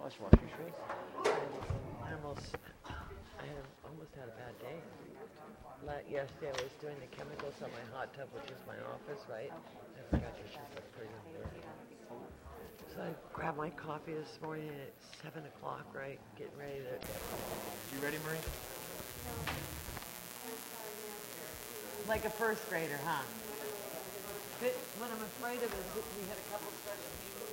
dishwashers. I almost had a bad day. Yesterday I was doing the chemicals on my hot tub, which is my office, right? I forgot to shut the freaking door. So I grabbed my coffee this morning at 7 o'clock, right? Getting ready to... You ready, Marie? Like a first grader, huh? But what I'm afraid of is that we had a couple special meetings.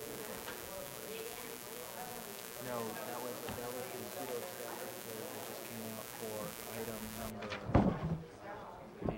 No, that was the pseudo stuff that just came out for item number D.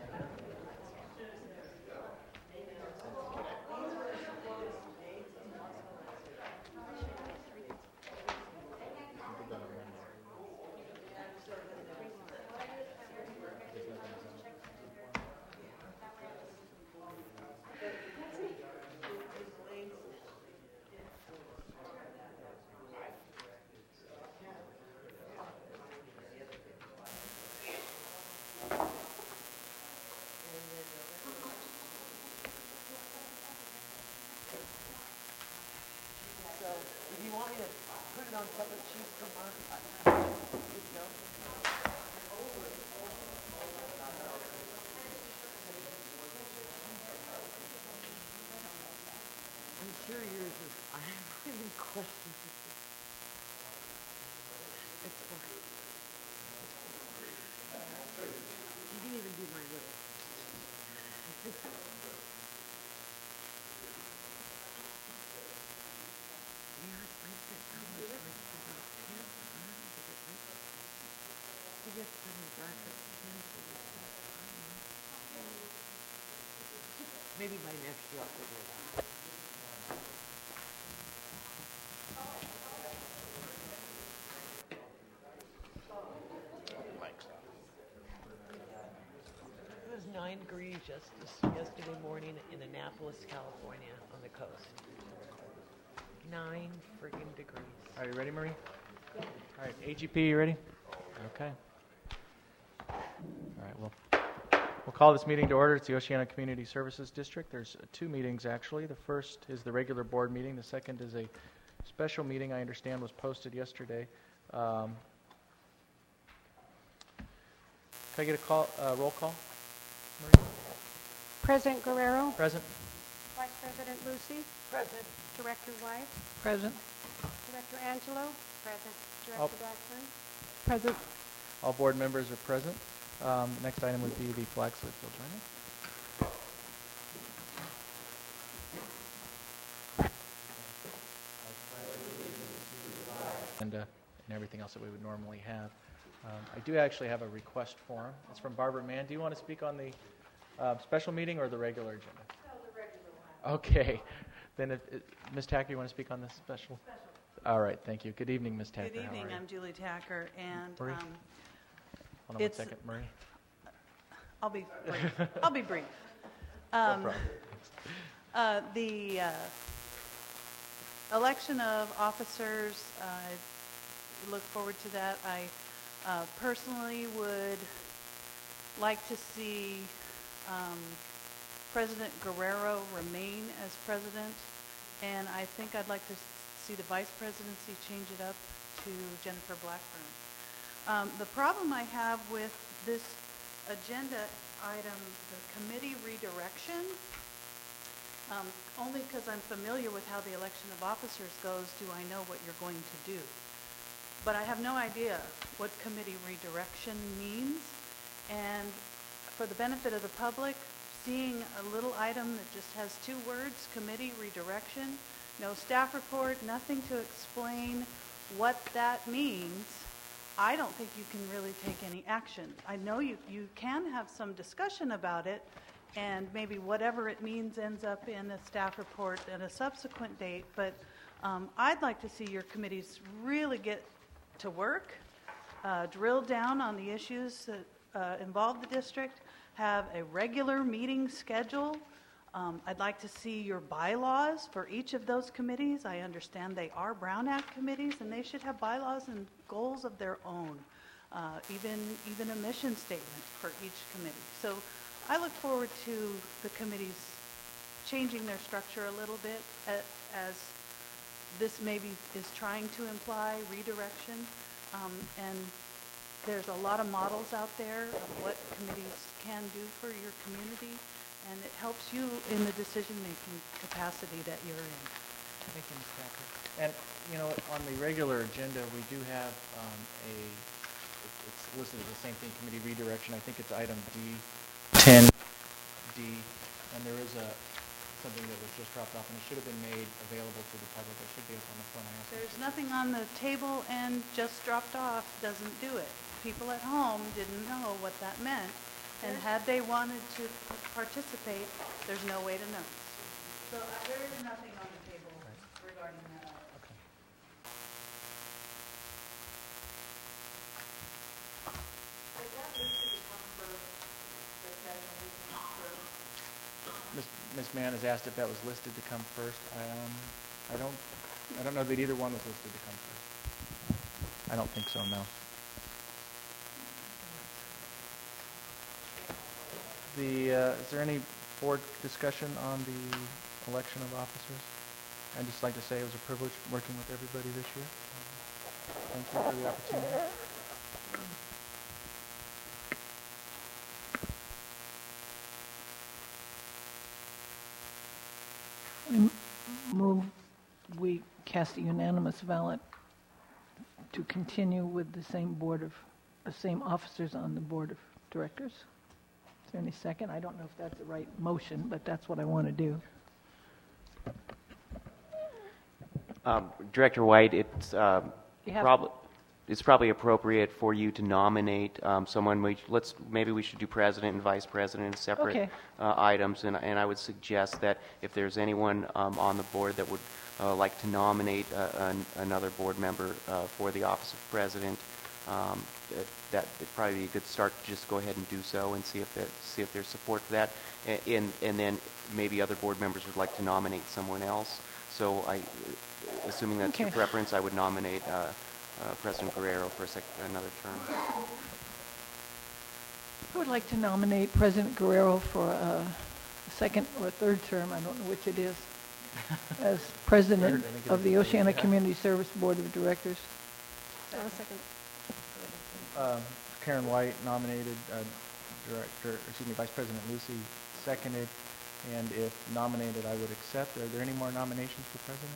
If you want me to put it on separate sheets from our... I'm sure yours is... I have any questions. It's fine. You can even do my little... Maybe by next year I'll figure it out. It was 9 degrees yesterday morning in Annapolis, California, on the coast. 9 friggin' degrees. Are you ready, Marie? Yeah. All right, AGP, you ready? Okay. All right, we'll call this meeting to order. It's the Oceana Community Services District. There's 2 meetings, actually. The first is the regular board meeting. The second is a special meeting, I understand, was posted yesterday. Can I get a roll call? Marie? President Guerrero. Present. Vice President Lucy. Present. Director White. Present. Director Angelo. Present. Director Oh. Blackburn. Present. All board members are present. The next item would be the flag salute. You'll join me. And everything else that we would normally have. I do actually have a request form. It's from Barbara Mann. Do you want to speak on the special meeting or the regular agenda? No, the regular one. Okay. Then, Ms. Tacker, you want to speak on this special? All right. Thank you. Good evening, Ms. Tacker. Good evening. I'm Julie Tacker, and Marie? Hold on one second, Marie. I'll be brief. I'll be brief. No problem. The election of officers, I look forward to that. I personally would like to see President Guerrero remain as president, and I think I'd like to see the vice presidency change it up to Jennifer Blackburn. The problem I have with this agenda item, the committee redirection, only because I'm familiar with how the election of officers goes do I know what you're going to do. But I have no idea what committee redirection means, and for the benefit of the public, seeing a little item that just has 2 words, committee redirection, no staff report, nothing to explain what that means, I don't think you can really take any action. I know you can have some discussion about it, and maybe whatever it means ends up in a staff report at a subsequent date, but I'd like to see your committees really get to work, drill down on the issues that involve the district, have a regular meeting schedule. I'd like to see your bylaws for each of those committees. I understand they are Brown Act committees, and they should have bylaws and goals of their own, even a mission statement for each committee. So I look forward to the committees changing their structure a little bit as this maybe is trying to imply redirection, and there's a lot of models out there of what committees can do for your community, and it helps you in the decision-making capacity that you're in. Thank you, Ms. Patrick. And, you know, on the regular agenda, we do have it's listed as the same thing, committee redirection. I think it's item D10D, and there is something that was just dropped off, and it should have been made available to the public. It should be up on the front. There's nothing on the table, and just dropped off doesn't do it. People at home didn't know what that meant, and had they wanted to participate, there's no way to know. So there is nothing on the table regarding that. Okay. Ms. Mann has asked if that was listed to come first. I don't know that either one was listed to come first. I don't think so, no. Is there any board discussion on the election of officers? I'd just like to say it was a privilege working with everybody this year. Thank you for the opportunity. Move we cast a unanimous ballot to continue with the same officers on the board of directors. Is there any second? I don't know if that's the right motion, but that's what I want to do. Director White, it's You have- probably appropriate for you to nominate someone. Maybe we should do president and vice president as separate Okay. items, and I would suggest that if there's anyone on the board that would like to nominate another board member for the office of president, that would probably be a good start to just go ahead and do so and see if there's support for that, and then maybe other board members would like to nominate someone else. So assuming that's your Okay. preference, I would nominate President Guerrero for another term. I would like to nominate President Guerrero for a second or third term, I don't know which it is, as president of the Oceana Community Service Board of Directors. Karen White nominated Vice President Lucy seconded, and if nominated, I would accept. Are there any more nominations for president?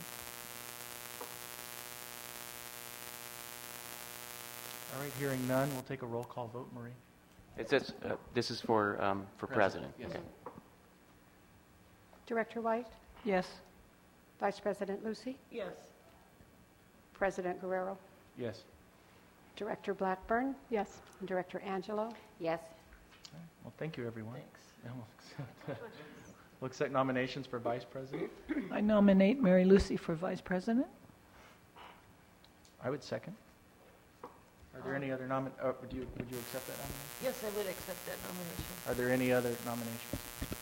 All right, hearing none, we'll take a roll call vote. Marie? It says this is for president. Yes. Okay. Director White, Yes. Vice President Lucy, Yes. President Guerrero, Yes. Director Blackburn, Yes. and Director Angelo. Yes. Well, thank you, everyone. Thanks. And we'll accept nominations for vice president. I nominate Mary Lucy for vice president. I would second. Are there any other would you accept that nomination? Yes, I would accept that nomination. Are there any other nominations?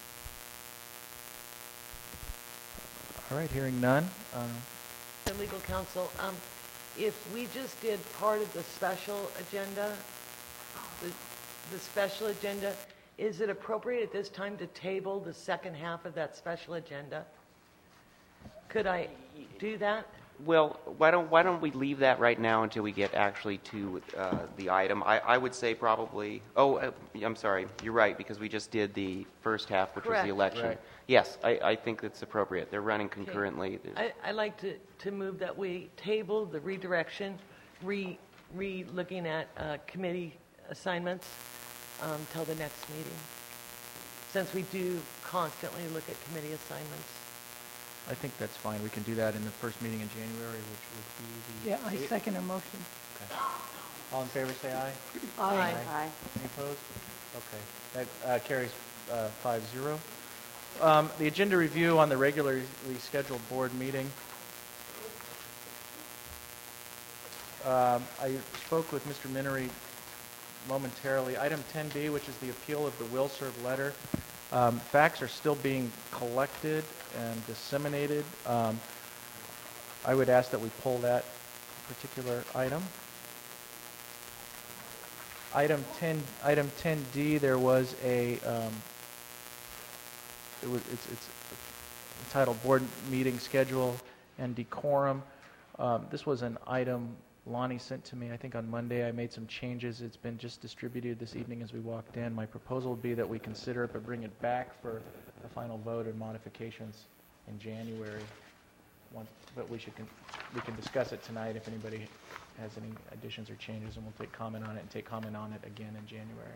All right, hearing none. The legal counsel, if we just did part of the special agenda, the special agenda, is it appropriate at this time to table the second half of that special agenda? Could I do that? Well, why don't we leave that right now until we get actually to the item? I would say probably. Oh, I'm sorry. You're right, because we just did the first half, which was Correct. the election. Right. Yes, I think that's appropriate. They're running concurrently. I'd like to move that we table the redirection, looking at committee assignments till the next meeting, since we do constantly look at committee assignments. I think that's fine. We can do that in the first meeting in January, which would be the... Yeah, I second her motion. Okay. All in favor, say aye. Aye. Aye. Any opposed? Okay. That carries 5-0. The agenda review on the regularly scheduled board meeting. I spoke with Mr. Minery momentarily. Item 10B, which is the appeal of the will serve letter. Facts are still being collected and disseminated. I would ask that we pull that particular item. Item 10D, there was a it's entitled Board Meeting Schedule and decorum. This was an item Lonnie sent to me, I think on Monday. I made some changes. It's been just distributed this evening as we walked in. My proposal would be that we consider it, but bring it back for the final vote and modifications in January. But we can discuss it tonight if anybody has any additions or changes, and we'll take comment on it and take comment on it again in January.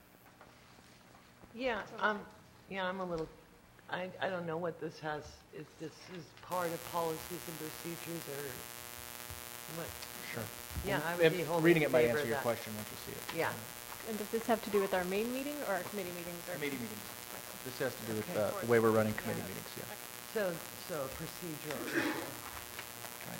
Yeah, I'm a little, I don't know what this has, if this is part of policies and procedures or what. Sure. Yeah, I And would be wholly reading in it might favor answer of your that. question once you see it. Yeah. And does this have to do with our main meeting or our committee meetings? Or? Committee meetings. This has to do with Okay. the way we're running committee meetings, yeah. So procedural. Right.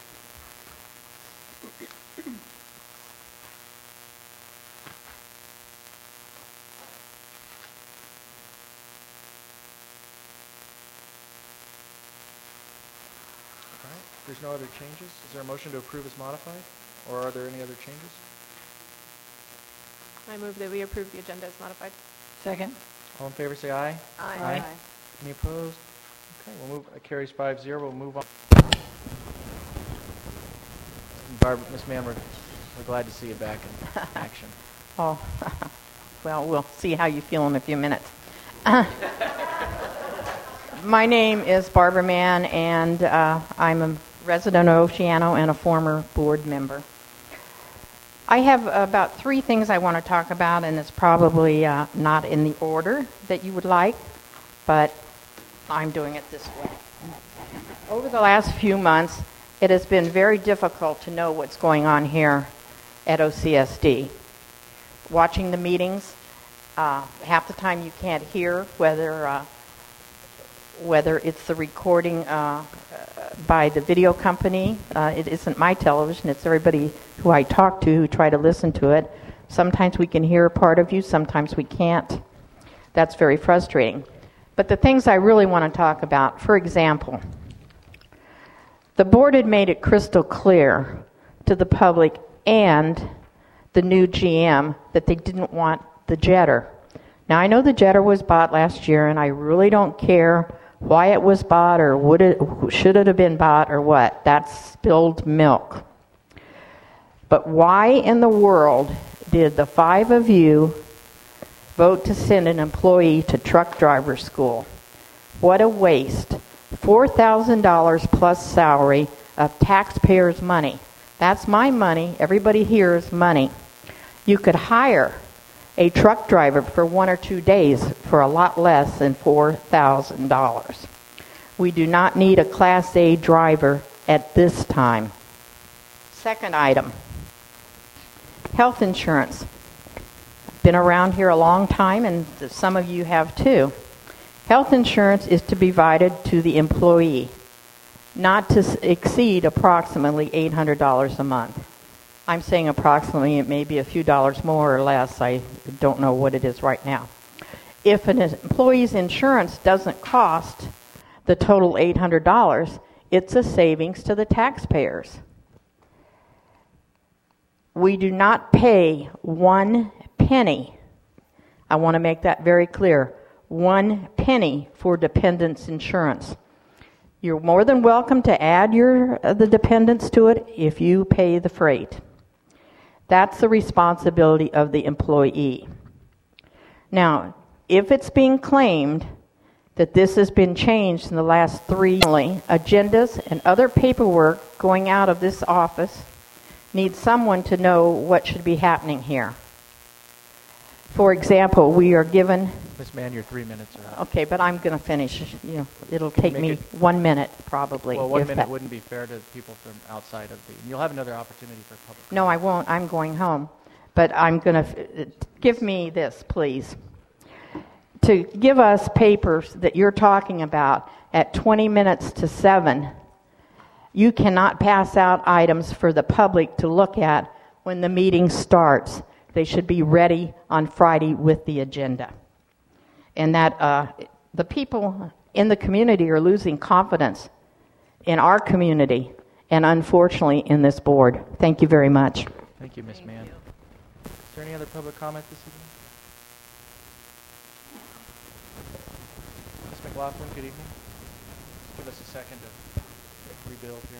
All right. If there's no other changes, is there a motion to approve as modified? Or are there any other changes? I move that we approve the agenda as modified. Second? All in favor, say aye. Aye. Any opposed? Okay, we'll move, carries 5-0. We'll move on. Barbara, Ms. Mann, we're glad to see you back in action. Oh, well, we'll see how you feel in a few minutes. My name is Barbara Mann, and I'm a resident of Oceano and a former board member. I have about 3 things I want to talk about, and it's probably not in the order that you would like, but I'm doing it this way. Over the last few months, it has been very difficult to know what's going on here at OCSD. Watching the meetings, half the time you can't hear whether it's the recording by the video company. It isn't my television, it's everybody who I talk to who try to listen to it. Sometimes we can hear part of you, sometimes we can't. That's very frustrating. But the things I really want to talk about, for example, the board had made it crystal clear to the public and the new GM that they didn't want the jetter. Now, I know the jetter was bought last year, and I really don't care why it was bought or should it have been bought or what. That's spilled milk. But why in the world did the 5 of you vote to send an employee to truck driver school? What a waste. $4,000 plus salary of taxpayers' money. That's my money. Everybody here's money. You could hire a truck driver for 1 or 2 days for a lot less than $4,000. We do not need a Class A driver at this time. Second item, health insurance. Been around here a long time, and some of you have too. Health insurance is to be provided to the employee, not to exceed approximately $800 a month. I'm saying approximately, it may be a few dollars more or less. I don't know what it is right now. If an employee's insurance doesn't cost the total $800, it's a savings to the taxpayers. We do not pay 1 penny. I want to make that very clear. 1 penny for dependents insurance. You're more than welcome to add the dependents to it if you pay the freight. That's the responsibility of the employee. Now, if it's being claimed that this has been changed in the last 3 agendas and other paperwork going out of this office need someone to know what should be happening here. For example, we are given... Ms. Mann, your 3 minutes are up. Okay, but I'm going to finish. It'll take me 1 minute probably. Well, 1 if minute that- wouldn't be fair to people from outside of the... You'll have another opportunity for public No, I won't. I'm going home. But I'm going to... Give me this, please. To give us papers that you're talking about at 20 minutes to 7, you cannot pass out items for the public to look at when the meeting starts. They should be ready on Friday with the agenda. And that the people in the community are losing confidence in our community and unfortunately in this board. Thank you very much. Thank you, Ms. Mann. Is there any other public comment this evening? Ms. McLaughlin, good evening. Give us a second to rebuild here.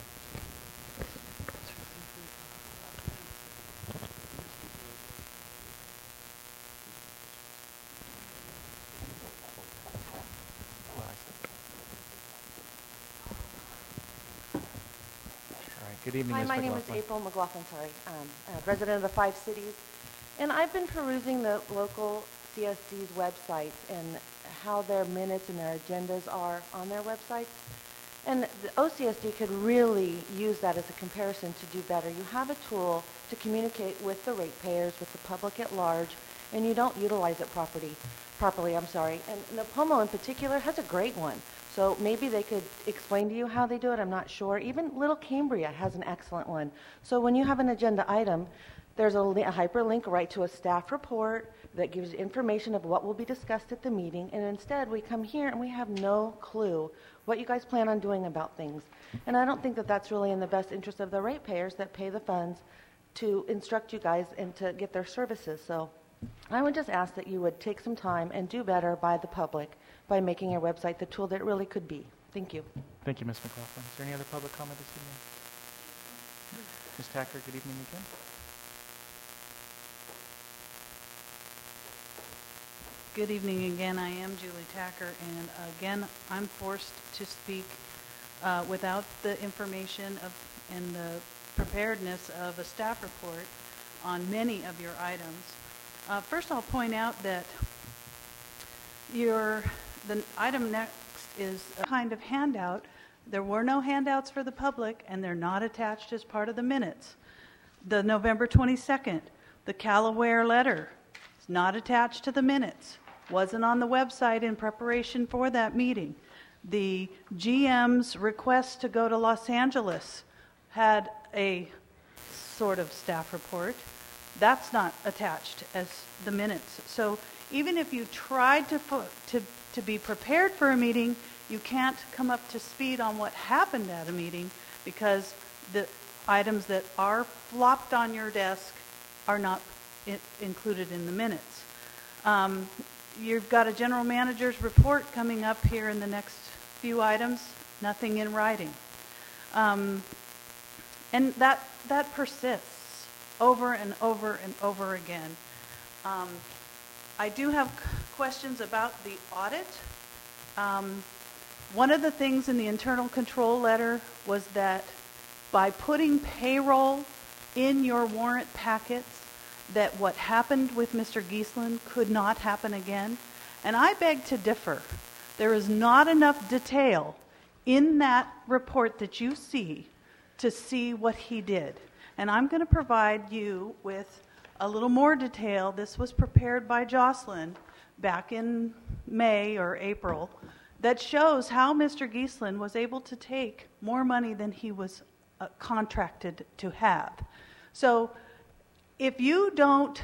All right, good evening, Hi, Ms. my name is McLaughlin. April McLaughlin, resident of the Five Cities. And I've been perusing the local CSD's websites and how their minutes and their agendas are on their websites. And the OCSD could really use that as a comparison to do better. You have a tool to communicate with the ratepayers, with the public at large, and you don't utilize it properly. And Napomo in particular has a great one. So maybe they could explain to you how they do it. I'm not sure. Even Little Cambria has an excellent one. So when you have an agenda item, there's a hyperlink right to a staff report that gives information of what will be discussed at the meeting. And instead, we come here and we have no clue what you guys plan on doing about things. And I don't think that that's really in the best interest of the ratepayers that pay the funds to instruct you guys and to get their services. So I would just ask that you would take some time and do better by the public by making your website the tool that it really could be. Thank you. Thank you, Ms. McLaughlin. Is there any other public comment this evening? Ms. Tacker, good evening again. Good evening again. I am Julie Tacker, and again, I'm forced to speak without the information and the preparedness of a staff report on many of your items. First, I'll point out that the item next is a kind of handout. There were no handouts for the public, and they're not attached as part of the minutes. The November 22nd, the Callaware letter is not attached to the minutes. Wasn't on the website in preparation for that meeting. The GM's request to go to Los Angeles had a sort of staff report. That's not attached as the minutes. So even if you tried to be prepared for a meeting, you can't come up to speed on what happened at a meeting because the items that are flopped on your desk are not included in the minutes. You've got a general manager's report coming up here in the next few items, nothing in writing. And that persists over and over and over again. I do have questions about the audit. One of the things in the internal control letter was that by putting payroll in your warrant packets, that what happened with Mr. Giesland could not happen again. And I beg to differ. There is not enough detail in that report that you see to see what he did. And I'm going to provide you with a little more detail. This was prepared by Jocelyn back in May or April that shows how Mr. Giesland was able to take more money than he was contracted to have. So if you don't,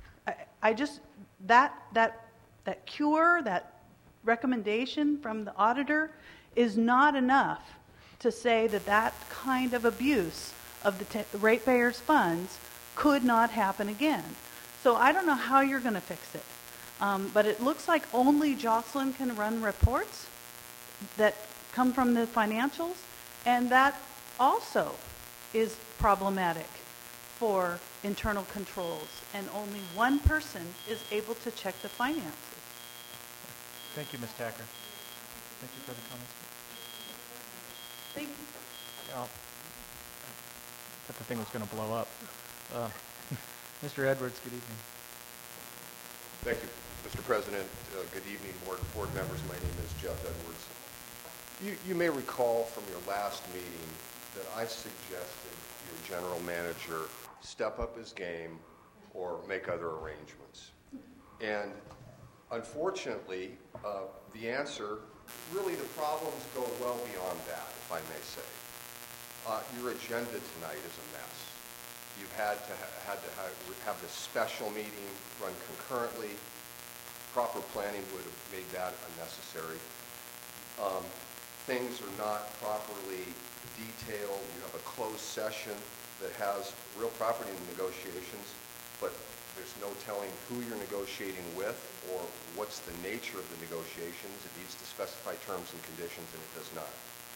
that cure, that recommendation from the auditor is not enough to say that that kind of abuse of the ratepayers' funds could not happen again. So I don't know how you're going to fix it. But it looks like only Jocelyn can run reports that come from the financials, and that also is problematic for internal controls, and only one person is able to check the finances. Thank you, Ms. Tacker. Thank you for the comments. Thank you. I thought the thing was going to blow up. Mr. Edwards, good evening. Thank you, Mr. President. Good evening, board members. My name is Jeff Edwards. You may recall from your last meeting that I suggested your general manager step up his game or make other arrangements. And unfortunately, the answer, really the problems go well beyond that, if I may say. Your agenda tonight is a mess. You've had to have this special meeting run concurrently. Proper planning would have made that unnecessary. Things are not properly detailed. You have a closed session that has real property negotiations, but there's no telling who you're negotiating with or what's the nature of the negotiations. It needs to specify terms and conditions, and it does not.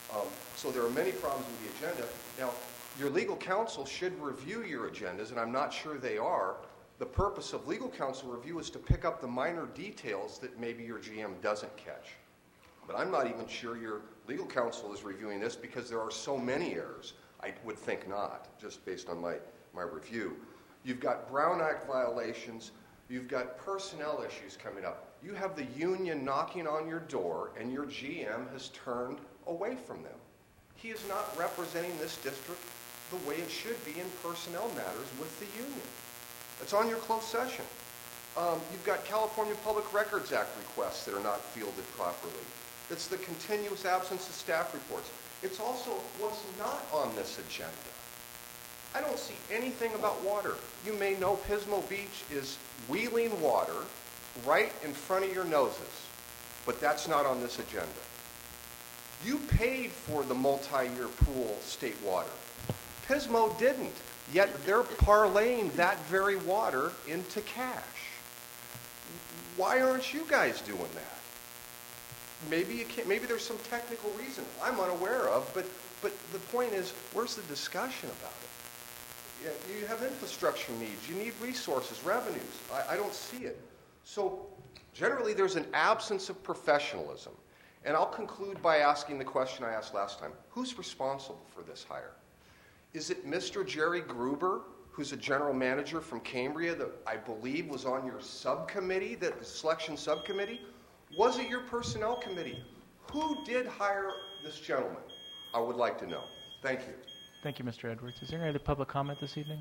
So there are many problems with the agenda. Now, your legal counsel should review your agendas, and I'm not sure they are. The purpose of legal counsel review is to pick up the minor details that maybe your GM doesn't catch. But I'm not even sure your legal counsel is reviewing this because there are so many errors. I would think not, just based on my review. You've got Brown Act violations. You've got personnel issues coming up. You have the union knocking on your door, and your GM has turned away from them. He is not representing this district the way it should be in personnel matters with the union. It's on your closed session. You've got California Public Records Act requests that are not fielded properly. It's the continuous absence of staff reports. It's also what's not on this agenda. I don't see anything about water. You may know Pismo Beach is wheeling water right in front of your noses, but that's not on this agenda. You paid for the multi-year pool state water. Pismo didn't, yet they're parlaying that very water into cash. Why aren't you guys doing that? Maybe you can't. Maybe there's some technical reason I'm unaware of, but the point is, where's the discussion about it? You have infrastructure needs. You need resources, revenues. I don't see it. So generally, there's an absence of professionalism. And I'll conclude by asking the question I asked last time. Who's responsible for this hire? Is it Mr. Jerry Gruber, who's a general manager from Cambria that I believe was on your subcommittee, the selection subcommittee? Was it your personnel committee? Who did hire this gentleman? I would like to know. Thank you. Thank you, Mr. Edwards. Is there any other public comment this evening?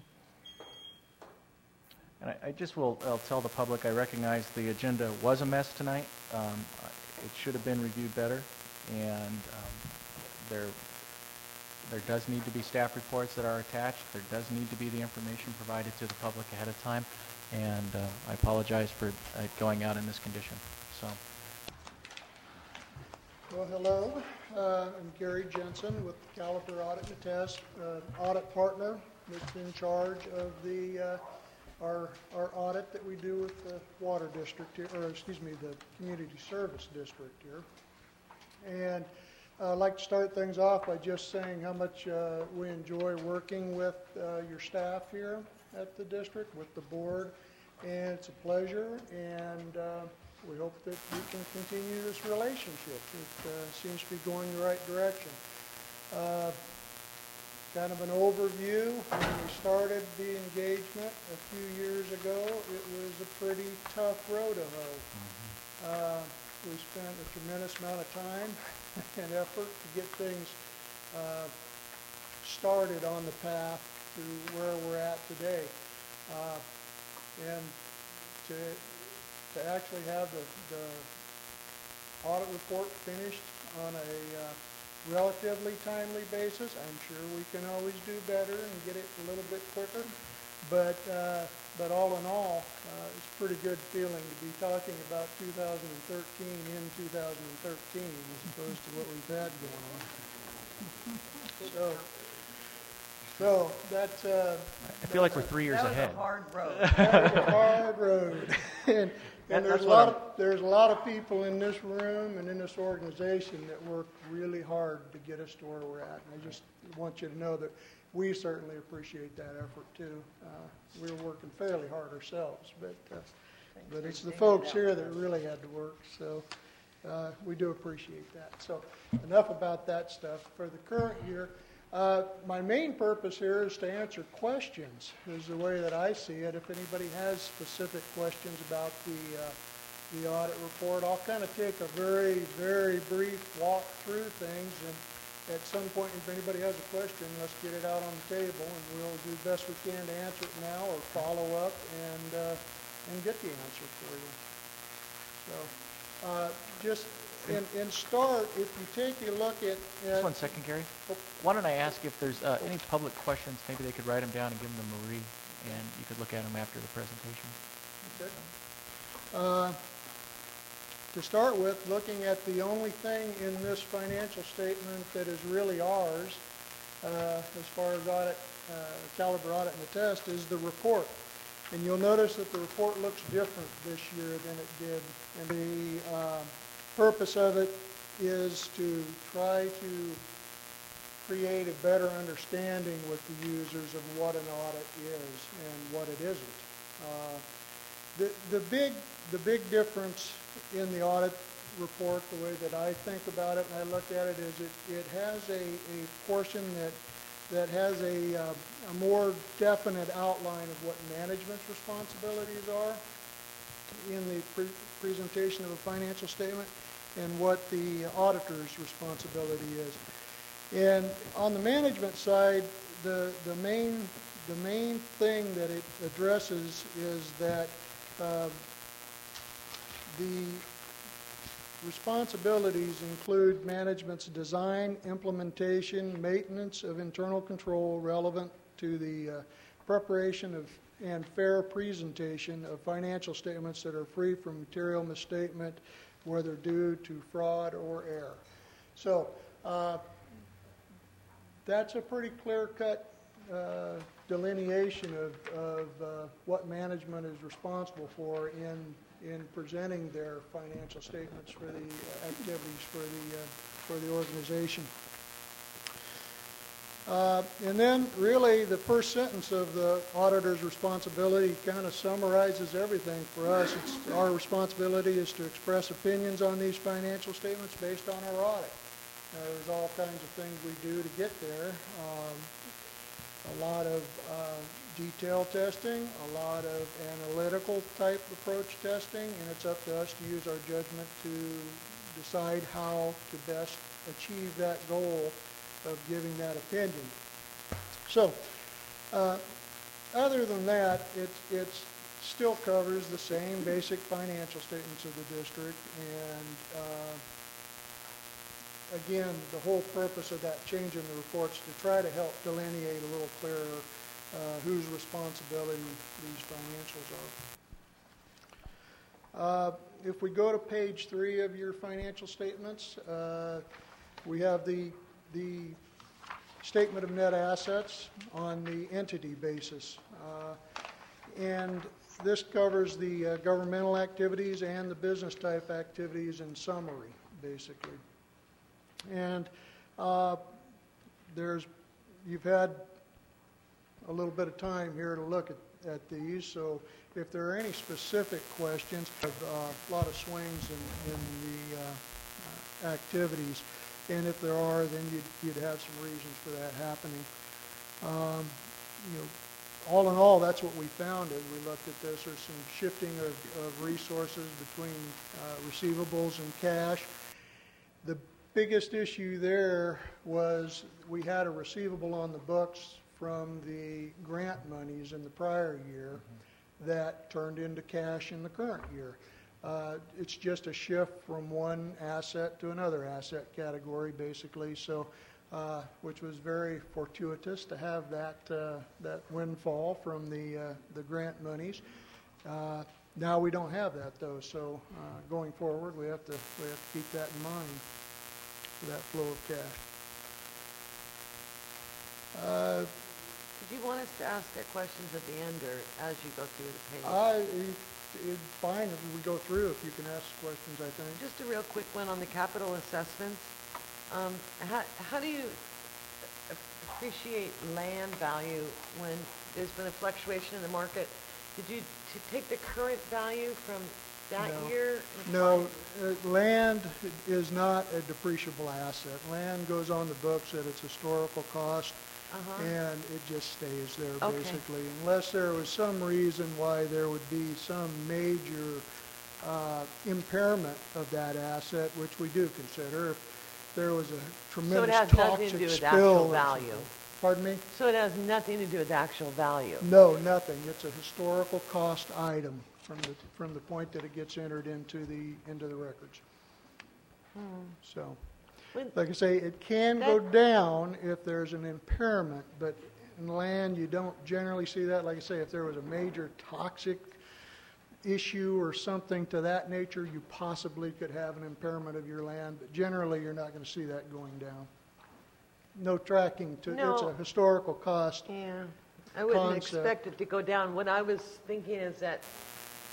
And I'll tell the public I recognize the agenda was a mess tonight. It should have been reviewed better, and there does need to be staff reports that are attached. There does need to be the information provided to the public ahead of time, and I apologize for it going out in this condition. So. Well, hello. I'm Gary Jensen with Caliber Audit and Attest, audit partner that's in charge of the our audit that we do with the water district here, or excuse me, the community service district here. And I'd like to start things off by just saying how much we enjoy working with your staff here at the district, with the board, and it's a pleasure, and we hope that we can continue this relationship. It seems to be going the right direction. Kind of an overview, when we started the engagement a few years ago, it was a pretty tough road to hoe. We spent a tremendous amount of time and effort to get things started on the path to where we're at today. And to actually have the audit report finished on a relatively timely basis. I'm sure we can always do better and get it a little bit quicker, but all in all, it's a pretty good feeling to be talking about 2013 in 2013 as opposed to what we've had going on. So that's. I feel like we're 3 years ahead. That was a hard road. That was a hard road. And there's a lot of people in this room and in this organization that work really hard to get us to where we're at. And I just want you to know that we certainly appreciate that effort too. We're working fairly hard ourselves, but it's the folks here that really had to work. So we do appreciate that. So enough about that stuff. For the current year, my main purpose here is to answer questions, is the way that I see it. If anybody has specific questions about the audit report, I'll kind of take a very, very brief walk through things, and at some point, if anybody has a question, let's get it out on the table, and we'll do the best we can to answer it now or follow up and get the answer for you. So just in start, if you take a look at... Just 1 second, Gary. Why don't I ask if there's any public questions, maybe they could write them down and give them to Marie, and you could look at them after the presentation. Okay. To start with, looking at the only thing in this financial statement that is really ours, as far as audit, Caliber Audit and Attest, is the report. And you'll notice that the report looks different this year than it did. And the purpose of it is to try to create a better understanding with the users of what an audit is and what it isn't. The big difference in the audit report, the way that I think about it and I look at it, is it has a portion that has a more definite outline of what management's responsibilities are in the presentation of a financial statement and what the auditor's responsibility is. And on the management side, the main thing that it addresses is that the responsibilities include management's design, implementation, maintenance of internal control relevant to the preparation of and fair presentation of financial statements that are free from material misstatement, whether due to fraud or error. So that's a pretty clear-cut delineation of what management is responsible for in presenting their financial statements for the activities for the organization. And then really the first sentence of the auditor's responsibility kind of summarizes everything for us. Our responsibility is to express opinions on these financial statements based on our audit. There's all kinds of things we do to get there. A lot of detail testing, a lot of analytical type approach testing, and it's up to us to use our judgment to decide how to best achieve that goal of giving that opinion. So, other than that, it still covers the same basic financial statements of the district, and again, the whole purpose of that change in the reports to try to help delineate a little clearer whose responsibility these financials are. If we go to page 3 of your financial statements, we have the statement of net assets on the entity basis. And this covers the governmental activities and the business type activities in summary, basically. And you've had a little bit of time here to look at these, so if there are any specific questions, a lot of swings in the activities, and if there are, then you'd have some reasons for that happening. All in all, that's what we found as we looked at this. There's some shifting of resources between receivables and cash. The biggest issue there was we had a receivable on the books from the grant monies in the prior year that turned into cash in the current year. It's just a shift from one asset to another asset category, basically, so which was very fortuitous to have that windfall from the grant monies. Now we don't have that, though, so going forward we have to keep that in mind for that flow of cash. Did you want us to ask our questions at the end or as you go through the page? It's fine if we go through, if you can ask questions, I think. Just a real quick one on the capital assessments. How do you appreciate land value when there's been a fluctuation in the market? Did you take the current value from that year? No, land is not a depreciable asset. Land goes on the books at its historical cost, and it just stays there, basically, unless there was some reason why there would be some major impairment of that asset, which we do consider. If there was a tremendous toxic spill. So it has nothing to do with the actual value? Pardon me? So it has nothing to do with the actual value? No, nothing. It's a historical cost item from the point that it gets entered into the records. So, like I say, it can go down if there's an impairment, but in land you don't generally see that. Like I say, if there was a major toxic issue or something to that nature, you possibly could have an impairment of your land, but generally you're not going to see that going down. No tracking to it's a historical cost. Yeah, I wouldn't expect it to go down. What I was thinking is that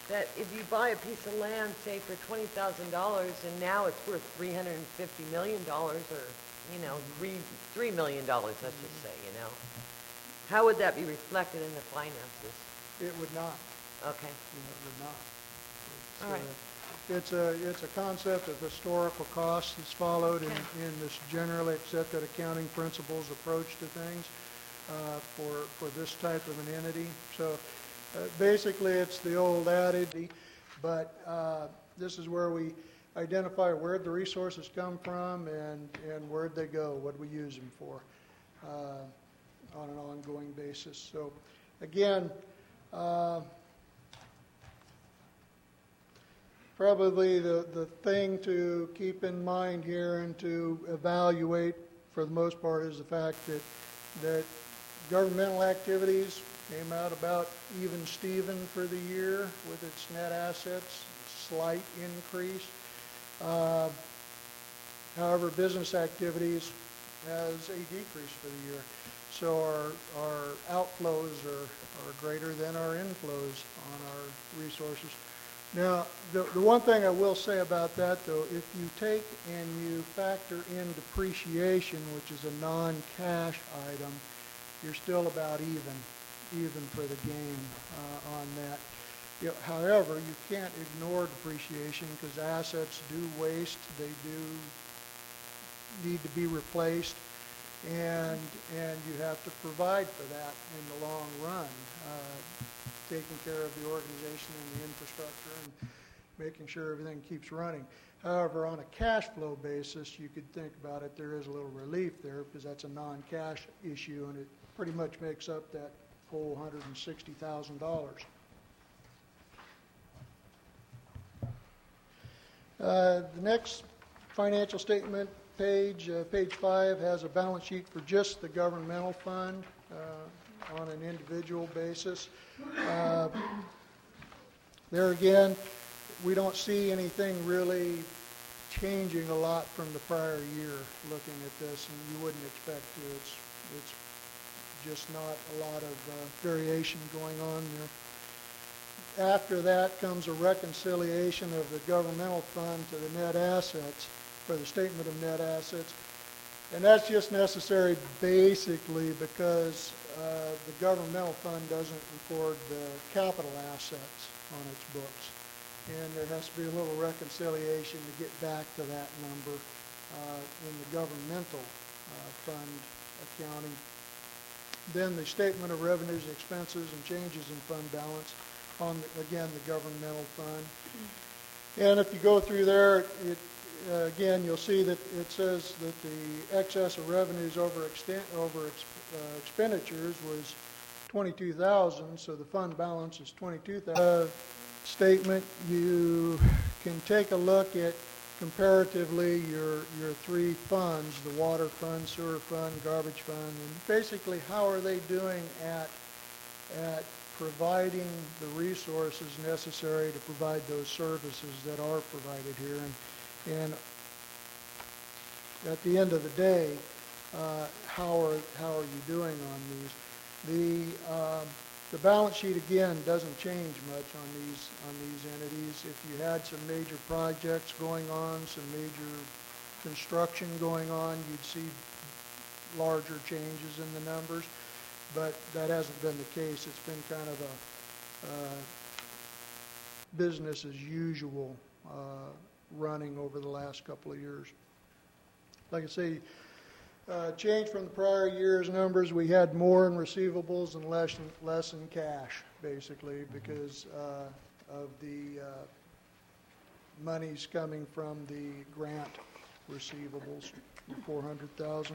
that if you buy a piece of land, say for $20,000, and now it's worth $350 million, or, you know, $3 million, let's just say, you know, how would that be reflected in the finances? It would not. Okay. It would not. It's, All right. It's a concept of historical costs that's followed in this generally accepted accounting principles approach to things for this type of an entity. So basically it's the old adage, but this is where we identify where the resources come from and where'd they go, what we use them for on an ongoing basis. So again, probably the thing to keep in mind here and to evaluate for the most part is the fact that governmental activities came out about even Steven for the year with its net assets, slight increase. However, business activities has a decrease for the year. So our outflows are greater than our inflows on our resources. Now, the one thing I will say about that, though, if you take and you factor in depreciation, which is a non-cash item, you're still about even for the gain on that. However, you can't ignore depreciation because assets do waste, they do need to be replaced, and you have to provide for that in the long run, taking care of the organization and the infrastructure and making sure everything keeps running. However, on a cash flow basis, you could think about it, there is a little relief there because that's a non-cash issue and it pretty much makes up that whole $160,000. The next financial statement page, page 5, has a balance sheet for just the governmental fund on an individual basis. There again, we don't see anything really changing a lot from the prior year looking at this, and you wouldn't expect to. It's just not a lot of variation going on there. After that comes a reconciliation of the governmental fund to the net assets, for the statement of net assets. And that's just necessary basically because the governmental fund doesn't record the capital assets on its books. And there has to be a little reconciliation to get back to that number in the governmental fund accounting. Then the statement of revenues, expenses, and changes in fund balance on, again, the governmental fund. And if you go through there, again, you'll see that it says that the excess of revenues over expenditures was $22,000, so the fund balance is $22,000. Statement, you can take a look at comparatively your three funds, the water fund, sewer fund, garbage fund, and basically how are they doing at providing the resources necessary to provide those services that are provided here. And at the end of the day, how are you doing on these? The balance sheet again doesn't change much on these entities. If you had some major projects going on, some major construction going on, you'd see larger changes in the numbers. But that hasn't been the case. It's been kind of a business as usual running over the last couple of years. Like I say, change from the prior year's numbers, we had more in receivables and less in cash, basically, because of the monies coming from the grant receivables, $400,000.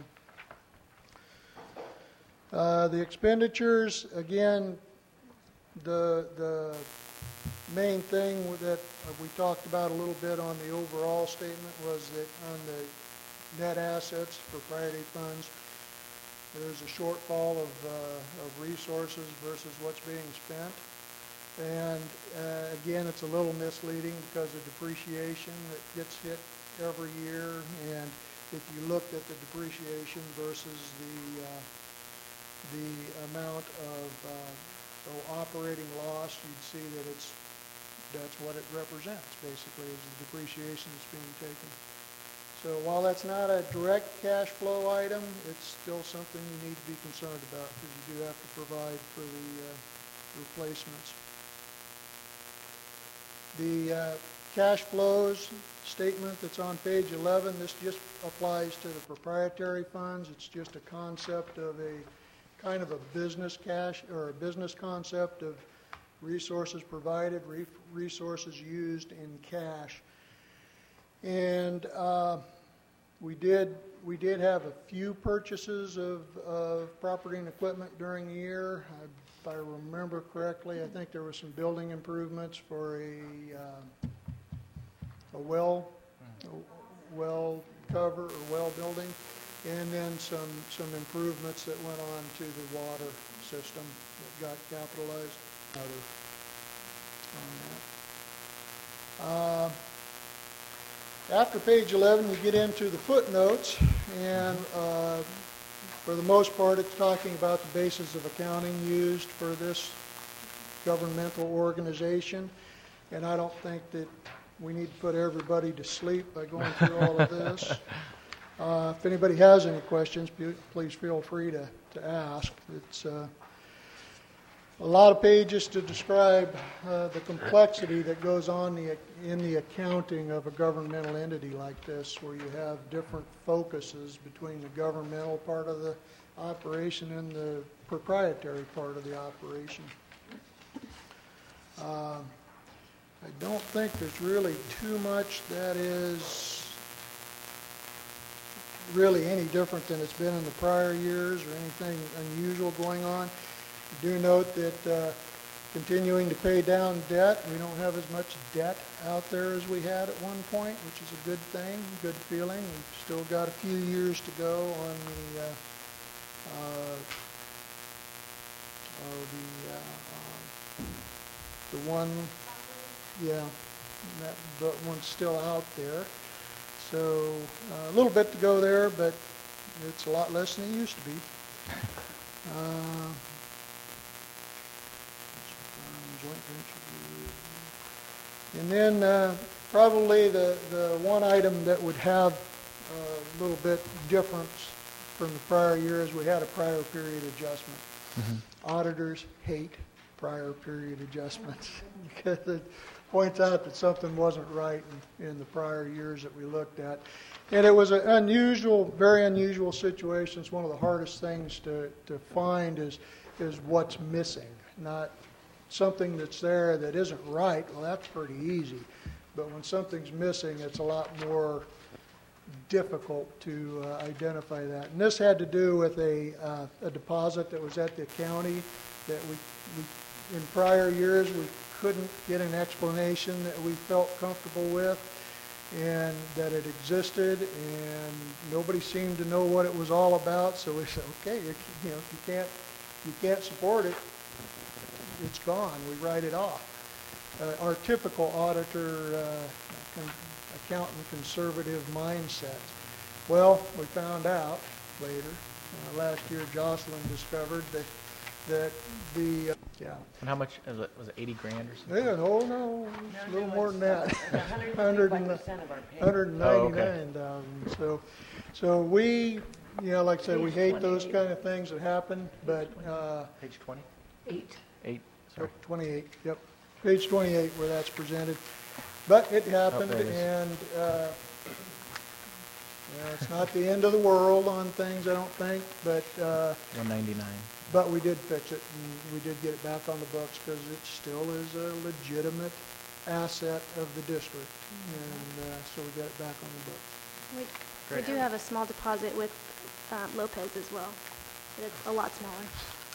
The expenditures, again, the main thing that we talked about a little bit on the overall statement was that on the net assets for priority funds, there's a shortfall of resources versus what's being spent. And again, it's a little misleading because of depreciation that gets hit every year. And if you looked at the depreciation versus the amount of operating loss, you'd see that it's that's what it represents, basically, is the depreciation that's being taken. So while that's not a direct cash flow item, it's still something you need to be concerned about because you do have to provide for the replacements. The cash flows statement that's on page 11, this just applies to the proprietary funds. It's just a concept of a kind of a business cash or a business concept of resources provided, resources used in cash. And we did have a few purchases of property and equipment during the year. If I remember correctly, I think there was some building improvements for a well cover or well building, and then some improvements that went on to the water system that got capitalized on that. After page 11, you get into the footnotes, and for the most part, it's talking about the basis of accounting used for this governmental organization, and I don't think that we need to put everybody to sleep by going through all of this. If anybody has any questions, please feel free to ask. It's a lot of pages to describe the complexity that goes on in the accounting of a governmental entity like this, where you have different focuses between the governmental part of the operation and the proprietary part of the operation. I don't think there's really too much that is really any different than it's been in the prior years or anything unusual going on. I do note that continuing to pay down debt, we don't have as much debt out there as we had at one point, which is a good thing, good feeling. We've still got a few years to go on the one, yeah, that one's still out there. So a little bit to go there, but it's a lot less than it used to be. And then probably the one item that would have a little bit difference from the prior year is we had a prior period adjustment. Mm-hmm. Auditors hate prior period adjustments because it points out that something wasn't right in the prior years that we looked at. And it was an unusual, very unusual situation. It's one of the hardest things to find is what's missing, not something that's there that isn't right. Well, that's pretty easy. But when something's missing, it's a lot more difficult to identify that. And this had to do with a deposit that was at the county that we in prior years we couldn't get an explanation that we felt comfortable with, and that it existed, and nobody seemed to know what it was all about. So we said, okay, if you can't support it, it's gone. We write it off. Our typical auditor, accountant, conservative mindset. Well, we found out later. Last year, Jocelyn discovered that the And how much was it? 80 grand or something? yeah, no, it's a little more than that. 135% of our pay. $199,000. So we, like I said, we hate those kind of things that happen, but Page 20? 8. Sorry. 28, yep, page 28 where that's presented. But it happened, there it is. and it's not the end of the world on things, I don't think, but 199. but we did fix it, and we did get it back on the books because it still is a legitimate asset of the district, and so we got it back on the books. We do have a small deposit with Lopez as well, but it's a lot smaller.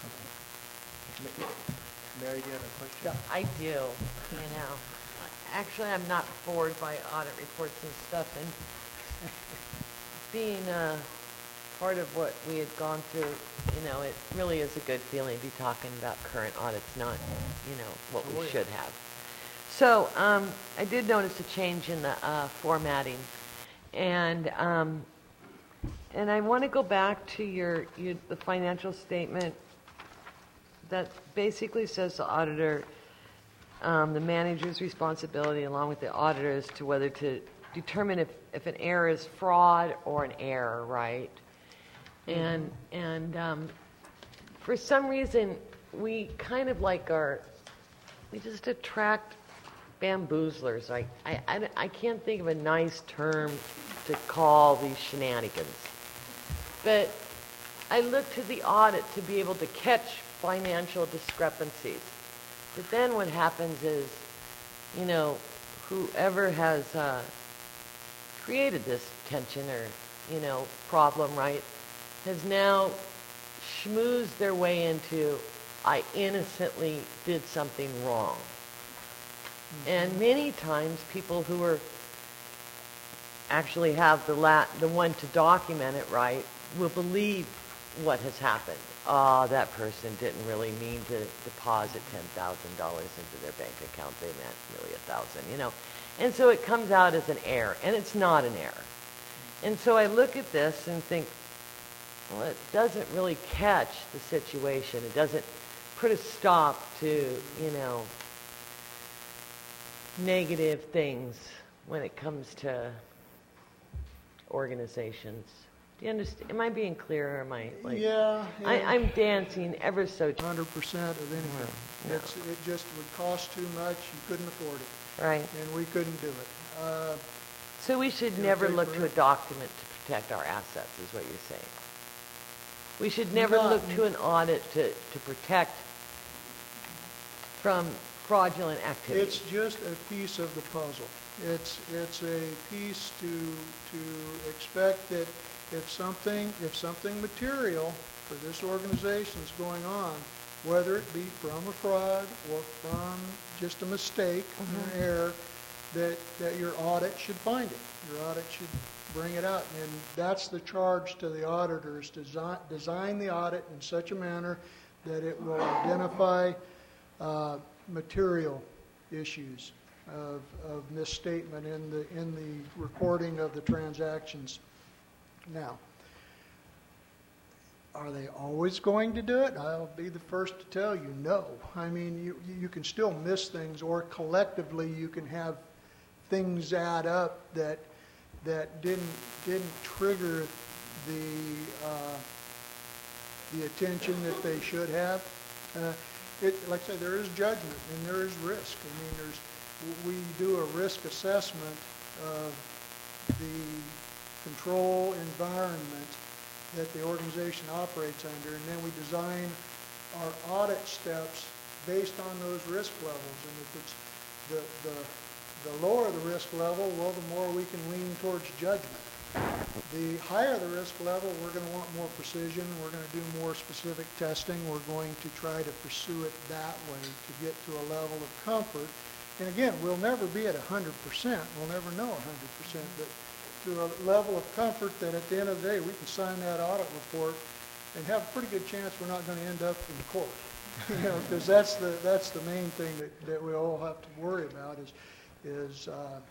Mary, do you have a question? Yeah. I do, Actually, I'm not bored by audit reports and stuff, and being part of what we had gone through, it really is a good feeling to be talking about current audits, not, what we should have. So I did notice a change in the formatting, and I want to go back to the financial statement that basically says the auditor the manager's responsibility along with the auditors to whether to determine if an error is fraud or an error, right? And for some reason, we kind of like we just attract bamboozlers. I can't think of a nice term to call these shenanigans. But I look to the audit to be able to catch financial discrepancies. But then what happens is, whoever has created this tension or, problem, right, has now schmoozed their way into, I innocently did something wrong. And many times people who are actually have the one to document it, right, will believe what has happened. That person didn't really mean to deposit $10,000 into their bank account. They meant really $1,000, And so it comes out as an error, and it's not an error. And so I look at this and think, well, it doesn't really catch the situation. It doesn't put a stop to, negative things when it comes to organizations. Do you understand? Am I being clear, or am I Yeah. I'm dancing ever so 100% of anything. No. It just would cost too much. You couldn't afford it. Right. And we couldn't do it. So we should never look to a document to protect our assets, is what you're saying. We should never look to an audit to protect from fraudulent activity. It's just a piece of the puzzle. It's a piece to expect that if something material for this organization is going on, whether it be from a fraud or from just a mistake, an error, that your audit should find it. Your audit should bring it out. And that's the charge to the auditors, to design the audit in such a manner that it will identify material issues of misstatement in the recording of the transactions. Now, are they always going to do it? I'll be the first to tell you no. I mean, you can still miss things, or collectively you can have things add up that didn't trigger the attention that they should have. Like I say, there is judgment and there is risk. I mean, we do a risk assessment of the control environment that the organization operates under, and then we design our audit steps based on those risk levels. And if it's the lower the risk level, well, the more we can lean towards judgment. The higher the risk level, we're going to want more precision. We're going to do more specific testing. We're going to try to pursue it that way to get to a level of comfort. And again, we'll never be at 100%. We'll never know 100%, but to a level of comfort that at the end of the day, we can sign that audit report and have a pretty good chance we're not going to end up in court. Because that's the main thing that we all have to worry about is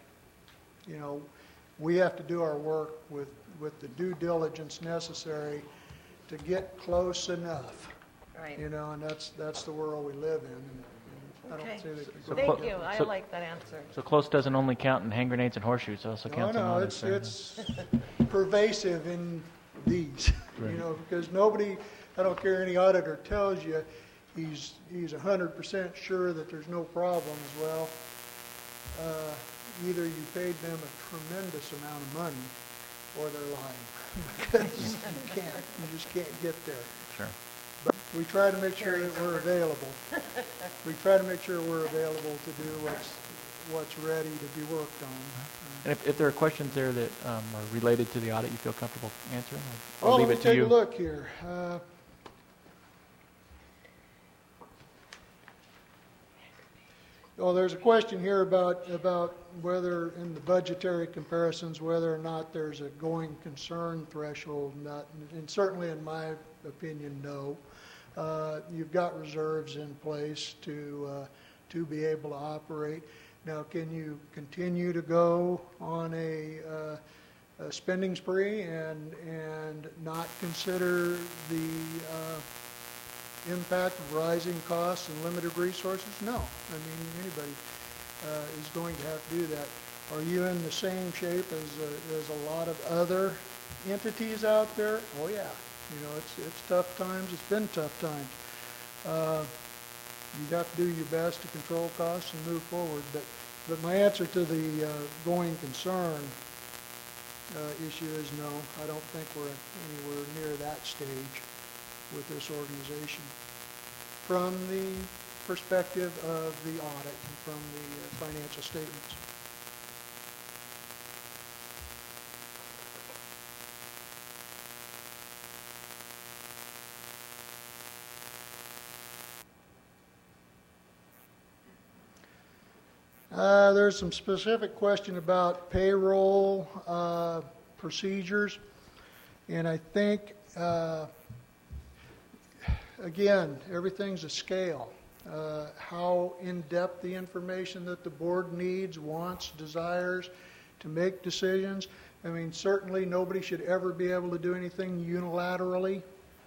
we have to do our work with the due diligence necessary to get close enough. Right. And that's the world we live in. And I don't see that Thank you. I like that answer. So close doesn't only count in hand grenades and horseshoes. It also counts in audits. It's pervasive in these. Right. Because I don't care any auditor tells you he's 100% sure that there's no problems. Well, either you paid them a tremendous amount of money or they're lying. Because you just can't get there. Sure. But we try to make sure that we're available. We try to make sure we're available to do what's ready to be worked on. And if there are questions there that are related to the audit you feel comfortable answering, I'll leave it to you. Let me take a look here. There's a question here about whether in the budgetary comparisons, whether or not there's a going concern threshold. And certainly in my opinion, no. You've got reserves in place to be able to operate. Now, can you continue to go on a spending spree and not consider the impact of rising costs and limited resources? No. I mean, anybody is going to have to do that. Are you in the same shape as a lot of other entities out there? Oh yeah. You know, it's tough times. It's been tough times. You have to do your best to control costs and move forward. But my answer to the going concern issue is no. I don't think we're anywhere near that stage with this organization from the perspective of the audit and from the financial statements. There's some specific question about payroll procedures, and I think, again, everything's a scale. How in-depth the information that the board needs, wants, desires to make decisions. I mean, certainly nobody should ever be able to do anything unilaterally,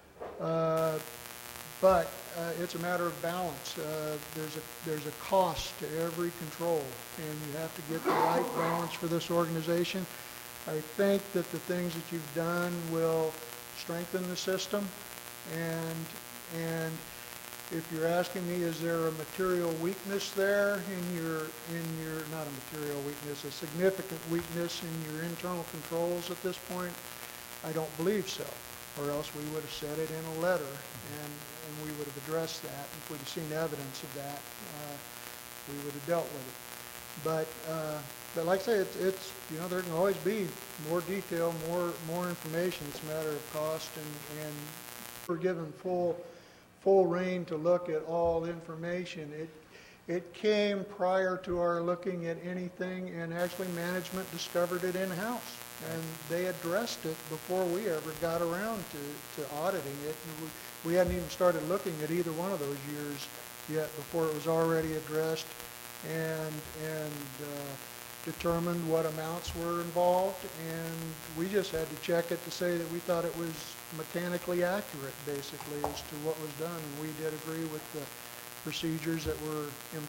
but it's a matter of balance. There's a cost to every control, and you have to get the right balance for this organization. I think that the things that you've done will strengthen the system, and if you're asking me, is there a material weakness there in your not a material weakness, a significant weakness in your internal controls at this point? I don't believe so, or else we would have said it in a letter, and we would have addressed that. If we'd have seen evidence of that, we would have dealt with it. But like I say, it's you know, there can always be more detail, more information. It's a matter of cost, and we're given full reign to look at all information. It came prior to our looking at anything, and actually management discovered it in-house, and they addressed it before we ever got around to auditing it. And we hadn't even started looking at either one of those years yet before it was already addressed and determined what amounts were involved, and we just had to check it to say that we thought it was mechanically accurate, basically, as to what was done. And we did agree with the procedures that were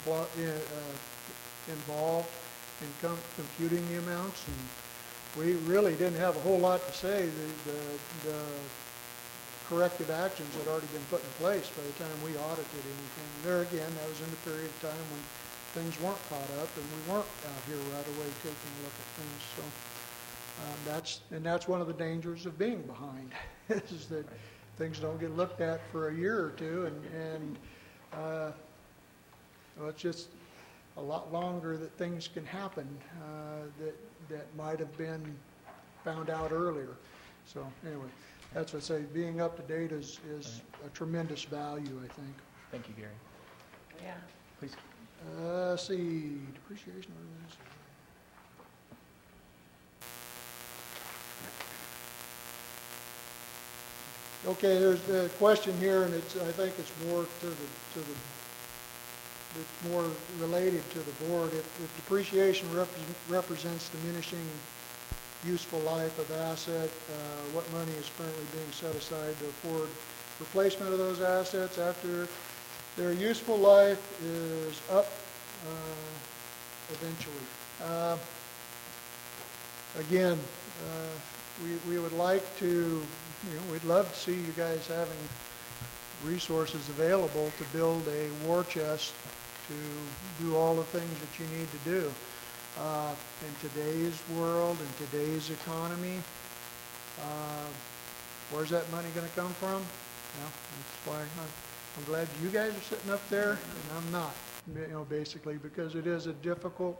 involved in computing the amounts, and we really didn't have a whole lot to say. The corrective actions had already been put in place by the time we audited anything. There again, that was in the period of time when things weren't caught up, and we weren't out here right away taking a look at things. So that's one of the dangers of being behind, is that things don't get looked at for a year or two, and well, it's just a lot longer that things can happen that might have been found out earlier. So anyway, that's what I say. Being up to date is a tremendous value, I think. Thank you, Gary. Yeah. Please. Let's see, depreciation. Okay, there's a question here, and I think it's more it's more related to the board. If depreciation represents diminishing useful life of asset, what money is currently being set aside to afford replacement of those assets after their useful life is up eventually? Again, we would like to, we'd love to see you guys having resources available to build a war chest to do all the things that you need to do. In today's world, in today's economy, where's that money going to come from? Well, that's why I'm glad you guys are sitting up there and I'm not, basically, because it is a difficult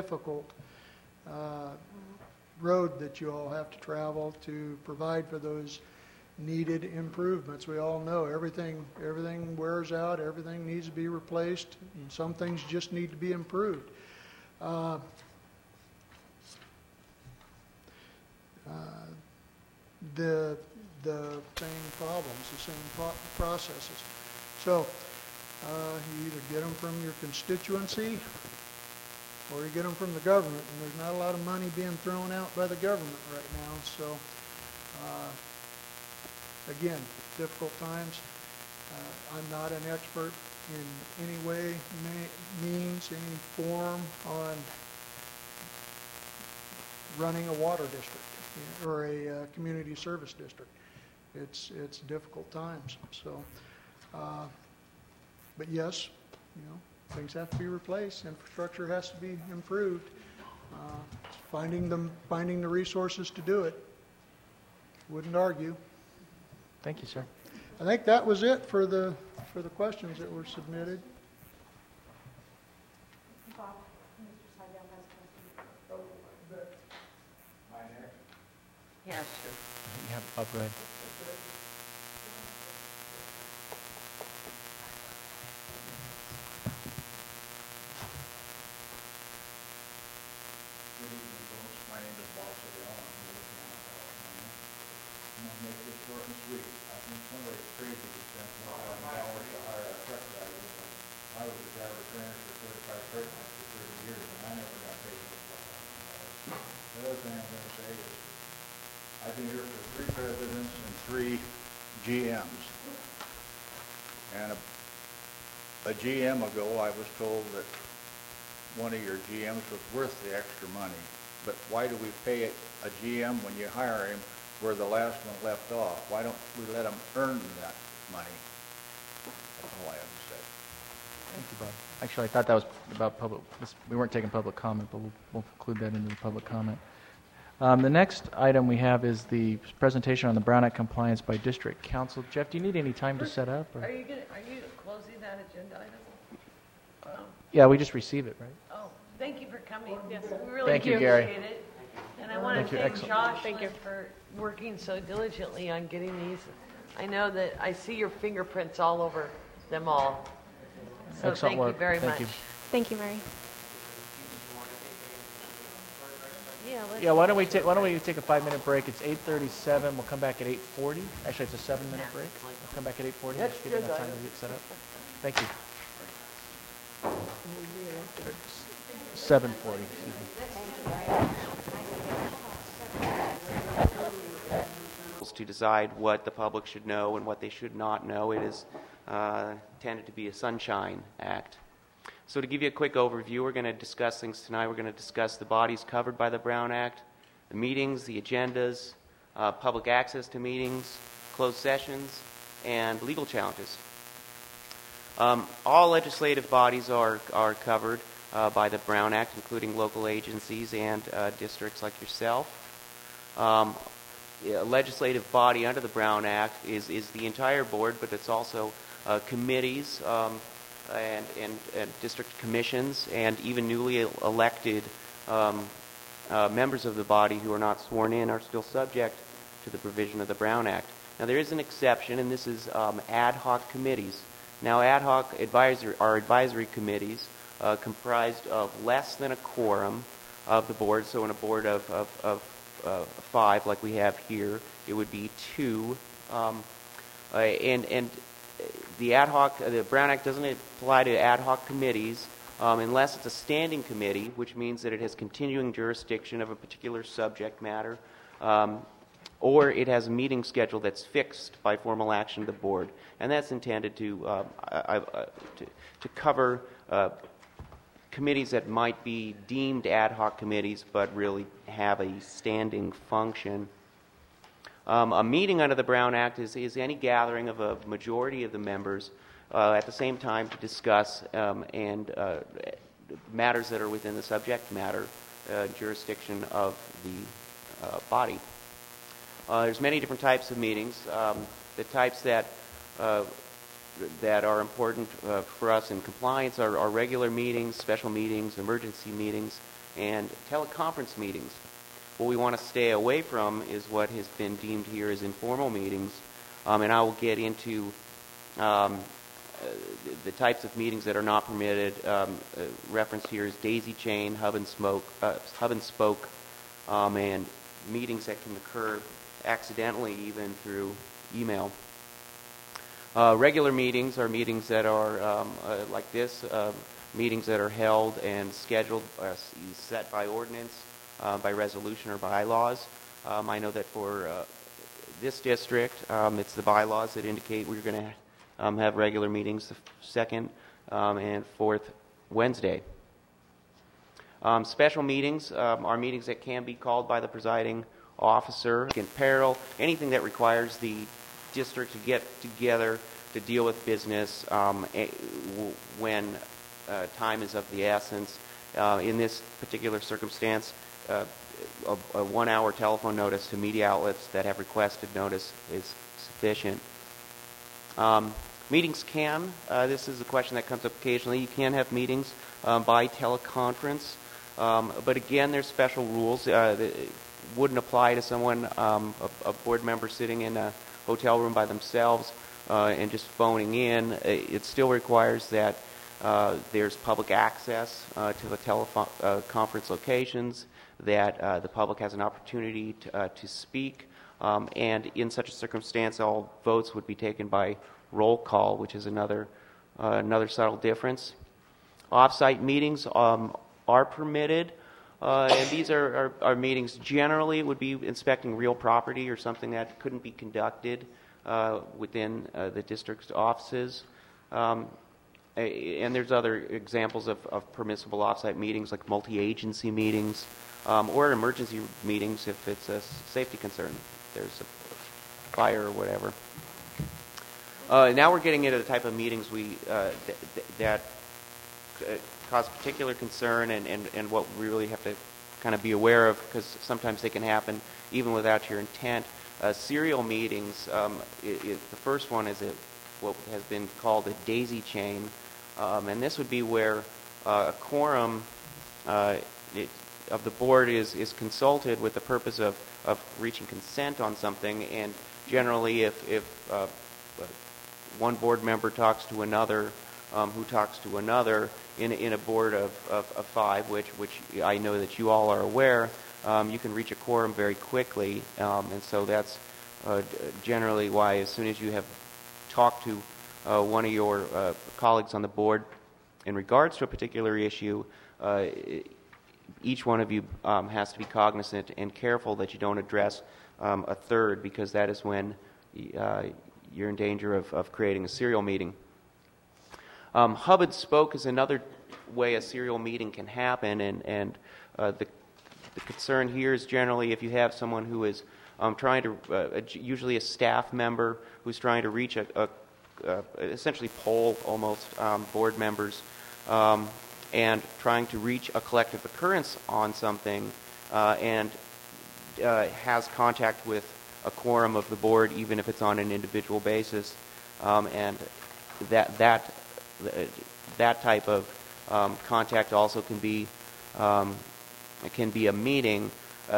road that you all have to travel to provide for those needed improvements. We all know everything wears out, everything needs to be replaced, and some things just need to be improved. The same problems, the same processes. So you either get them from your constituency or you get them from the government, and there's not a lot of money being thrown out by the government right now. So again, difficult times. I'm not an expert in any way, means, any form on running a water district or a community service district. It's difficult times. So, but yes, things have to be replaced. Infrastructure has to be improved. Finding the resources to do it. Wouldn't argue. Thank you, sir. I think that was it for the questions that were submitted. Yeah, sure. Yeah, Bob, go ahead. My name is Bob Sedell. I'm from Louisiana, California. I'm going to make this short and sweet. I think somebody's crazy to spend $4,000 to hire a truck driver. I was a driver trainer for 35 freight lines for 30 years, and I never got paid $4,000. The other thing I'm going to say is I've been here for 3 presidents and 3 GMs. And a GM ago, I was told that one of your GMs was worth the extra money. But why do we pay a GM when you hire him where the last one left off? Why don't we let him earn that money? That's all I have to say. Thank you, Bob. Actually, I thought that was about public. We weren't taking public comment, but we'll include that into the public comment. The next item we have is the presentation on the Brown Act compliance by district council. Jeff, do you need any time to set up? Or? Are you closing that agenda item? Yeah, we just receive it, right? Oh, thank you for coming. Yes, we really Thank you, appreciate Gary. it. And I want to thank Excellent. Josh for working so diligently on getting these. I know that I see your fingerprints all over them all. So Excellent thank work. you very Thank much. you. Thank you, Mary. Yeah, why don't we take a 5-minute break? It's 8:37. We'll come back at 8:40. Actually, it's a 7-minute break. We'll come back at 8:40. That's Just give good, enough time Ivan. to get set up. Thank you. 7:40. To decide what the public should know and what they should not know. It is tended to be a sunshine act. So to give you a quick overview, we're going to discuss things tonight. We're going to discuss the bodies covered by the Brown Act, the meetings, the agendas, public access to meetings, closed sessions, and legal challenges. All legislative bodies are covered by the Brown Act, including local agencies and districts like yourself. A legislative body under the Brown Act is the entire board, but it's also committees and district commissions and even newly elected members of the body who are not sworn in are still subject to the provision of the Brown Act. Now there is an exception, and this is ad hoc committees. Now ad hoc are advisory committees comprised of less than a quorum of the board. So in a board of 5, like we have here, it would be 2. And the Brown Act doesn't apply to ad hoc committees unless it's a standing committee, which means that it has continuing jurisdiction of a particular subject matter, or it has a meeting schedule that's fixed by formal action of the board, and that's intended to cover committees that might be deemed ad hoc committees but really have a standing function. A meeting under the Brown Act is any gathering of a majority of the members at the same time to discuss matters that are within the subject matter jurisdiction of the body. There's many different types of meetings. The types that are important for us in compliance are regular meetings, special meetings, emergency meetings, and teleconference meetings. What we want to stay away from is what has been deemed here as informal meetings, and I will get into the types of meetings that are not permitted. Reference here is daisy chain, hub and spoke, and meetings that can occur accidentally even through email. Regular meetings are meetings that are like this, meetings that are held and scheduled, set by ordinance, by resolution or bylaws. I know that for this district, it's the bylaws that indicate we're going to have regular meetings the second and fourth Wednesday. Special meetings are meetings that can be called by the presiding officer in peril, anything that requires the district to get together to deal with business when time is of the essence. In this particular circumstance, a 1-hour telephone notice to media outlets that have requested notice is sufficient. Meetings can, this is a question that comes up occasionally, you can have meetings by teleconference, but again, there's special rules that wouldn't apply to someone, a board member sitting in a hotel room by themselves and just phoning in. It still requires that there's public access to the teleconference locations, that the public has an opportunity to speak, and in such a circumstance, all votes would be taken by roll call, which is another subtle difference. Off-site meetings are permitted, and these are meetings generally would be inspecting real property or something that couldn't be conducted within the district's offices. And there's other examples of permissible off-site meetings like multi-agency meetings or emergency meetings if it's a safety concern. There's a fire or whatever. Now we're getting into the type of meetings that cause particular concern and what we really have to kind of be aware of, because sometimes they can happen even without your intent. Serial meetings, the first one is what has been called a daisy chain, and this would be where a quorum of the board is consulted with the purpose of reaching consent on something, and generally if one board member talks to another, who talks to another in a board of 5, which I know that you all are aware, you can reach a quorum very quickly, and so that's generally why as soon as you have talked to one of your colleagues on the board in regards to a particular issue, each one of you has to be cognizant and careful that you don't address a third, because that is when you're in danger of creating a serial meeting. Hub and spoke is another way a serial meeting can happen, and the concern here is generally if you have someone who is trying to, usually a staff member who's trying to reach essentially poll almost board members and trying to reach a collective occurrence on something and has contact with a quorum of the board, even if it's on an individual basis, and that type of contact also can be a meeting.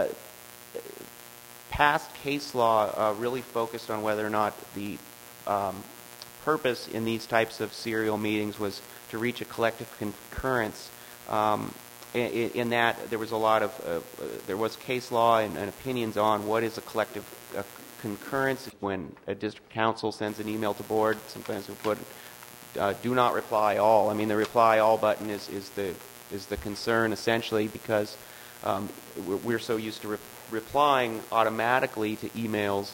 Past case law really focused on whether or not the purpose in these types of serial meetings was to reach a collective concurrence. In that there was a lot of there was case law and opinions on what is a collective concurrence. When a district council sends an email to board, sometimes we put do not reply all. I mean, the reply all button is the concern essentially, because we're so used to replying automatically to emails,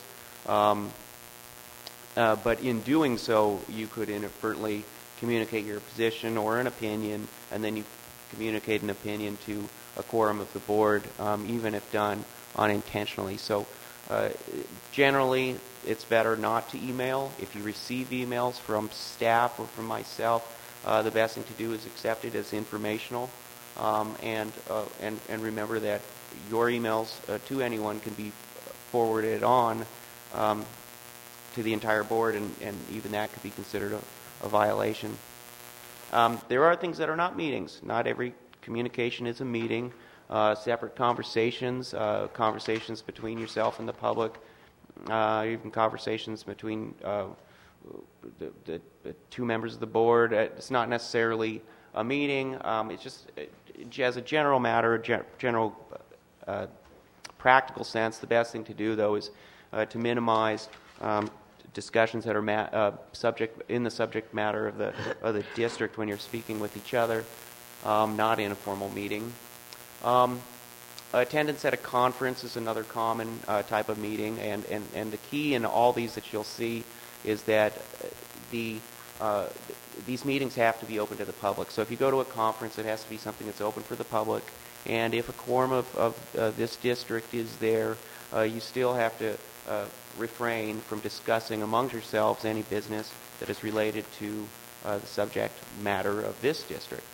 but in doing so you could inadvertently communicate your position or an opinion, and then you communicate an opinion to a quorum of the board, even if done unintentionally. So generally it's better not to email. If you receive emails from staff or from myself, the best thing to do is accept it as informational, and remember that your emails to anyone can be forwarded on to the entire board, and even that could be considered a violation. There are things that are not meetings. Not every communication is a meeting. Separate conversations, conversations between yourself and the public, even conversations between the two members of the board. It's not necessarily a meeting. It's just, as a general matter, general practical sense, the best thing to do, though, is to minimize discussions that are in the subject matter of the district when you're speaking with each other, not in a formal meeting. Attendance at a conference is another common type of meeting, and the key in all these that you'll see is that these meetings have to be open to the public. So if you go to a conference, it has to be something that's open for the public. And if a quorum of this district is there, you still have to refrain from discussing among yourselves any business that is related to the subject matter of this district.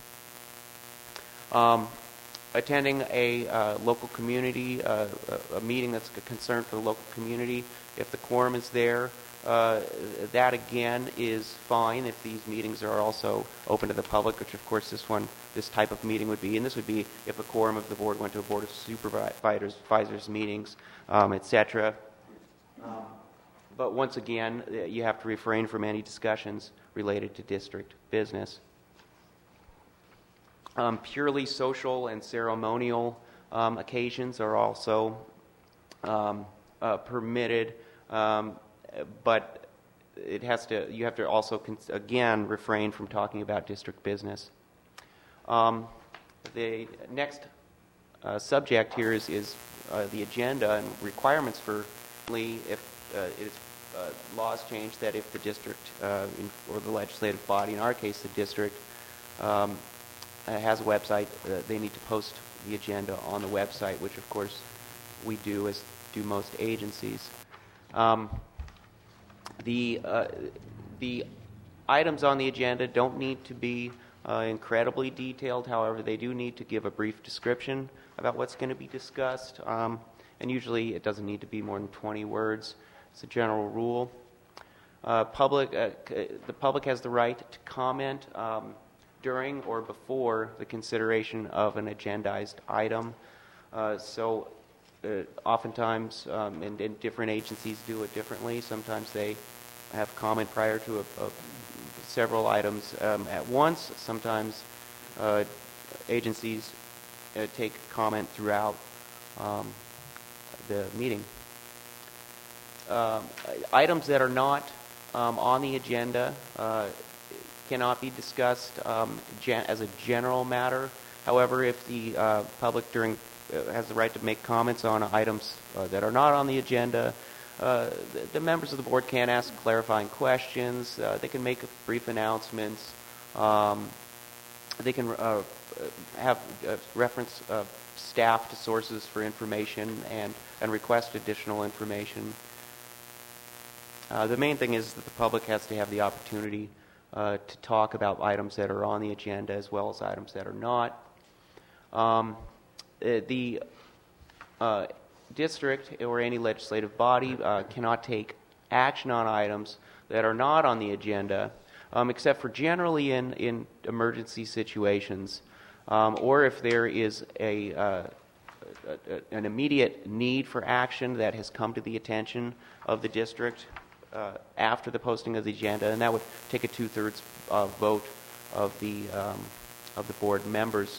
Attending a local community, a meeting that's a concern for the local community, if the quorum is there, that again is fine if these meetings are also open to the public, which of course this type of meeting would be. And this would be if a quorum of the board went to a board of supervisors meetings, etc. But once again, you have to refrain from any discussions related to district business. Purely social and ceremonial occasions are also permitted, but you have to also again refrain from talking about district business. The next subject here is the agenda and requirements for if laws change that if the district or the legislative body, in our case the district, has a website, they need to post the agenda on the website, which of course we do, as do most agencies. The items on the agenda don't need to be incredibly detailed. However, they do need to give a brief description about what's going to be discussed, and usually it doesn't need to be more than 20 words. It's a general rule. The public has the right to comment during or before the consideration of an agendized item. Oftentimes, and different agencies do it differently. Sometimes they have comment prior to several items at once. Sometimes agencies take comment throughout the meeting. Items that are not on the agenda cannot be discussed as a general matter. However, if the public has the right to make comments on items that are not on the agenda, the members of the board can ask clarifying questions. They can make brief announcements. They can have reference staff to sources for information and request additional information. The main thing is that the public has to have the opportunity to talk about items that are on the agenda as well as items that are not. The district or any legislative body cannot take action on items that are not on the agenda, except for generally in emergency situations, or if there is an immediate need for action that has come to the attention of the district after the posting of the agenda, and that would take a 2/3 vote of the board members.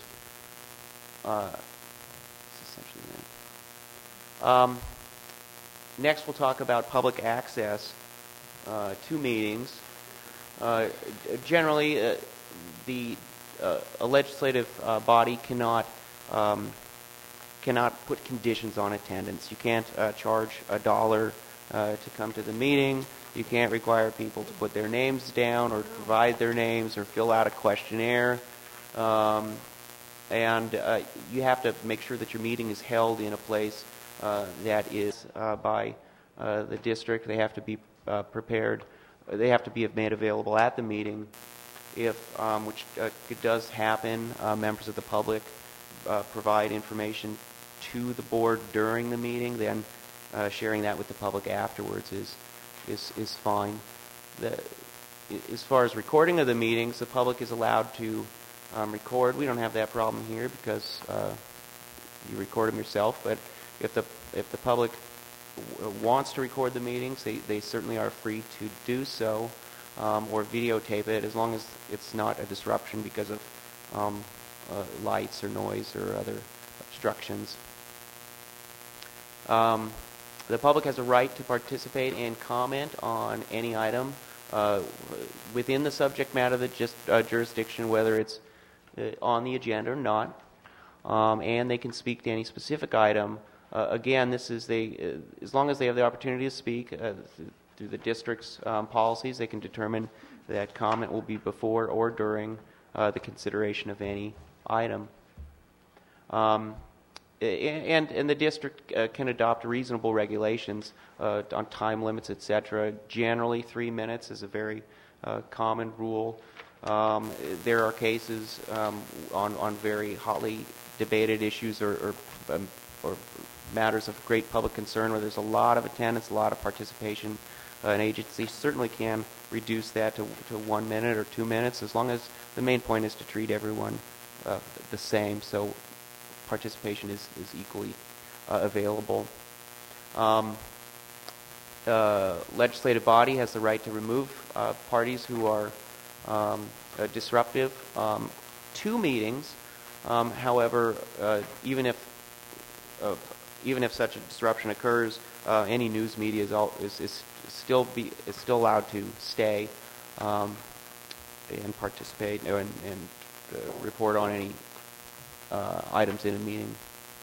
Next, we'll talk about public access to meetings. Generally, a legislative body cannot put conditions on attendance. You can't charge $1 to come to the meeting. You can't require people to put their names down or provide their names or fill out a questionnaire. And you have to make sure that your meeting is held in a place that is by the district. They have to be prepared. They have to be made available at the meeting. Which it does happen, members of the public provide information to the board during the meeting, then sharing that with the public afterwards is fine. As far as recording of the meetings, the public is allowed to record. We don't have that problem here because you record them yourself. But if the public wants to record the meetings, they certainly are free to do so, or videotape it, as long as it's not a disruption because of lights or noise or other obstructions. The public has a right to participate and comment on any item within the subject matter of the jurisdiction, whether it's on the agenda or not, and they can speak to any specific item. Again, this is as long as they have the opportunity to speak through the district's policies, they can determine that comment will be before or during the consideration of any item. And the district can adopt reasonable regulations on time limits, etc. Generally, 3 minutes is a very common rule. There are cases on very hotly debated issues or matters of great public concern where there's a lot of attendance, a lot of participation. An agency certainly can reduce that to 1 minute or 2 minutes, as long as the main point is to treat everyone the same, so participation is equally available. Legislative body has the right to remove parties who are disruptive. 2 meetings, however, even if such a disruption occurs, any news media is still allowed to stay and participate and report on any items in a meeting.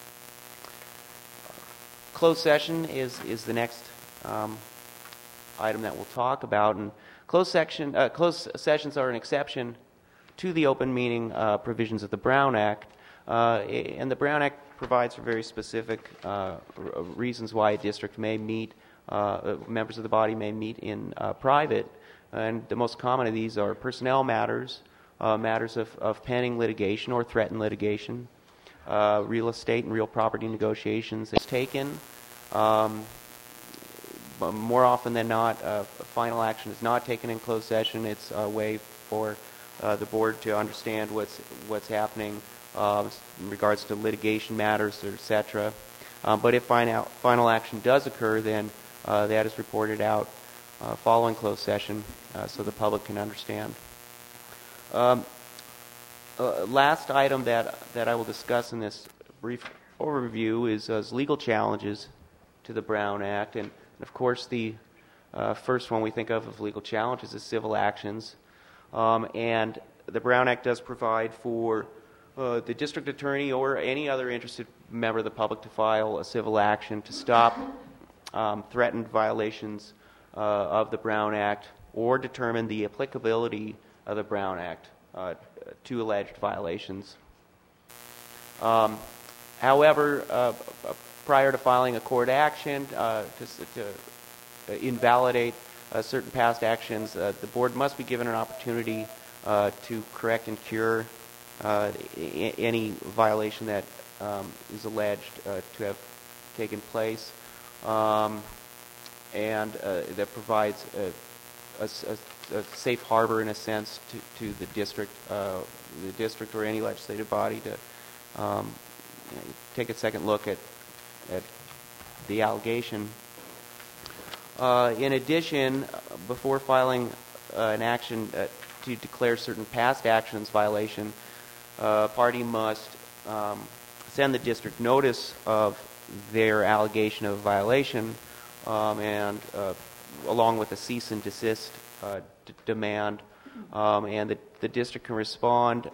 Closed session is the next item that we'll talk about, and closed sessions are an exception to the open meeting provisions of the Brown Act, and the Brown Act provides for very specific reasons why a district may meet, members of the body may meet in private, and the most common of these are personnel matters, matters of pending litigation or threatened litigation, real estate and real property negotiations. It's taken. More often than not, final action is not taken in closed session. It's a way for the board to understand what's happening in regards to litigation matters, etc. But if final action does occur, then that is reported out following closed session so the public can understand. Last item that I will discuss in this brief overview is legal challenges to the Brown Act. And of course, the first one we think of legal challenges is civil actions. And the Brown Act does provide for the district attorney or any other interested member of the public to file a civil action to stop threatened violations of the Brown Act or determine the applicability of the Brown Act to alleged violations. However, prior to filing a court action to invalidate certain past actions, the board must be given an opportunity to correct and cure any violation that is alleged to have taken place, and that provides a safe harbor, in a sense, to the district or any legislative body to take a second look at the allegation. In addition, before filing an action to declare certain past actions violation, a party must send the district notice of their allegation of violation, and along with a cease and desist demand, and the district can respond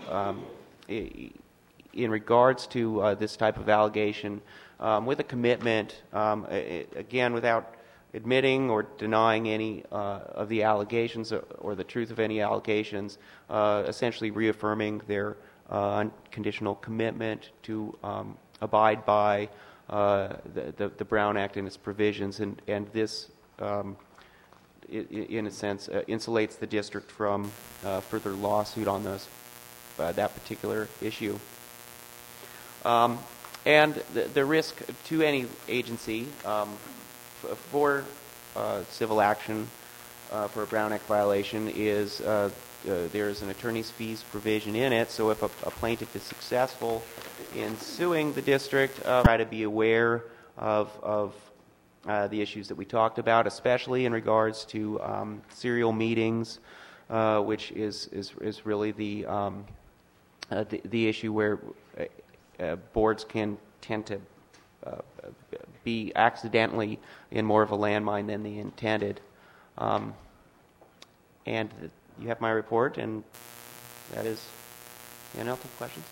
in regards to this type of allegation with a commitment, again, without admitting or denying any of the allegations or the truth of any allegations, essentially reaffirming their unconditional commitment to abide by the Brown Act and its provisions, and this, in a sense, insulates the district from further lawsuit on that particular issue. And the risk to any agency for civil action for a Brown Act violation is there is an attorney's fees provision in it. So if a plaintiff is successful in suing the district, try to be aware of the issues that we talked about, especially in regards to serial meetings, which is really the issue where boards can tend to be accidentally in more of a landmine than they intended. And you have my report, and that is anyone else have questions?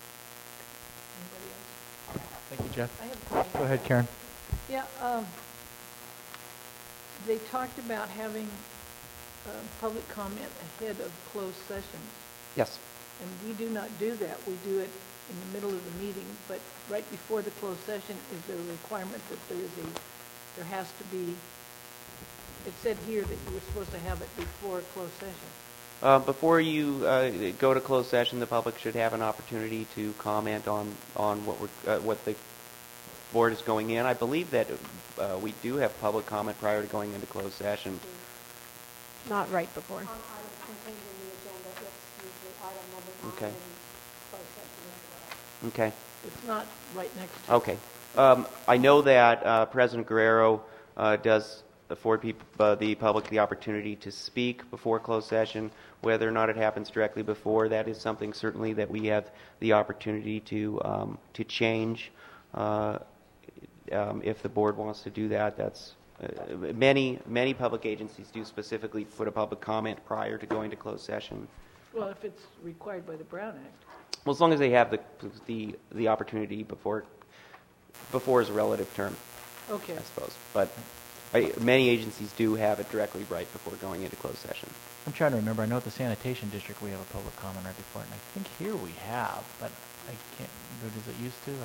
Thank you, Jeff. I have a question. Go ahead, Karen. Yeah, they talked about having public comment ahead of closed sessions. Yes. And we do not do that. We do it in the middle of the meeting, but right before the closed session, is there a requirement that there has to be, it said here that you were supposed to have it before closed session. Before you go to closed session, the public should have an opportunity to comment on what the board is going in. I believe that we do have public comment prior to going into closed session. Not right before. On items contained in the agenda, it's usually item number 9 Okay. in closed session as well. Okay. It's not right next to Okay. I know that President Guerrero does afford the public the opportunity to speak before closed session. Whether or not it happens directly before, that is something certainly that we have the opportunity to change. If the board wants to do that, that's many public agencies do specifically put a public comment prior to going to closed session. Well, if it's required by the Brown Act. Well, as long as they have the opportunity before is a relative term. Okay. I suppose, but many agencies do have it directly right before going into closed session. I'm trying to remember. I know at the sanitation district we have a public comment right before it, and I think here we have, but I can't. Does it used to?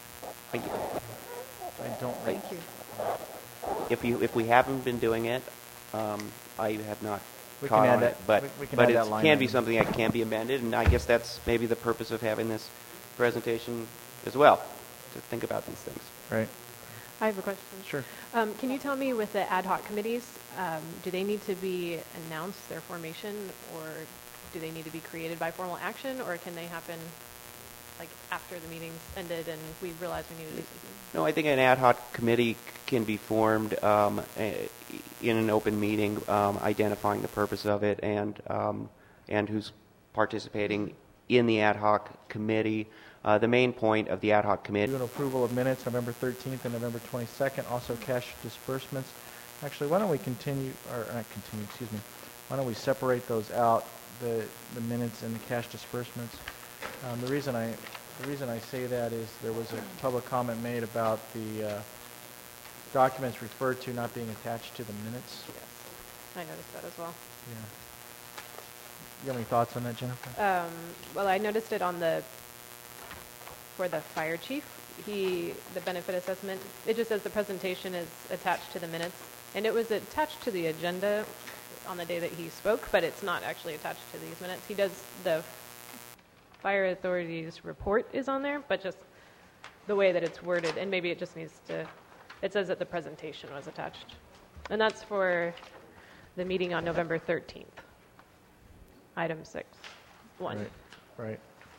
I don't. Thank you. If we haven't been doing it, I have not We caught can add on that- it, but we can but add it that line can be item. something that can be amended, and I guess that's maybe the purpose of having this presentation as well, to think about these things. Right. I have a question. Sure. Can you tell me with the ad hoc committees, do they need to be announced, their formation, or do they need to be created by formal action, or can they happen like after the meeting's ended and we realize we need to do something? No, I think an ad hoc committee can be formed in an open meeting, identifying the purpose of it and who's participating in the ad hoc committee. The main point of the ad hoc committee. Do an approval of minutes November 13th and November 22nd, also cash disbursements. Actually, why don't we continue, or not continue, excuse me, why don't we separate those out, the minutes and the cash disbursements? The reason I say that is there was a public comment made about the documents referred to not being attached to the minutes. Yes, I noticed that as well. Yeah. You have any thoughts on that, Jennifer? Well, I noticed it for the fire chief. The benefit assessment, it just says the presentation is attached to the minutes, and it was attached to the agenda on the day that he spoke, but it's not actually attached to these minutes. He does, the fire authority's report is on there, but just the way that it's worded, and maybe it just needs to, it says that the presentation was attached. And that's for the meeting on November 13th. Item 6.1. Right.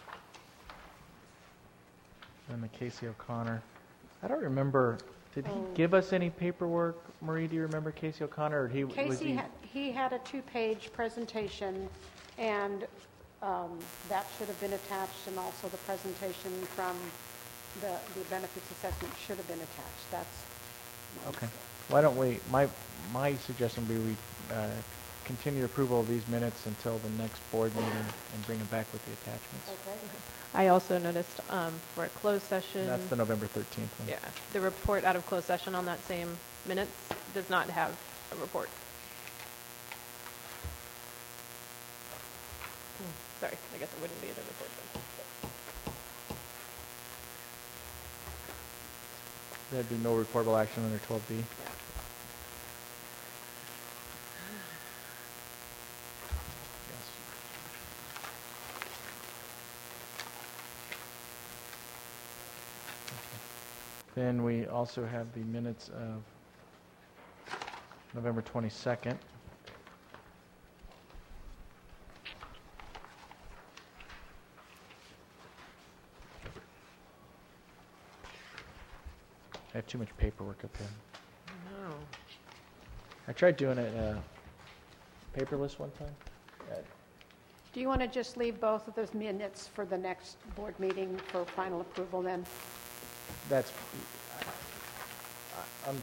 And the Casey O'Connor. I don't remember. Did he give us any paperwork, Marie? Do you remember Casey O'Connor? Or Casey, he had a 2-page presentation, and that should have been attached, and also the presentation from the benefits assessment should have been attached. That's my Okay. mistake. Why don't we? My suggestion would be we continue approval of these minutes until the next board meeting and bring them back with the attachments. Okay. I also noticed for a closed session. That's the November 13th one. Yeah, the report out of closed session on that same minutes does not have a report. Sorry, I guess it wouldn't be in the report then. There'd be no reportable action under 12B. Then we also have the minutes of November 22nd. I have too much paperwork up here. No. I tried doing it paperless one time. Do you want to just leave both of those minutes for the next board meeting for final approval then? That's, I'm,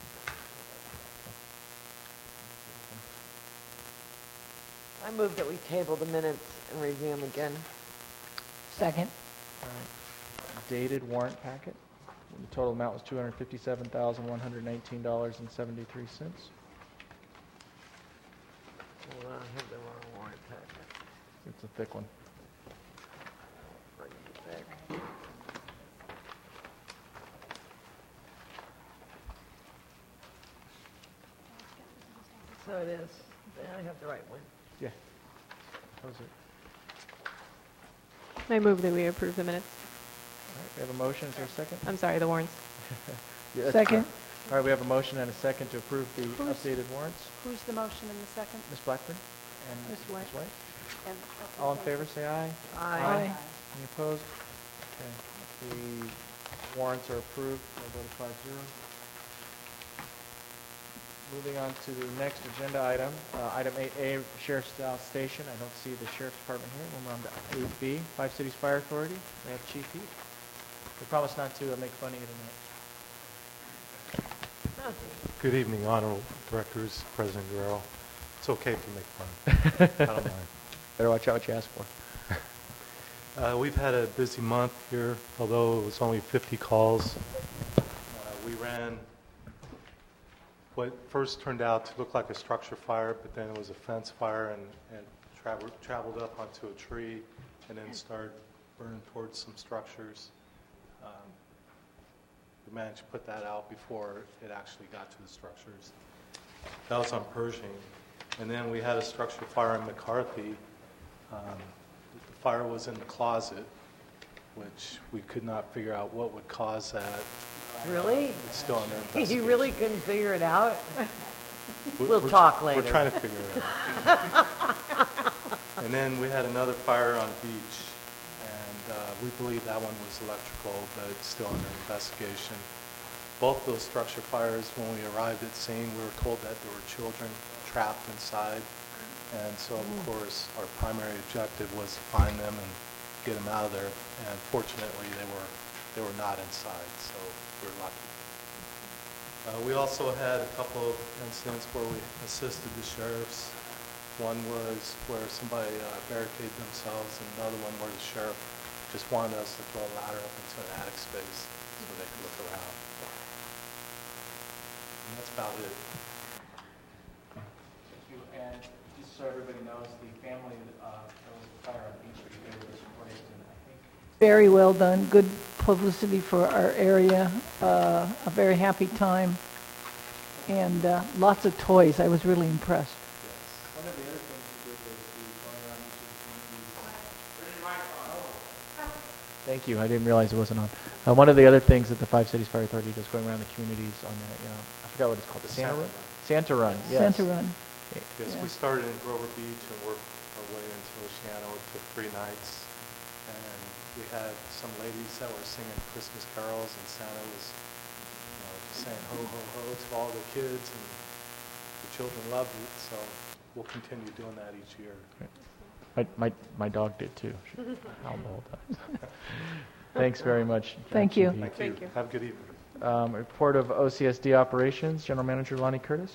I move that we table the minutes and review them again. Second. all right. Dated warrant packet. The total amount was $257,119.73. Well, I have the wrong warrant packet. It's a thick one. Bring it back. So it is. I have the right one. Yeah. That was it. I move that we approve the minutes. All right, we have a motion. Is there a second? I'm sorry, the warrants. Yes. Second. All right, we have a motion and a second to approve the Who's- updated warrants. Who's the motion in the second? Ms. Blackburn and Ms. White. And- All in favor, say aye. Aye. Any opposed? Okay. The warrants are approved by a vote of 5-0. Moving on to the next agenda item, item 8A, Sheriff's Station. I don't see the Sheriff's Department here. We'll move on to 8B, Five Cities Fire Authority. We have Chief Heath. We promise not to make fun of you tonight. Good evening, Honorable Directors, President Guerrero. It's okay if you make fun. I don't mind. Better watch out what you ask for. We've had a busy month here, although it was only 50 calls. We ran what first turned out to look like a structure fire, but then it was a fence fire and traveled up onto a tree and then started burning towards some structures. We managed to put that out before it actually got to the structures. That was on Pershing. And then we had a structure fire in McCarthy. The fire was in the closet, which we could not figure out what would cause that. Really? It's still under investigation. You really couldn't figure it out? We're talk later. We're trying to figure it out. And then we had another fire on Beach, and we believe that one was electrical, but it's still under investigation. Both those structure fires, when we arrived at the scene, we were told that there were children trapped inside. And so, of course, our primary objective was to find them and get them out of there. And fortunately, they were not inside, so we were lucky. We also had a couple of incidents where we assisted the sheriffs. One was where somebody barricaded themselves, and another one where the sheriff just wanted us to throw a ladder up into an attic space so they could look around. And that's about it. Thank you. And just so everybody knows, the family that was fire on Beach Street, they were displaced, and I think Very well done. Good publicity for our area. A very happy time. And lots of toys. I was really impressed. one of the other things we did was we going around each of the communities. Thank you. I didn't realize it wasn't on. One of the other things that the Five Cities Fire Authority does going around the communities on that, I forgot what it's called. The Santa Run? Santa Run, yes. Santa Run. Yes, we started in Grover Beach and worked our way into Oceano. It took 3 nights. And we had some ladies that were singing Christmas carols, and Santa was just saying ho, ho, ho to all the kids, and the children loved it. So we'll continue doing that each year. My dog did too. She howled the whole time. Thanks very much. Thank you. Thank you. Have a good evening. Report of OCSD operations, General Manager Lonnie Curtis.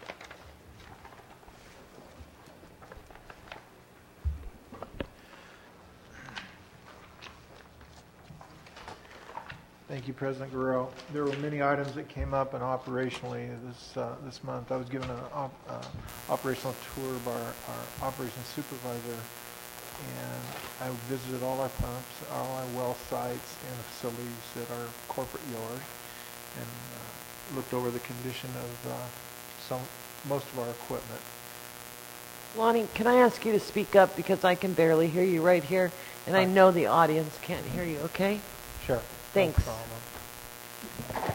Thank you, President Guerrero. There were many items that came up and operationally this month. I was given an operational tour by our operations supervisor, and I visited all our pumps, all our well sites and facilities at our corporate yard, and looked over the condition of most of our equipment. Lonnie, can I ask you to speak up because I can barely hear you right here, and I know the audience can't hear you, okay? Sure. Thanks. No problem.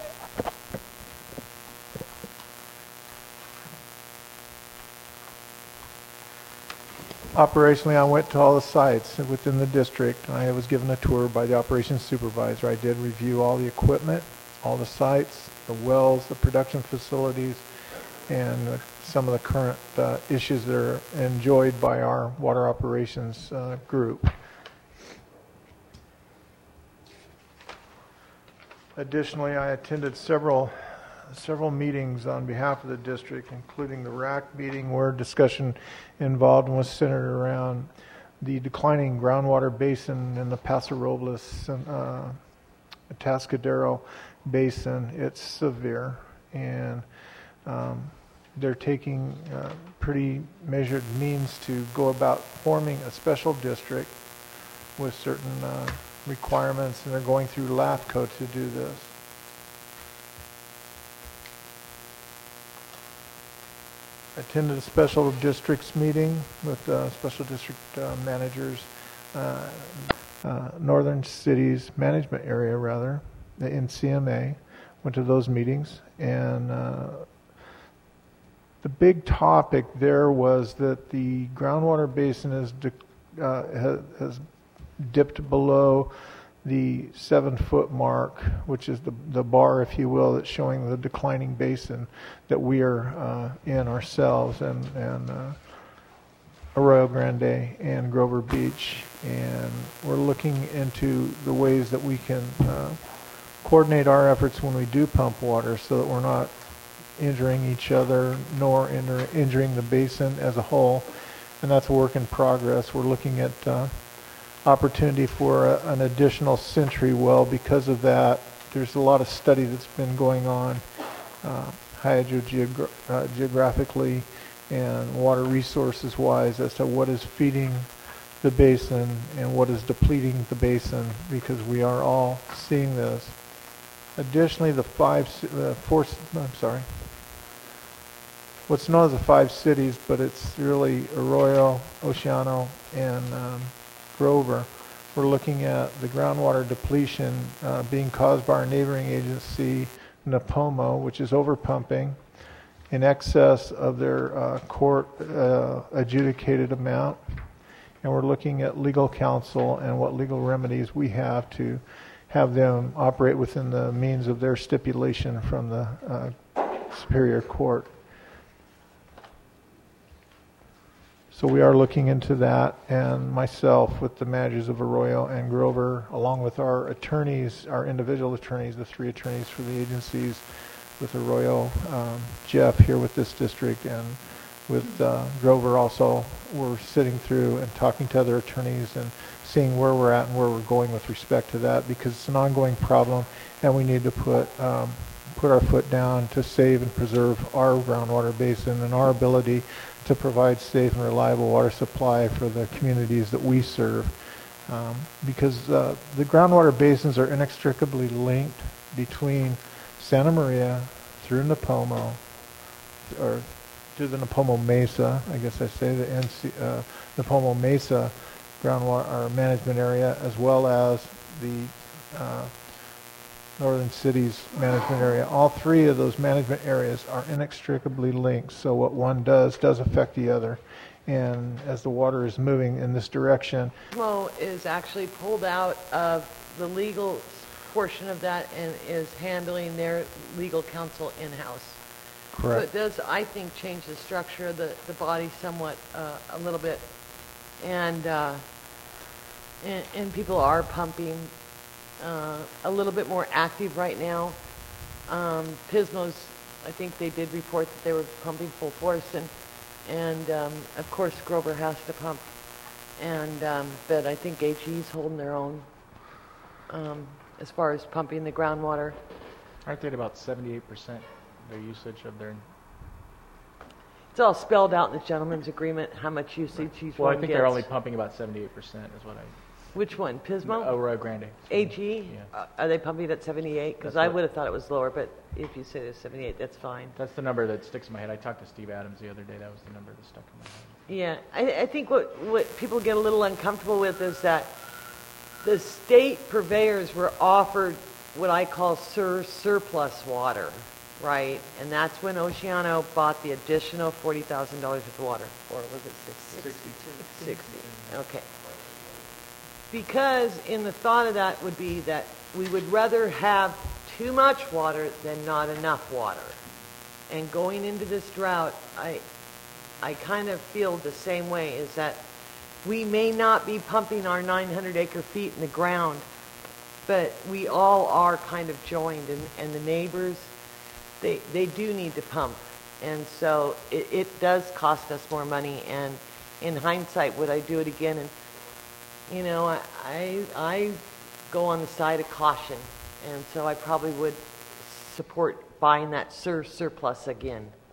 Operationally, I went to all the sites within the district, and I was given a tour by the operations supervisor. I did review all the equipment, all the sites, the wells, the production facilities, and some of the current issues that are enjoyed by our water operations group. Additionally, I attended several meetings on behalf of the district, including the RAC meeting where discussion involved was centered around the declining groundwater basin in the Paso Robles and Atascadero basin. It's severe, and they're taking pretty measured means to go about forming a special district with certain requirements, and they're going through LAFCO to do this. Attended a special districts meeting with special district managers, Northern Cities Management Area, rather, in CMA. Went to those meetings, and the big topic there was that the groundwater basin has dipped below the 7-foot mark, which is the bar, if you will, that's showing the declining basin that we are in ourselves, and Arroyo Grande and Grover Beach. And we're looking into the ways that we can coordinate our efforts when we do pump water so that we're not injuring each other nor injuring the basin as a whole. And that's a work in progress. We're looking at opportunity for an additional Century well. Because of that, there's a lot of study that's been going on hydrogeographically and water resources wise as to what is feeding the basin and what is depleting the basin, because we are all seeing this. Additionally, what's known as the 5 cities, but it's really Arroyo, Oceano, and Grover. We're looking at the groundwater depletion being caused by our neighboring agency, Napomo, which is overpumping in excess of their court adjudicated amount. And we're looking at legal counsel and what legal remedies we have to have them operate within the means of their stipulation from the Superior Court. So we are looking into that, and myself with the managers of Arroyo and Grover, along with our attorneys, our individual attorneys, the 3 attorneys for the agencies, with Arroyo, Jeff here with this district, and with Grover also, we're sitting through and talking to other attorneys and seeing where we're at and where we're going with respect to that, because it's an ongoing problem, and we need to put our foot down to save and preserve our groundwater basin and our ability to provide safe and reliable water supply for the communities that we serve. Because the groundwater basins are inextricably linked between Santa Maria through Napomo, or through the Napomo Mesa, I guess I say, the Napomo Mesa groundwater management area, as well as the Northern Cities management area. All 3 of those management areas are inextricably linked, so what one does affect the other. And as the water is moving in this direction, Mo is actually pulled out of the legal portion of that and is handling their legal counsel in-house. correct. So it does, I think, change the structure of the body somewhat, a little bit. And people are pumping a little bit more active right now. Pismo's, I think they did report that they were pumping full force, and of course Grover has to pump, and but I think AG's holding their own as far as pumping the groundwater. Aren't they at about 78% their usage of their... It's all spelled out in the gentleman's agreement how much usage each Well, one I think gets. they're only pumping about 78% is what I... Which one, Pismo? Arroyo Grande. AG? Yeah. Are they pumping at 78? Because That's I what- would have thought it was lower, but if you say there's 78, that's fine. That's the number that sticks in my head. I talked to Steve Adams the other day. That was the number that stuck in my head. Yeah, I think what people get a little uncomfortable with is that the state purveyors were offered what I call surplus water, right? And that's when Oceano bought the additional $40,000 of water. Or was it 60? 60. Okay. Because in the thought of that would be that we would rather have too much water than not enough water. And going into this drought, I kind of feel the same way, is that we may not be pumping our 900 acre feet in the ground, but we all are kind of joined, and the neighbors, they do need to pump. And so it does cost us more money, and in hindsight, would I do it again? And you know, I go on the side of caution, and so I probably would support buying that surplus again.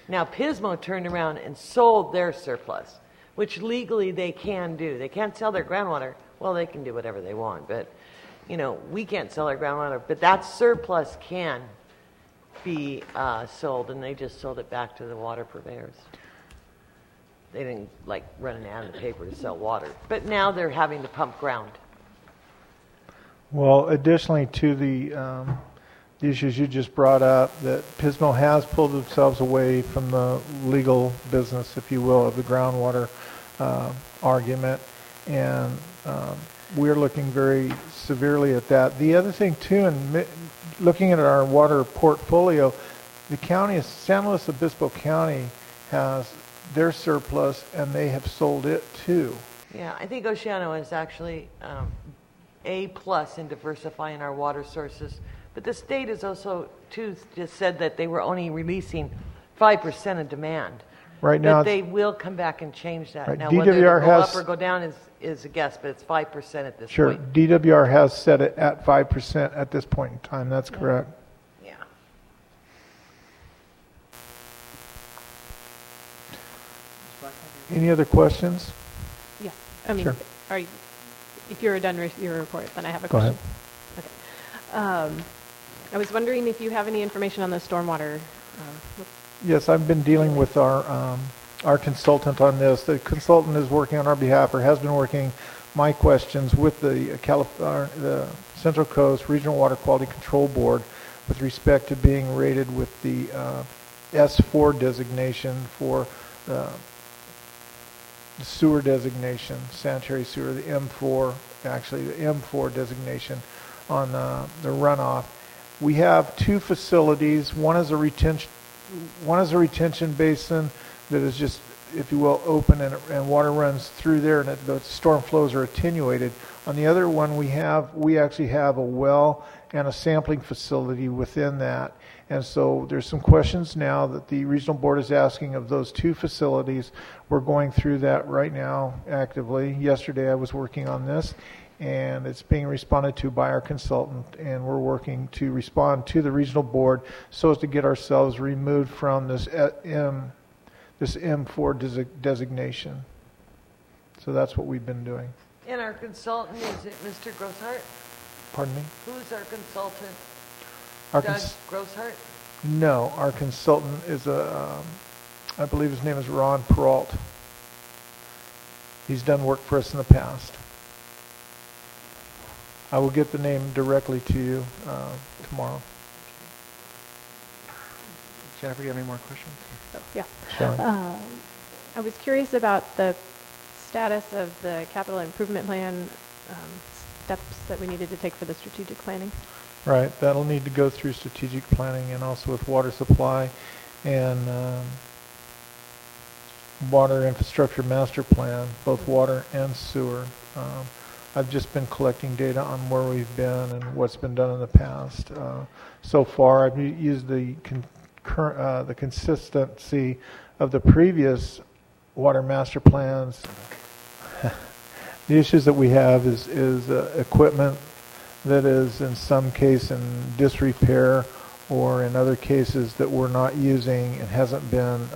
Now, Pismo turned around and sold their surplus, which legally they can do. They can't sell their groundwater. Well, they can do whatever they want, but, you know, we can't sell our groundwater. But that surplus can be sold, and they just sold it back to the water purveyors. They didn't, like, run an ad in the paper to sell water. But now they're having to pump ground. Well, additionally to the issues you just brought up, that Pismo has pulled themselves away from the legal business, if you will, of the groundwater argument, and we're looking very severely at that. The other thing, too, and looking at our water portfolio, the county, San Luis Obispo County, has their surplus, and they have sold it, too. Yeah, I think Oceano is actually A+ in diversifying our water sources. But the state has also, too, just said that they were only releasing 5% of demand. Right now, but they will come back and change that. Right, Now, DWR whether it'll go has, up or go down is a guess, but it's 5% at this sure, point. DWR has set it at 5% at this point in time. That's correct. Yeah. Any other questions? Yeah. I mean, Sure. If you're done with your report, then I have a Go question. ahead. Okay. I was wondering if you have any information on the stormwater. Yes, I've been dealing with our consultant on this. The consultant is working on our behalf, or has been working my questions with the Central Coast Regional Water Quality Control Board with respect to being rated with the S4 designation for the sewer designation, sanitary sewer, the M4, actually the M4 designation on the runoff. We have two facilities. One is a retention basin that is just, if you will, open, and water runs through there, and the storm flows are attenuated. On the other one, we actually have a well and a sampling facility within that. And so there's some questions now that the regional board is asking of those two facilities. We're going through that right now actively. Yesterday I was working on this, and it's being responded to by our consultant, and we're working to respond to the regional board so as to get ourselves removed from this M4 designation. So that's what we've been doing. And our consultant, is it Mr. Grosshart? Pardon me? Who's our consultant? Our Doug Grosshart? No, our consultant is I believe his name is Ron Peralt. He's done work for us in the past. I will get the name directly to you tomorrow. Jennifer, do you have any more questions? Yeah. Sure. I was curious about the status of the capital improvement plan steps that we needed to take for the strategic planning. Right, that'll need to go through strategic planning, and also with water supply and water infrastructure master plan, both water and sewer. I've just been collecting data on where we've been and what's been done in the past. So far, I've used the consistency of the previous water master plans. The issues that we have is equipment that is in some case in disrepair, or in other cases that we're not using and hasn't been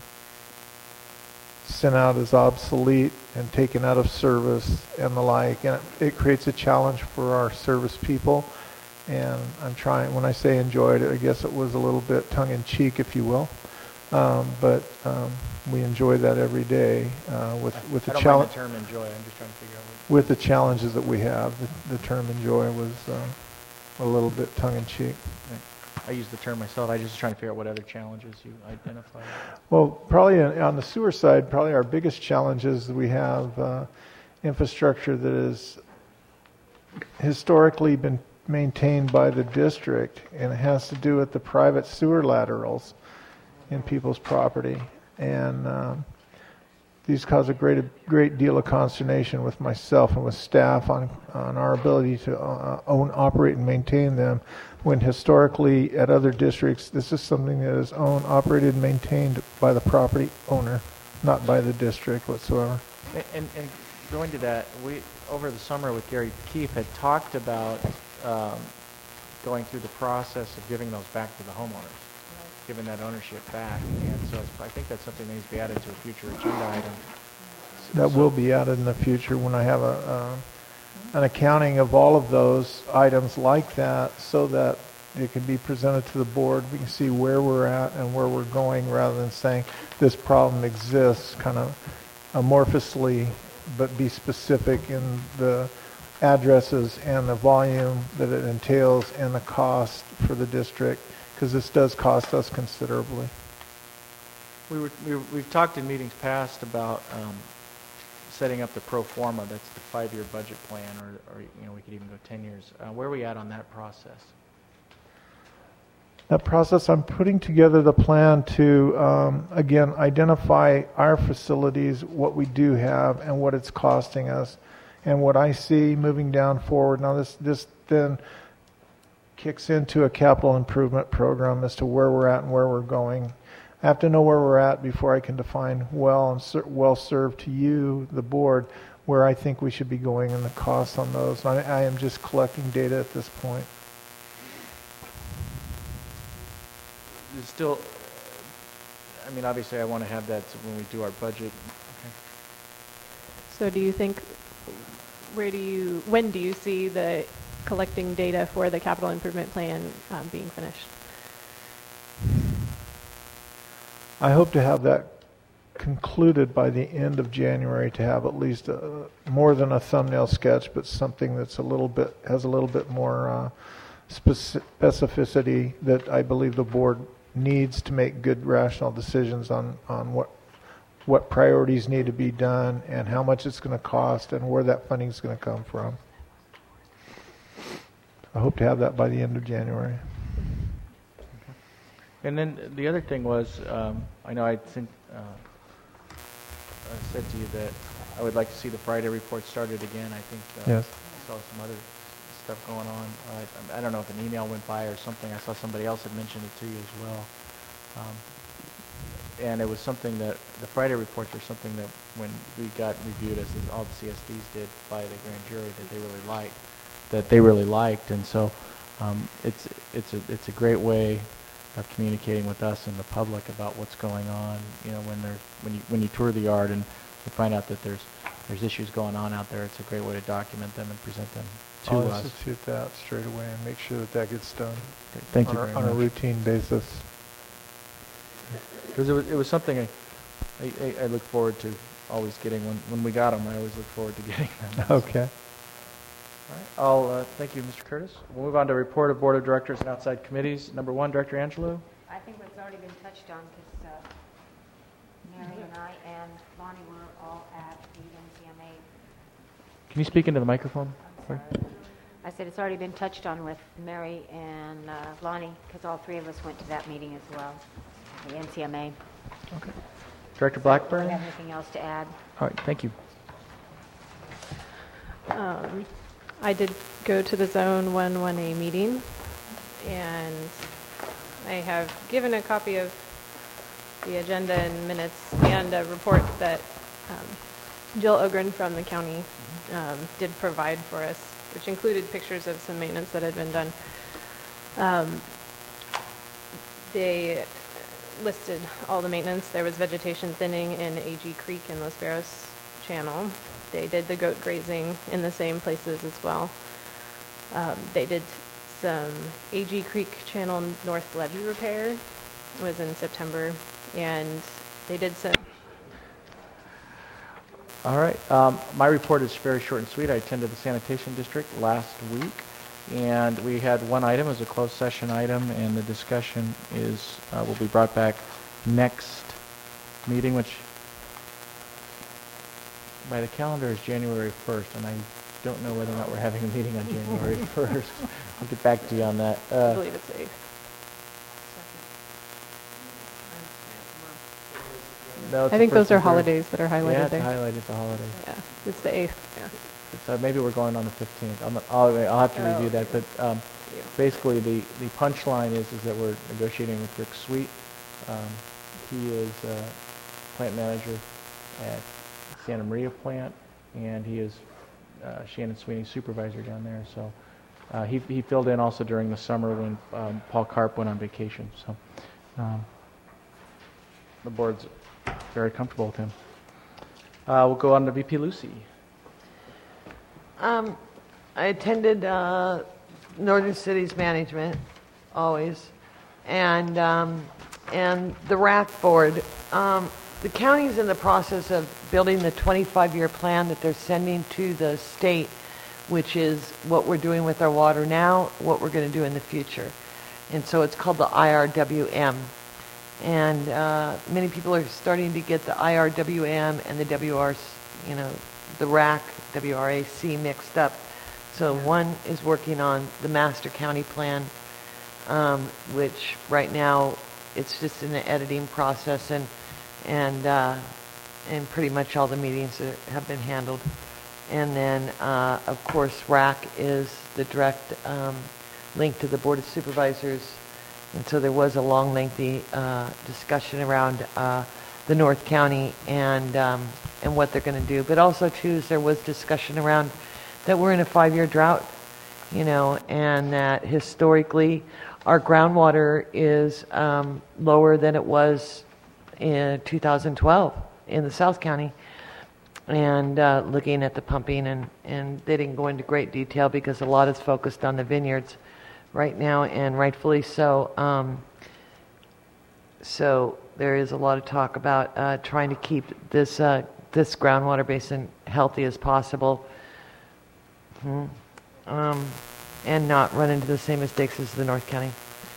sent out as obsolete and taken out of service and the like. And it creates a challenge for our service people. And I'm trying, when I say enjoyed it, I guess it was a little bit tongue-in-cheek, if you will. But we enjoy that every day with the challenge. I don't mind the term enjoy. I'm just trying to figure out with the challenges that we have. The term enjoy was a little bit tongue-in-cheek. I use the term myself. I just trying to figure out what other challenges you identify. Well, probably on the sewer side, probably our biggest challenge is we have infrastructure that has historically been maintained by the district, and it has to do with the private sewer laterals in people's property. And these cause a great deal of consternation with myself and with staff on our ability to own, operate, and maintain them, when historically at other districts, this is something that is owned, operated, and maintained by the property owner, not by the district whatsoever. And going to that, we, over the summer with Gary Keefe, had talked about going through the process of giving those back to the homeowners. giving that ownership back. And so I think that's something that needs to be added to a future agenda item. That will be added in the future when I have an accounting of all of those items like that, so that it can be presented to the board. We can see where we're at and where we're going, rather than saying this problem exists kind of amorphously, but be specific in the addresses and the volume that it entails and the cost for the district, because this does cost us considerably. We've talked in meetings past about setting up the pro forma. That's the 5-year budget plan, or we could even go 10 years. Where are we at on that process? That process, I'm putting together the plan to, again, identify our facilities, what we do have, and what it's costing us, and what I see moving down forward. Now, this then kicks into a capital improvement program as to where we're at and where we're going. I have to know where we're at before I can define well served to you, the board, where I think we should be going and the costs on those. I am just collecting data at this point. There's still, obviously I want to have that when we do our budget. Okay. So do you think, when do you see the collecting data for the capital improvement plan being finished? I hope to have that concluded by the end of January, to have at least more than a thumbnail sketch, but something that's has a little bit more specificity that I believe the board needs to make good, rational decisions on what priorities need to be done and how much it's going to cost and where that funding is going to come from. I hope to have that by the end of January. And then the other thing was, I know I said to you that I would like to see the Friday report started again. I think yes. I saw some other stuff going on. I don't know if an email went by or something. I saw somebody else had mentioned it to you as well. And it was something that the Friday reports were something that when we got reviewed, as all the CSDs did by the grand jury, that they really liked. And so it's a great way of communicating with us and the public about what's going on. When you tour the yard and you find out that there's issues going on out there, it's a great way to document them and present them to I'll us. institute that straight away and make sure that gets done. Okay, thank you very much. On a routine basis. Because it was something I look forward to always getting. When we got them, I always look forward to getting them. Okay. All right. Thank you, Mr. Curtis. We'll move on to report of Board of Directors and outside committees. Number 1, Director Angelo. I think what's already been touched on, because Mary and I and Lonnie were all at the NCMA. Can you speak into the microphone? I'm sorry. I said it's already been touched on with Mary and Lonnie, because all three of us went to that meeting as well, the NCMA. Okay. Director Blackburn? Do you have anything else to add? All right, thank you. I did go to the Zone 1-1A meeting, and I have given a copy of the agenda and minutes and a report that Jill Ogren from the county did provide for us, which included pictures of some maintenance that had been done. They listed all the maintenance. There was vegetation thinning in AG Creek and Los Barros Channel. They did the goat grazing in the same places as well. They did some AG Creek Channel North levee repair, was in September, and they did some... All right. My report is very short and sweet. I attended the sanitation district last week, and we had one item as a closed session item, and the discussion will be brought back next meeting, which by the calendar is January 1st, and I don't know whether or not we're having a meeting on January 1st. I'll get back to you on that. I believe it's 8th. No, I think those are holidays that are highlighted there. Yeah, highlighted the holidays. Yeah, it's the 8th. Yeah. So maybe we're going on the 15th. I'll have to review that. But basically, the punchline is that we're negotiating with Rick Sweet. He is plant manager at Santa Maria plant, and he is Shannon Sweeney's supervisor down there. So he filled in also during the summer when Paul Karp went on vacation. So The board's very comfortable with him. We'll go on to VP Lucy. I attended Northern Cities Management, always, and the RAC board. The county's in the process of building the 25-year plan that they're sending to the state, which is what we're doing with our water now, what we're going to do in the future. And so it's called the IRWM. And many people are starting to get the IRWM and the the RAC, WRAC mixed up. So one is working on the master county plan, which right now it's just in the editing process, and pretty much all the meetings have been handled. And then, of course, RAC is the direct link to the Board of Supervisors. And so there was a long, lengthy discussion around the North County and what they're going to do. But also, too, there was discussion around that we're in a 5-year drought, and that historically our groundwater is lower than it was in 2012 in the South County. And looking at the pumping, and they didn't go into great detail because a lot is focused on the vineyards right now, and rightfully so. So there is a lot of talk about trying to keep this groundwater basin healthy as possible, and not run into the same mistakes as the North County.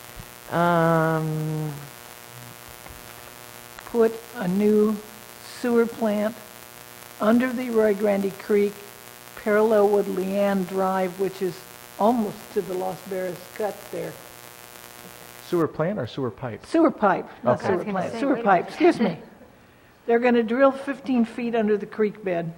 Put a new sewer plant under the Rio Grande Creek, parallel with Leanne Drive, which is almost to the Los Barras cut there. Sewer plant or sewer pipe? Sewer pipe, not Okay. sewer plant, sewer pipe, excuse me. They're going to drill 15 feet under the creek bed.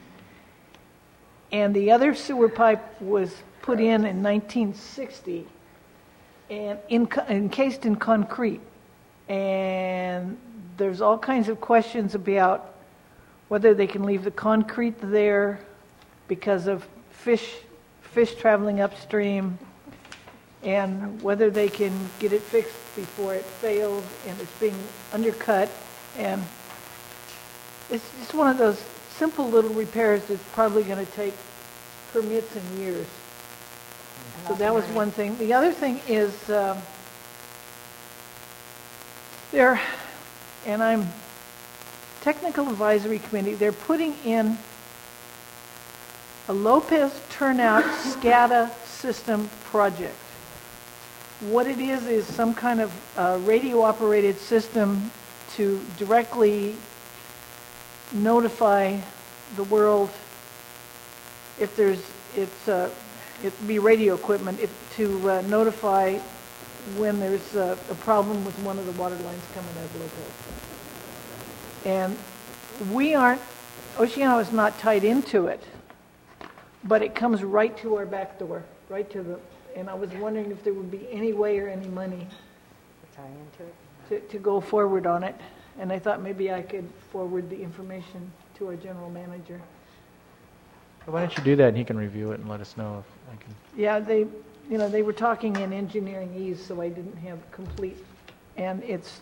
And the other sewer pipe was put in 1960 and encased in concrete. And there's all kinds of questions about whether they can leave the concrete there because of fish traveling upstream, and whether they can get it fixed before it fails and it's being undercut. And it's just one of those simple little repairs that's probably going to take permits and years. So that was one thing. The other thing is and I'm Technical Advisory Committee, they're putting in a Lopez Turnout SCADA system project. What it is some kind of radio-operated system to directly notify the world if it'd be radio equipment, to notify when there's a problem with one of the water lines coming out of Lopez. And Oceano is not tied into it, but it comes right to our back door, right to and I was wondering if there would be any way or any money to go forward on it. And I thought maybe I could forward the information to our general manager. Why don't you do that, and he can review it and let us know if I can. Yeah, they were talking in engineering ease, so I didn't have complete. And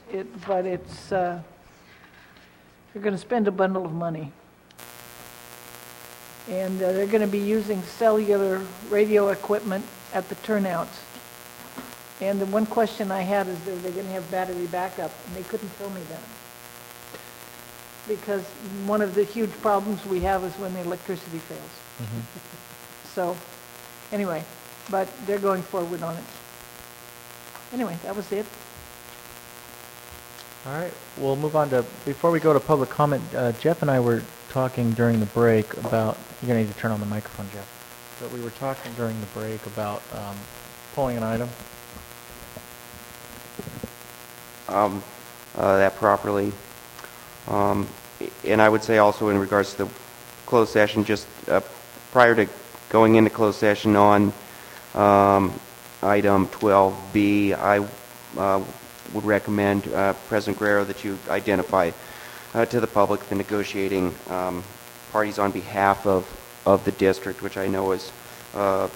they're going to spend a bundle of money. And they're going to be using cellular radio equipment at the turnouts. And the one question I had is, are they going to have battery backup? And they couldn't tell me that. Because one of the huge problems we have is when the electricity fails. Mm-hmm. So, anyway, but they're going forward on it. Anyway, that was it. All right, we'll move on to, before we go to public comment, Jeff and I were talking during the break about, you're going to need to turn on the microphone, Jeff, but we were talking during the break about pulling an item. That properly. And I would say also in regards to the closed session, just prior to going into closed session on item 12B, I would recommend, President Guerrero, that you identify to the public the negotiating parties on behalf of the district, which I know is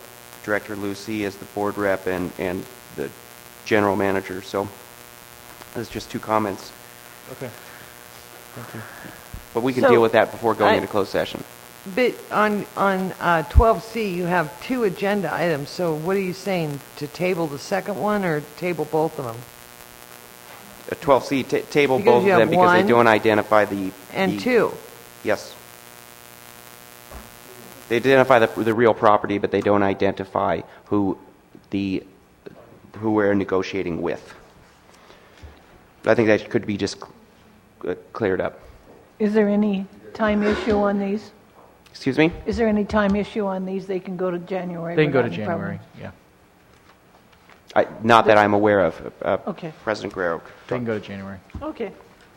Director Lucy as the board rep and the general manager. So There's just two comments. Okay. Thank you. But we can So, deal with that before going I- into closed session. But on 12C, you have 2 agenda items, so what are you saying? To table the second one or table both of them? 12C, table Because both of you have them because they 1 don't identify the... And 2. Yes. They identify the real property, but they don't identify who we're negotiating with. I think that could be just cleared up. Is there any time issue on these? Excuse me? Is there any time issue on these? They can go to January. They can go to without any problem? January, yeah. Not that I'm aware of. Okay. President Guerrero. They can go to January. Okay.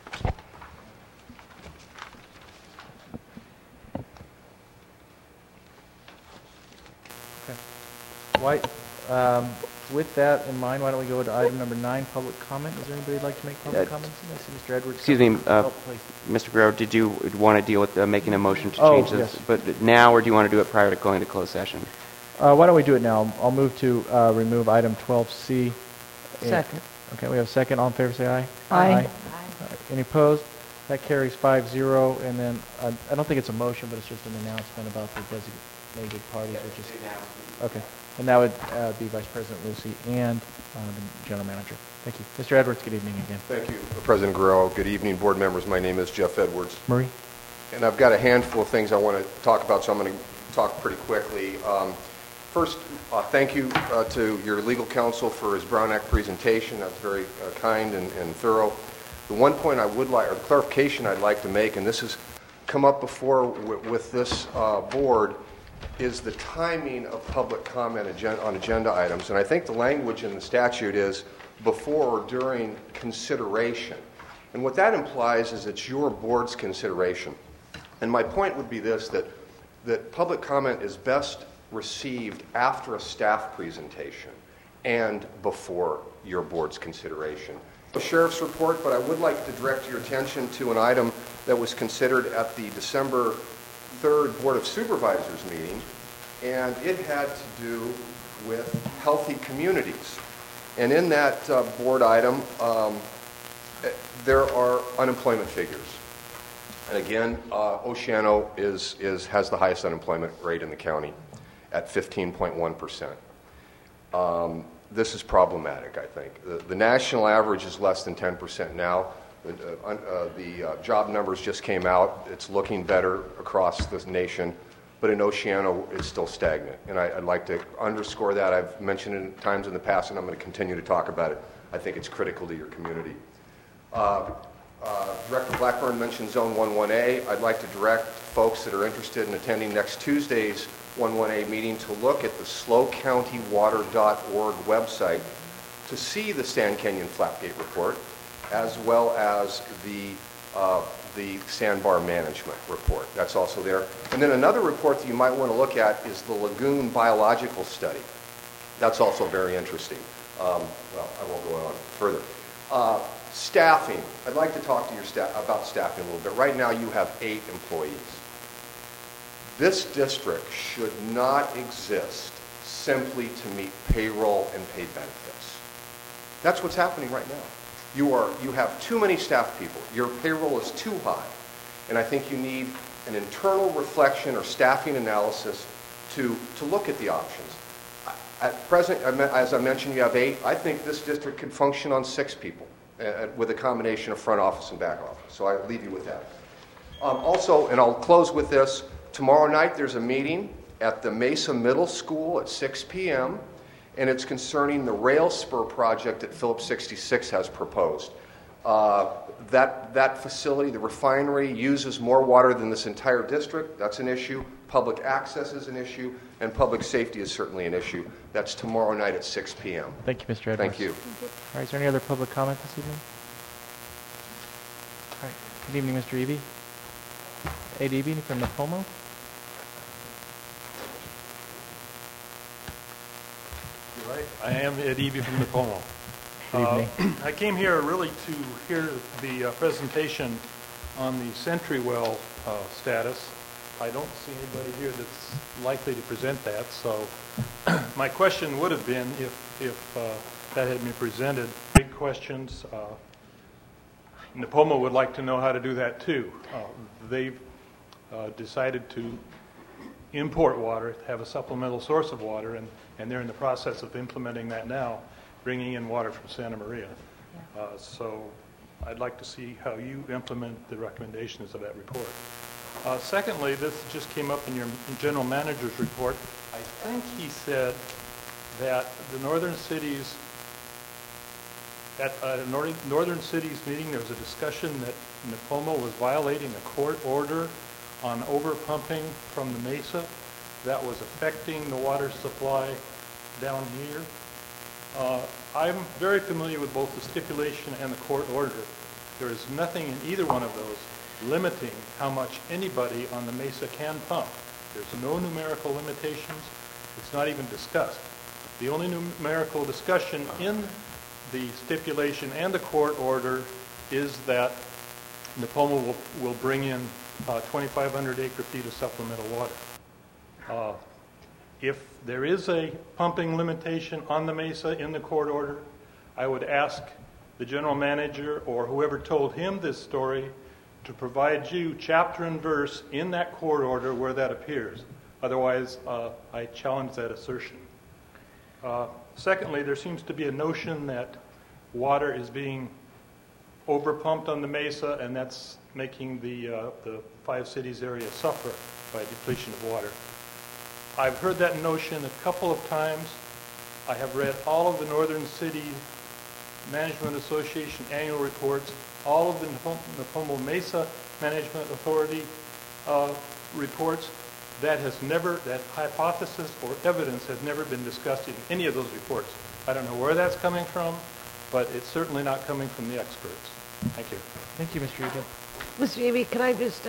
Why, with that in mind, why don't we go to item number 9, public comment? Is there anybody who'd like to make public comments? I see Mr. Edwards. Excuse me, Please. Mr. Guerrero, did you want to deal with making a motion to Oh, change this? yes. But now, or do you want to do it prior to going to closed session? Why don't we do it now? I'll move to remove item 12C. Second. Okay, we have a second. All in favor, say aye. Aye. Any opposed? That carries 5-0. And then, I don't think it's a motion, but it's just an announcement about the designated parties, which is... Okay. And that would be Vice President Lucy and the General Manager. Thank you. Mr. Edwards, good evening again. Thank you, President Guerrero. Good evening, board members. My name is Jeff Edwards. Marie? And I've got a handful of things I want to talk about, so I'm going to talk pretty quickly. First, thank you to your legal counsel for his Brown Act presentation. That's very kind and thorough. The one point I would like, or the clarification I'd like to make, and this has come up before with this board, is the timing of public comment on agenda items. And I think the language in the statute is before or during consideration. And what that implies is it's your board's consideration. And my point would be this, that public comment is best received after a staff presentation and before your board's consideration. The sheriff's report, but I would like to direct your attention to an item that was considered at the December 3rd Board of Supervisors meeting, and it had to do with healthy communities. And in that board item, there are unemployment figures. And again, Oceano has the highest unemployment rate in the county at 15.1%. This is problematic, I think. The national average is less than 10% now. The job numbers just came out. It's looking better across the nation, but in Oceano, it's still stagnant. And I'd like to underscore that. I've mentioned it times in the past, and I'm going to continue to talk about it. I think it's critical to your community. Director Blackburn mentioned Zone 11A. I'd like to direct folks that are interested in attending next Tuesday's 11A meeting to look at the slowcountywater.org website to see the Sand Canyon Flapgate report, as well as the sandbar management report. That's also there. And then another report that you might want to look at is the Lagoon Biological Study. That's also very interesting. Well, I won't go on further. Staffing. I'd like to talk to your staff about staffing a little bit. Right now you have 8 employees. This district should not exist simply to meet payroll and pay benefits. That's what's happening right now. You have too many staff people. Your payroll is too high. And I think you need an internal reflection or staffing analysis to look at the options. At present, as I mentioned, you have 8. I think this district could function on 6 people with a combination of front office and back office. So I leave you with that. Also, and I'll close with this, tomorrow night there's a meeting at the Mesa Middle School at 6 p.m., and it's concerning the rail spur project that Phillips 66 has proposed. That facility, the refinery, uses more water than this entire district. That's an issue. Public access is an issue, and public safety is certainly an issue. That's tomorrow night at 6 p.m. Thank you, Mr. Edwards. Thank you. All right, is there any other public comment this evening? All right, good evening, Mr. Eby. Ed Eby from Napomo. You're right. I am Ed Eby from Napomo. Good evening. I came here really to hear the presentation on the Sentry Well status. I don't see anybody here that's likely to present that, so my question would have been if that had been presented. Big questions, Napoma would like to know how to do that too. They've decided to import water, have a supplemental source of water, and they're in the process of implementing that now, bringing in water from Santa Maria. So I'd like to see how you implement the recommendations of that report. Secondly, this just came up in your general manager's report. I think he said that the Northern Cities, at a Northern Cities meeting, there was a discussion that Napoma was violating a court order on overpumping from the mesa that was affecting the water supply down here. I'm very familiar with both the stipulation and the court order. There is nothing in either one of those limiting how much anybody on the mesa can pump. There's no numerical limitations. It's not even discussed. The only numerical discussion in the stipulation and the court order is that Napoma will bring in 2,500 acre-feet of supplemental water. If there is a pumping limitation on the mesa in the court order, I would ask the general manager or whoever told him this story to provide you chapter and verse in that court order where that appears. Otherwise, I challenge that assertion. Secondly, there seems to be a notion that water is being overpumped on the mesa, and that's making the Five Cities area suffer by depletion of water. I've heard that notion a couple of times. I have read all of the Northern City Management Association annual reports, all of the Napoma Mesa Management Authority reports. That hypothesis or evidence has never been discussed in any of those reports. I don't know where that's coming from, but it's certainly not coming from the experts. Thank you. Thank you, Mr. Eby. Mr. Eby, can I just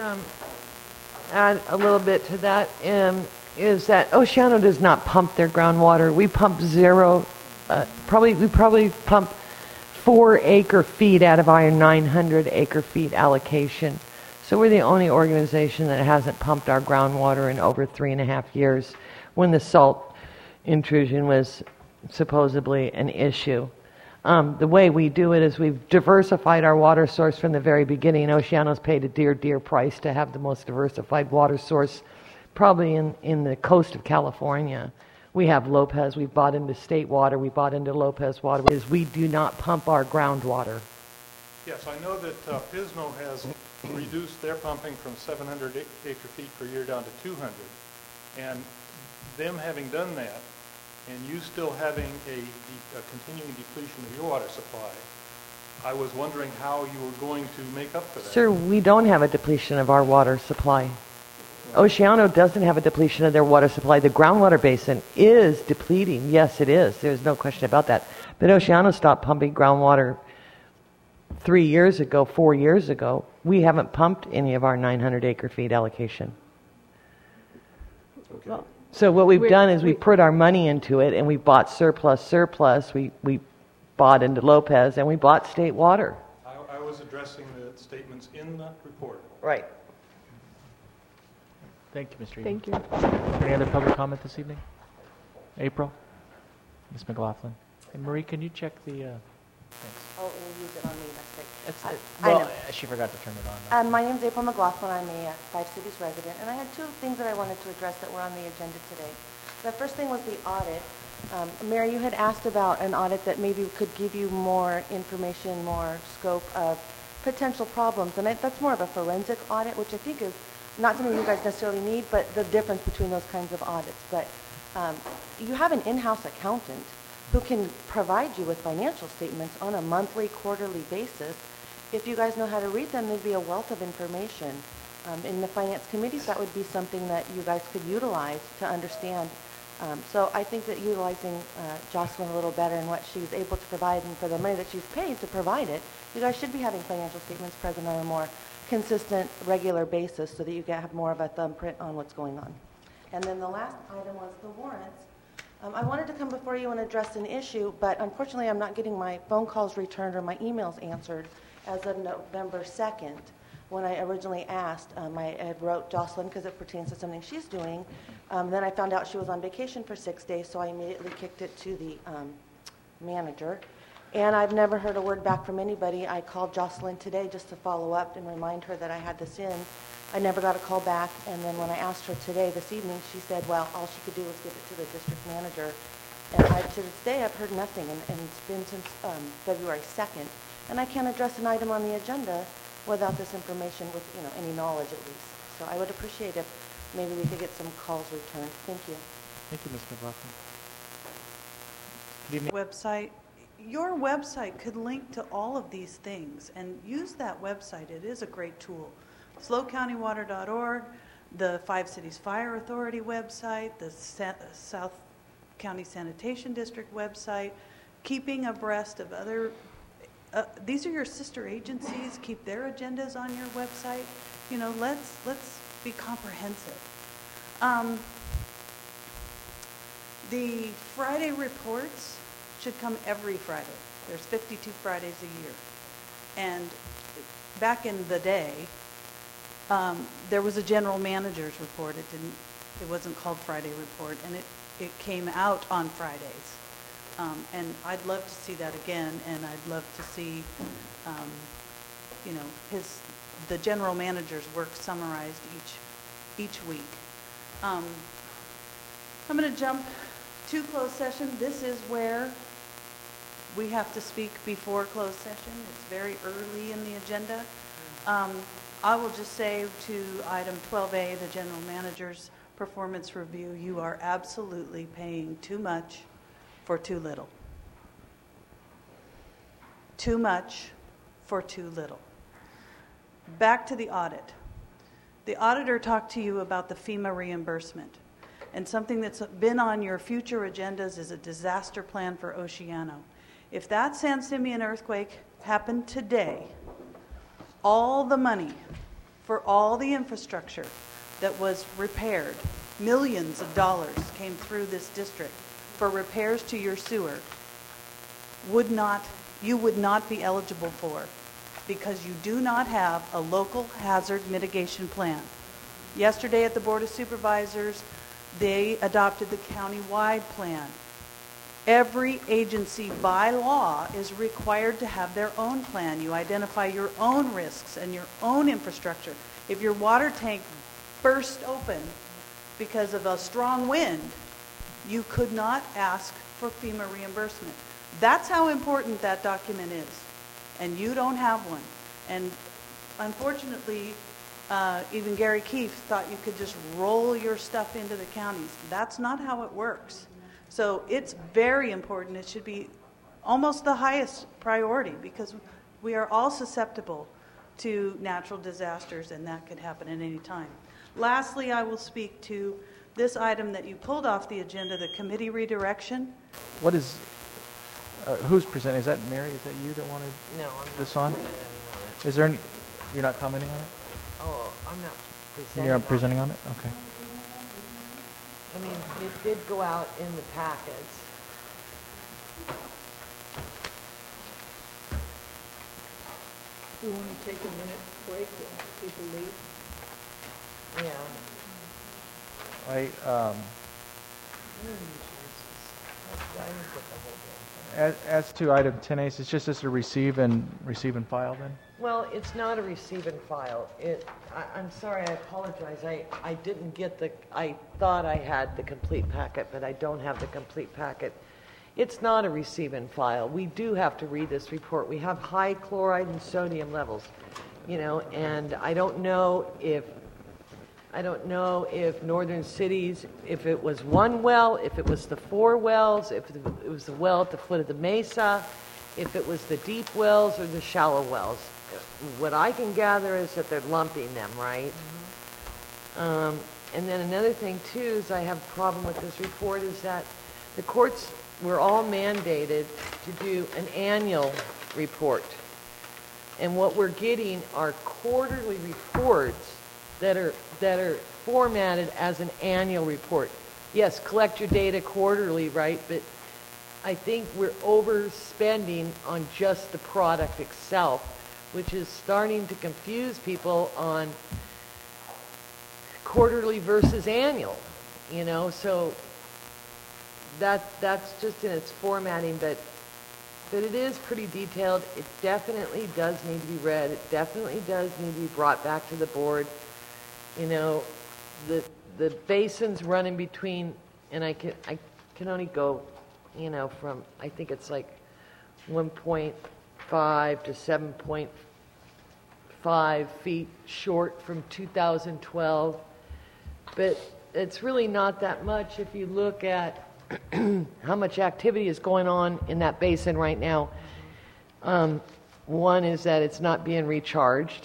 add a little bit to that? Is that Oceano does not pump their groundwater. We pump zero. We probably pump 4 acre-feet out of our 900 acre-feet allocation. So we're the only organization that hasn't pumped our groundwater in over 3.5 years when the salt intrusion was supposedly an issue. The way we do it is we've diversified our water source from the very beginning. Oceano's paid a dear, dear price to have the most diversified water source probably in the coast of California. We have Lopez. We've bought into State Water. We bought into Lopez Water. We do not pump our groundwater. Yes, I know that Pismo has reduced their pumping from 700 acre-feet per year down to 200. And them having done that, and you still having a continuing depletion of your water supply, I was wondering how you were going to make up for that. Sir, we don't have a depletion of our water supply. Oceano doesn't have a depletion of their water supply. The groundwater basin is depleting. Yes, it is. There's no question about that. But Oceano stopped pumping groundwater 3 years ago, 4 years ago. We haven't pumped any of our 900 acre-feet allocation. Okay. Well, so what we've done is we put our money into it, and we bought surplus. We bought into Lopez, and we bought State Water. I was addressing the statements in the report. Right. Thank you, Mr. Eby. Thank you. Any other public comment this evening? April? Ms. McLaughlin? And Marie, can you check the... Thanks. Oh, and use it on me, that's great. Well, she forgot to turn it on. My name is April McLaughlin. I'm a Five Cities resident, and I had 2 things that I wanted to address that were on the agenda today. The first thing was the audit. Mary, you had asked about an audit that maybe could give you more information, more scope of potential problems, and that's more of a forensic audit, which I think is not something you guys necessarily need, but the difference between those kinds of audits. But you have an in-house accountant who can provide you with financial statements on a monthly, quarterly basis. If you guys know how to read them, there'd be a wealth of information. In the finance committees, that would be something that you guys could utilize to understand. So I think that utilizing Jocelyn a little better and what she's able to provide, and for the money that she's paid to provide it, you guys should be having financial statements present on a more consistent, regular basis so that you have more of a thumbprint on what's going on. And then the last item was the warrants. I wanted to come before you and address an issue, but unfortunately I'm not getting my phone calls returned or my emails answered as of November 2nd. When I originally asked, I had wrote Jocelyn because it pertains to something she's doing. Then I found out she was on vacation for 6 days, so I immediately kicked it to the manager. And I've never heard a word back from anybody. I called Jocelyn today just to follow up and remind her that I had this in. I never got a call back, and then when I asked her today, this evening, she said, well, all she could do was give it to the district manager. And to this day, I've heard nothing, and it's been since February 2nd. And I can't address an item on the agenda without this information with, any knowledge at least. So I would appreciate if maybe we could get some calls returned. Thank you. Thank you, Ms. McLaughlin. Website. Your website could link to all of these things, and use that website. It is a great tool. SlowCountyWater.org, the Five Cities Fire Authority website, the South County Sanitation District website, keeping abreast of other, these are your sister agencies, keep their agendas on your website. Let's be comprehensive. The Friday reports should come every Friday. There's 52 Fridays a year. And back in the day, there was a general manager's report. It wasn't called Friday Report, and it came out on Fridays. And I'd love to see that again, and I'd love to see, the general manager's work summarized each week. I'm going to jump to closed session. This is where we have to speak before closed session. It's very early in the agenda. I will just say to item 12A, the general manager's performance review, you are absolutely paying too much for too little. Too much for too little. Back to the audit. The auditor talked to you about the FEMA reimbursement. And something that's been on your future agendas is a disaster plan for Oceano. If that San Simeon earthquake happened today, all the money for all the infrastructure that was repaired, millions of dollars came through this district for repairs to your sewer, you would not be eligible for, because you do not have a local hazard mitigation plan. Yesterday at the Board of Supervisors, they adopted the county-wide plan. Every agency by law is required to have their own plan. You identify your own risks and your own infrastructure. If your water tank burst open because of a strong wind, you could not ask for FEMA reimbursement. That's how important that document is. And you don't have one. And unfortunately, even Gary Keefe thought you could just roll your stuff into the counties. That's not how it works. So it's very important. It should be almost the highest priority, because we are all susceptible to natural disasters, and that could happen at any time. Lastly, I will speak to this item that you pulled off the agenda, the committee redirection. What is, who's presenting? Is that Mary? Is that you that wanted this on? Is there any, you're not commenting on it? Oh, I'm not presenting. You're not presenting on it? Okay. I mean, it did go out in the packets. We want to take a minute break while people leave. Yeah. As to item 10A, it's just as a receive and file then? Well, it's not a receive and file. I'm sorry, I apologize. I didn't get I thought I had the complete packet, but I don't have the complete packet. It's not a receive and file. We do have to read this report. We have high chloride and sodium levels, and I don't know if Northern Cities, if it was one well, if it was the 4 wells, if it was the well at the foot of the mesa, if it was the deep wells or the shallow wells. What I can gather is that they're lumping them, right? Mm-hmm. And then another thing, too, is I have a problem with this report, is that the courts were all mandated to do an annual report. And what we're getting are quarterly reports that are formatted as an annual report. Yes, collect your data quarterly, right? But I think we're overspending on just the product itself, which is starting to confuse people on quarterly versus annual, so that's just in its formatting. But but it is pretty detailed. It definitely does need to be read. It definitely does need to be brought back to the board. You know, the basins run in between, and I can only go, you know, from, I think it's like 1.5 to 7.5 feet short from 2012. But it's really not that much if you look at how much activity is going on in that basin right now. One is that it's not being recharged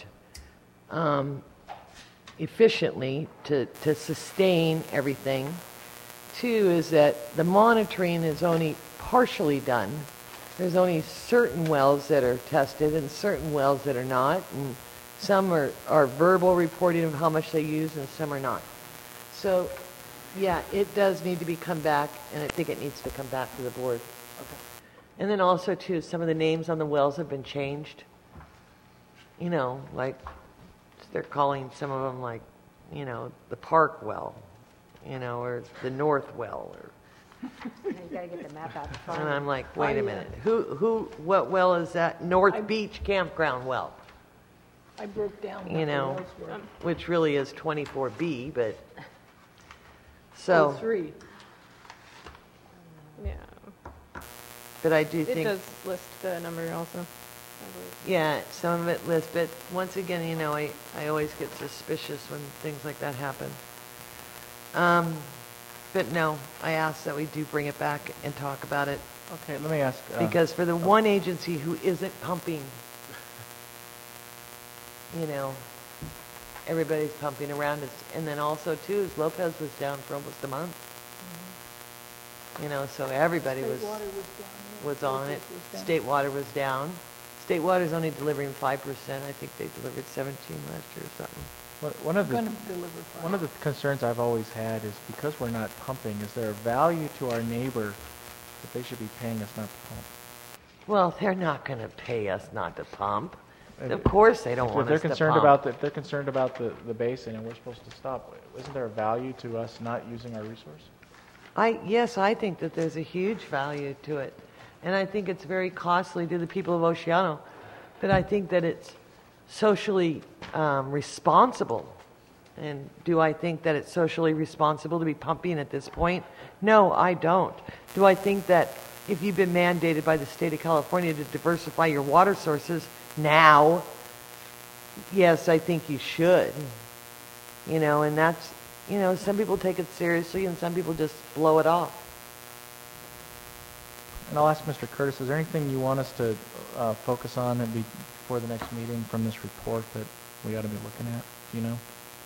efficiently to sustain everything. Two is that the monitoring is only partially done. There's only certain wells that are tested and certain wells that are not, and some are verbal reporting of how much they use and some are not. So yeah, it does need to be come back, and I think it needs to come back to the board. Okay. And then also, too, some of the names on the wells have been changed. You know, like, they're calling some of them, like, you know, the Park Well, you know, or the North Well. Or You gotta get the map out. and I'm like, wait a minute. What well is that? North Beach Campground Well. I broke down. You know, which really is 24B, but... So, 03. Yeah. but I do It think... does list the number also, I believe. Yeah, some of it lists, but once again, you know, I always get suspicious when things like that happen. But no, I ask that we do bring it back and talk about it. Okay, let me ask. Because for the one agency who isn't pumping, you know, everybody's pumping around us. And then also, too, is Lopez was down for almost a month. You know, so everybody was on it. State water was down. State water's only delivering 5%. I think they delivered 17 last year or something. One of the concerns I've always had is because we're not pumping, is there a value to our neighbor that they should be paying us not to pump? Well, they're not going to pay us not to pump. Of course they don't want us to pump. If they're concerned about the basin and we're supposed to stop, isn't there a value to us not using our resource? Yes, I think that there's a huge value to it. And I think it's very costly to the people of Oceano. But I think that it's socially responsible. And do I think that it's socially responsible to be pumping at this point? No, I don't. Do I think that if you've been mandated by the state of California to diversify your water sources now, yes, I think you should. You know, and that's, you know, some people take it seriously and some people just blow it off. And I'll ask Mr. Curtis, is there anything you want us to focus on before the next meeting from this report that we ought to be looking at? Do you know?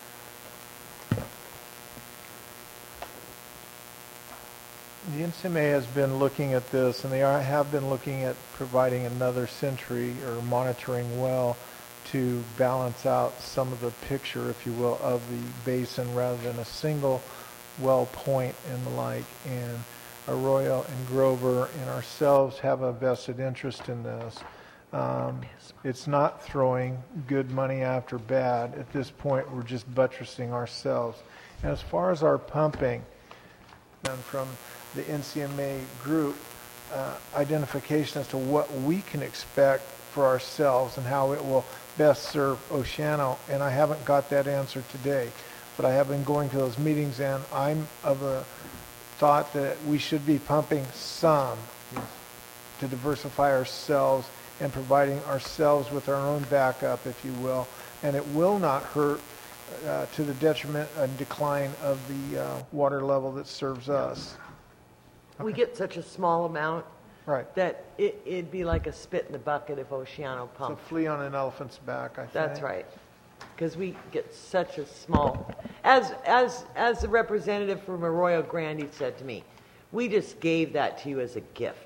The NCMA has been looking at this, and they have been looking at providing another Sentry or monitoring well to balance out some of the picture, if you will, of the basin rather than a single well point and the like. And Arroyo and Grover and ourselves have a vested interest in this. It's not throwing good money after bad. At this point, we're just buttressing ourselves. And as far as our pumping, and from the NCMA group, identification as to what we can expect for ourselves and how it will best serve Oceano, and I haven't got that answer today. But I have been going to those meetings, and I'm of a thought that we should be pumping some to diversify ourselves and providing ourselves with our own backup, if you will, and it will not hurt to the detriment and decline of the water level that serves us. We get such a small amount right. that it'd be like a spit in the bucket if Oceano pumped. It's a flea on an elephant's back, I think. That's right. Because we get such a small... As the representative from Arroyo Grande said to me, we just gave that to you as a gift.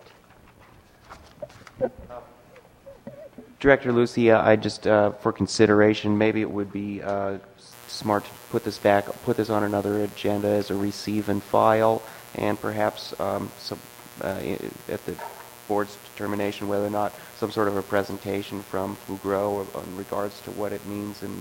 Director Lucia, I just, for consideration, maybe it would be smart to put this on another agenda as a receive and file, and perhaps at the board's determination whether or not some sort of a presentation from Fugro in regards to what it means, and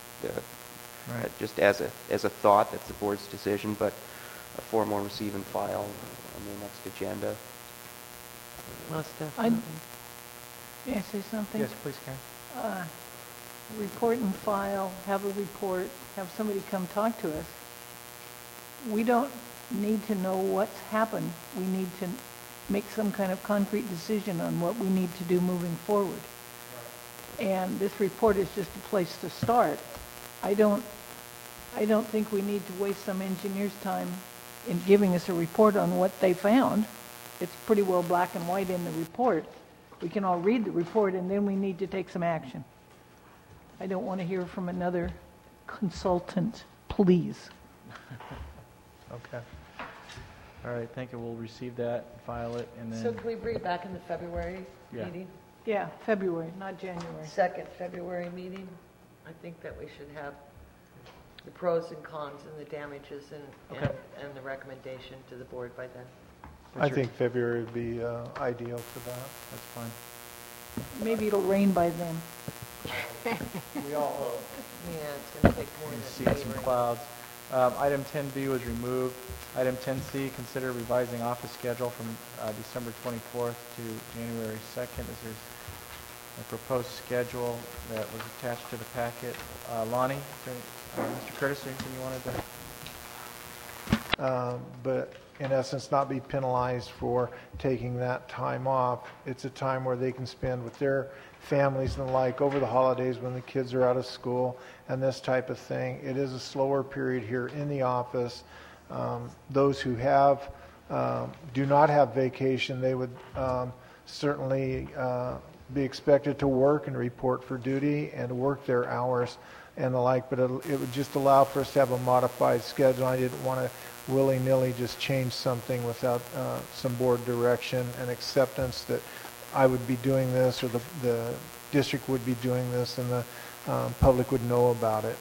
just as a thought, that's the board's decision, but a formal receive and file on the next agenda. most I- definitely. May I say something? Yes, please, Karen. Report and file, have a report, have somebody come talk to us. We don't need to know what's happened. We need to make some kind of concrete decision on what we need to do moving forward. And this report is just a place to start. I don't think we need to waste some engineer's time in giving us a report on what they found. It's pretty well black and white in the report. We can all read the report, and then we need to take some action. I don't want to hear from another consultant, please. Okay. All right, thank you. We'll receive that, file it, and then... So can we bring it back in the February Yeah. meeting? Yeah, February, not January. Second February meeting? I think that we should have the pros and cons and the damages Okay. and the recommendation to the board by then. I think February would be ideal for that. That's fine. Maybe it'll rain by then. We all hope. Yeah, it's going to take more See than some a clouds. Item 10B was removed. Item 10C, consider revising office schedule from December 24th to January 2nd. Is there a proposed schedule that was attached to the packet? Lonnie, Mr. Curtis, anything you wanted to? But in essence, not be penalized for taking that time off. It's a time where they can spend with their families and the like over the holidays when the kids are out of school and this type of thing. It is a slower period here in the office. Those who have do not have vacation, they would certainly be expected to work and report for duty and work their hours and the like, but it would just allow for us to have a modified schedule. I didn't want to willy-nilly just change something without some board direction and acceptance that I would be doing this or the district would be doing this and the public would know about it.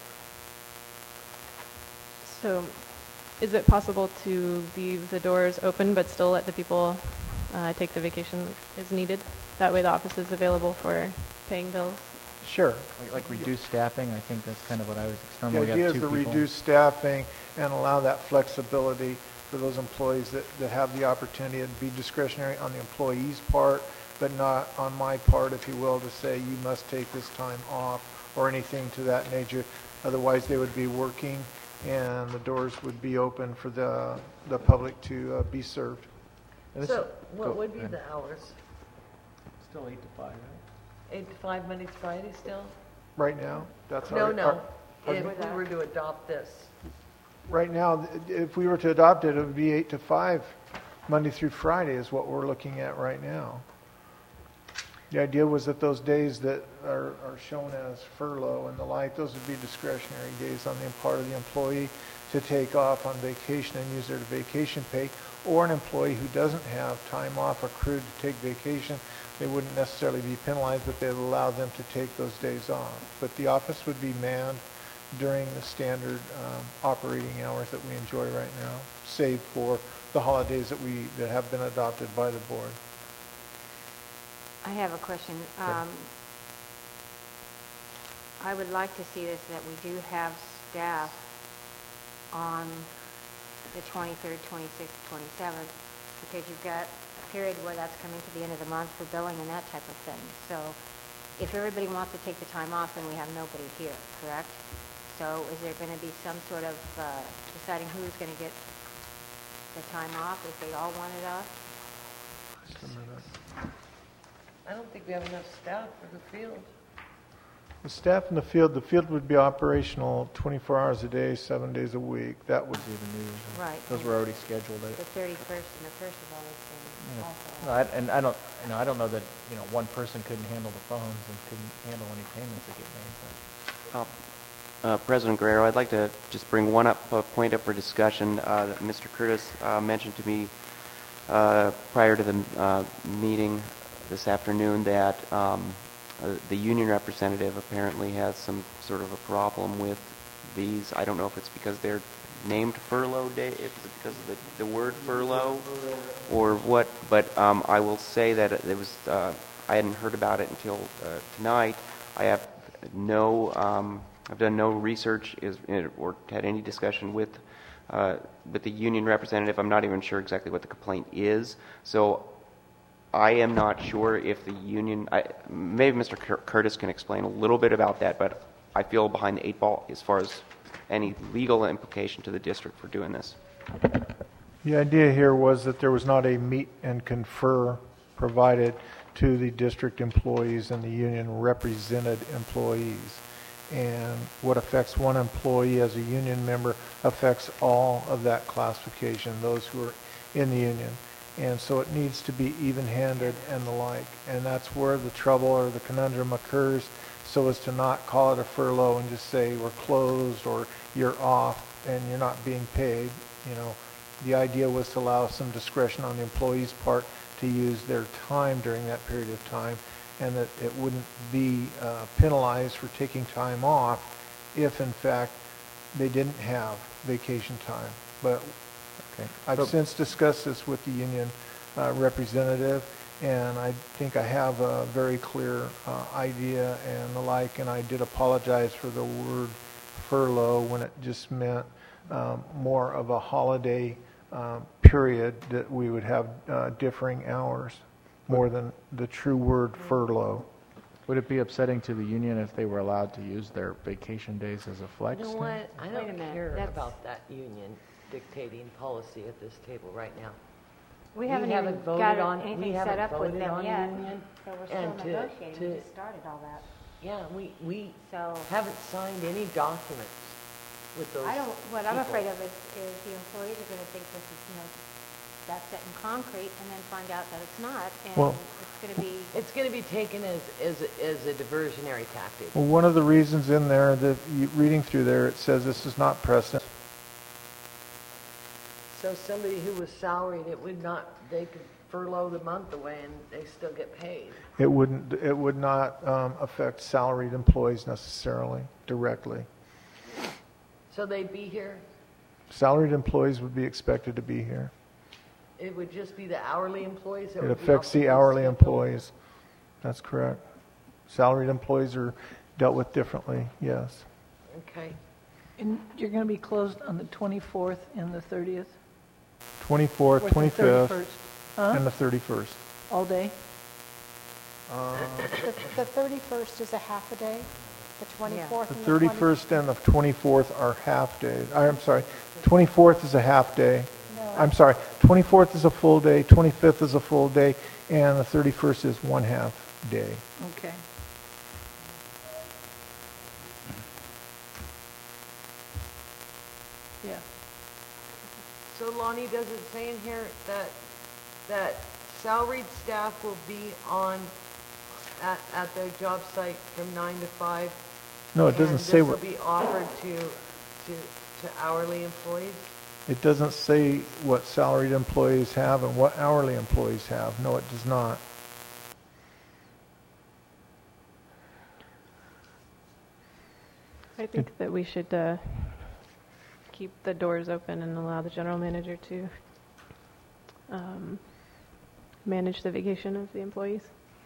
So is it possible to leave the doors open but still let the people take the vacation as needed? That way the office is available for paying bills? Sure. Like reduced staffing, I think that's kind of what I was The normally idea have is two to people. reduce staffing and allow that flexibility for those employees that have the opportunity. It'd be discretionary on the employee's part, but not on my part, if you will, to say you must take this time off or anything to that nature. Otherwise, they would be working and the doors would be open for the public to be served. So what would be the hours? Still 8 to 5, right? 8 to 5, Monday to Friday still? Right now, that's No, our... if we were to adopt this. Right now, if we were to adopt it, it would be 8 to 5, Monday through Friday is what we're looking at right now. The idea was that those days that are shown as furlough and the like, those would be discretionary days on the part of the employee to take off on vacation and use their vacation pay, or an employee who doesn't have time off accrued to take vacation, they wouldn't necessarily be penalized, but they'd allow them to take those days off. But the office would be manned during the standard operating hours that we enjoy right now, save for the holidays that have been adopted by the board. I have a question. I would like to see this, that we do have staff on the 23rd, 26th, 27th, because you've got a period where that's coming to the end of the month for billing and that type of thing. So if everybody wants to take the time off, then we have nobody here, correct? So is there going to be some sort of deciding who's going to get the time off if they all want it off? I don't think we have enough staff for the field. The staff in the field would be operational 24 hours a day, 7 days a week. That would Right. Those were already scheduled. The 31st and the 1st have always been also. No, I don't know that one person couldn't handle the phones and couldn't handle any payments that get made. But. President Guerrero, I'd like to just bring one point up for discussion that Mr. Curtis mentioned to me prior to the meeting this afternoon, that the union representative apparently has some sort of a problem with these. I don't know if it's because they're named furlough day, if it's because of the word furlough or what, but I will say that it was, I hadn't heard about it until tonight. I have I've done no research or had any discussion with the union representative. I'm not even sure exactly what the complaint is. So I am not sure if the union, maybe Mr. Curtis can explain a little bit about that, but I feel behind the 8 ball as far as any legal implication to the district for doing this. The idea here was that there was not a meet and confer provided to the district employees and the union represented employees. And what affects one employee as a union member affects all of that classification, those who are in the union. And so it needs to be even-handed and the like. And that's where the trouble or the conundrum occurs, so as to not call it a furlough and just say we're closed or you're off and you're not being paid. You know, the idea was to allow some discretion on the employee's part to use their time during that period of time, and that it wouldn't be penalized for taking time off if, in fact, they didn't have vacation time. But I've since discussed this with the union representative, and I think I have a very clear idea and the like, and I did apologize for the word furlough when it just meant more of a holiday period that we would have differing hours more than the true word furlough. Would it be upsetting to the union if they were allowed to use their vacation days as a flex? You know what? I Wait a don't minute, care that's- about that union dictating policy at this table right now. We haven't even voted got on- anything we set haven't up with voted them on yet. union, So we're still and negotiating. We just started all that. Yeah, we So haven't signed any documents with those what I'm people. afraid of is the employees are going to think this is, that's set in concrete, and then find out that it's not, and Well- It's going to be taken as a diversionary tactic. Well, one of the reasons in there that reading through there, it says this is not precedent. So somebody who was salaried, they could furlough the month away and they still get paid. It would not affect salaried employees necessarily directly. So they'd be here. Salaried employees would be expected to be here. It would just be the hourly employees that It would be affects off the the hourly schedule? employees. That's correct. Salaried employees are dealt with differently, yes. Okay. And you're going to be closed on the 24th and the 30th? 24th, Or the 25th, 31st? Huh? and the 31st. All day? The 31st is a half a day, the 24th The and the 20th. 31st and the 24th are half days. I'm sorry, 24th is a half day. I'm sorry, 24th is a full day, 25th is a full day, and the 31st is one half day. Okay. Yeah. So Lonnie, does it say in here that salaried staff will be at their job site from 9 to 5? No, it doesn't say And what, this will be offered to hourly employees? it doesn't say what salaried employees have and what hourly employees have. No, it does not. I think that we should keep the doors open and allow the general manager to manage the vacation of the employees.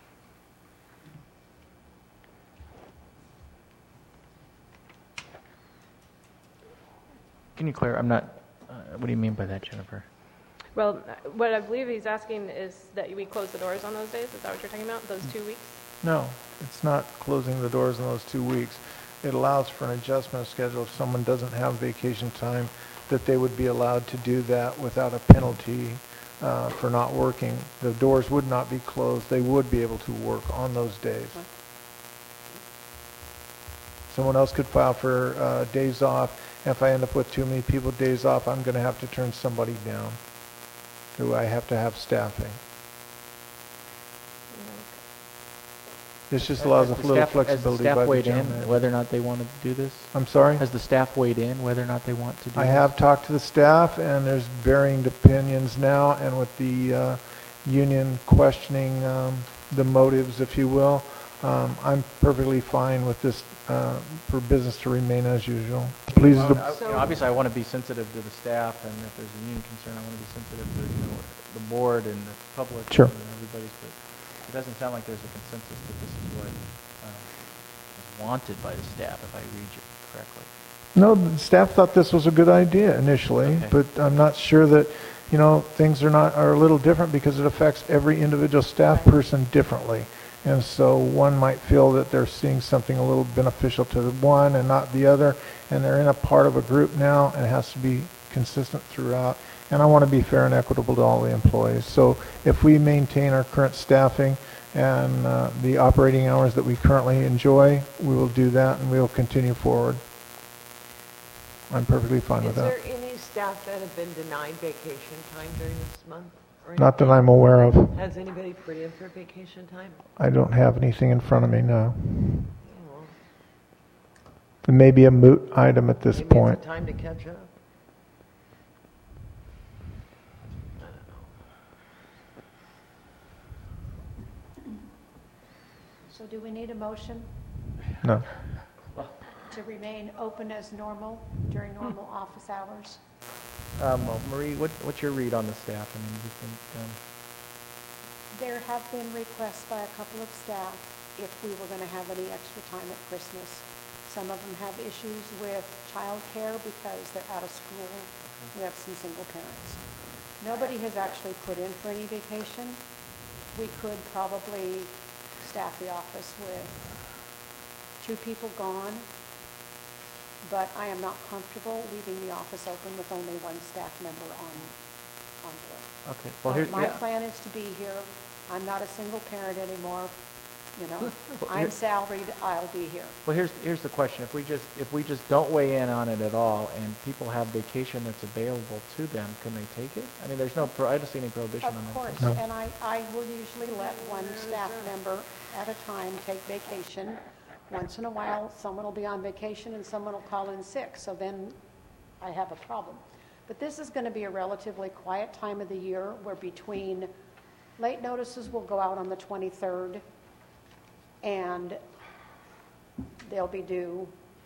Can you clear? I'm not. What do you mean by that, Jennifer? Well, what I believe he's asking is that we close the doors on those days. Is that what you're talking about? Those 2 weeks? No, it's not closing the doors in those 2 weeks. It allows for an adjustment of schedule if someone doesn't have vacation time, that they would be allowed to do that without a penalty for not working. The doors would not be closed. They would be able to work on those days. Someone else could file for days off. If I end up with too many people days off, I'm going to have to turn somebody down. Do I have to have staffing? This just allows a little flexibility by the Has the staff weighed general in manager. whether or not they want to do this? I'm sorry? Has the staff weighed in whether or not they want to do I this? have talked to the staff, and there's varying opinions now, and with the union questioning the motives, if you will, I'm perfectly fine with this for business to remain as usual. Please, Obviously, I want to be sensitive to the staff, and if there's a union concern, I want to be sensitive to the board and the public Sure. and everybody's. But it doesn't sound like there's a consensus that this is what is wanted by the staff, if I read you correctly. No, the staff thought this was a good idea initially, Okay. but I'm not sure that things are a little different because it affects every individual staff person differently. And so one might feel that they're seeing something a little beneficial to the one and not the other, and they're in a part of a group now, and it has to be consistent throughout. And I want to be fair and equitable to all the employees. So if we maintain our current staffing and the operating hours that we currently enjoy, we will do that, and we will continue forward. I'm perfectly fine with that. Is there any staff that have been denied vacation time during this month? Or Not that anything? I'm aware of. Has anybody put in for vacation time? I don't have anything in front of me now. It may be a moot item at this Maybe point. it's time to catch up. So do we need a motion No. to remain open as normal during normal office hours? Well, Marie, what's your read on the staff? I mean, do you think, There have been requests by a couple of staff if we were going to have any extra time at Christmas. Some of them have issues with childcare because they're out of school. We have some single parents. Nobody has actually put in for any vacation. We could probably staff the office with 2 people gone, but I am not comfortable leaving the office open with only 1 staff member on board. okay. Well, here's My plan is to be here. I'm not a single parent anymore, I'm salaried, I'll be here. Well, here's the question. If we just don't weigh in on it at all, and people have vacation that's available to them, can they take it? I mean, I don't see any prohibition on that. Of course, and I will usually let 1 staff member at a time take vacation. Once in a while, someone will be on vacation and someone will call in sick, so then I have a problem. But this is going to be a relatively quiet time of the year where between late notices will go out on the 23rd, and they'll be due,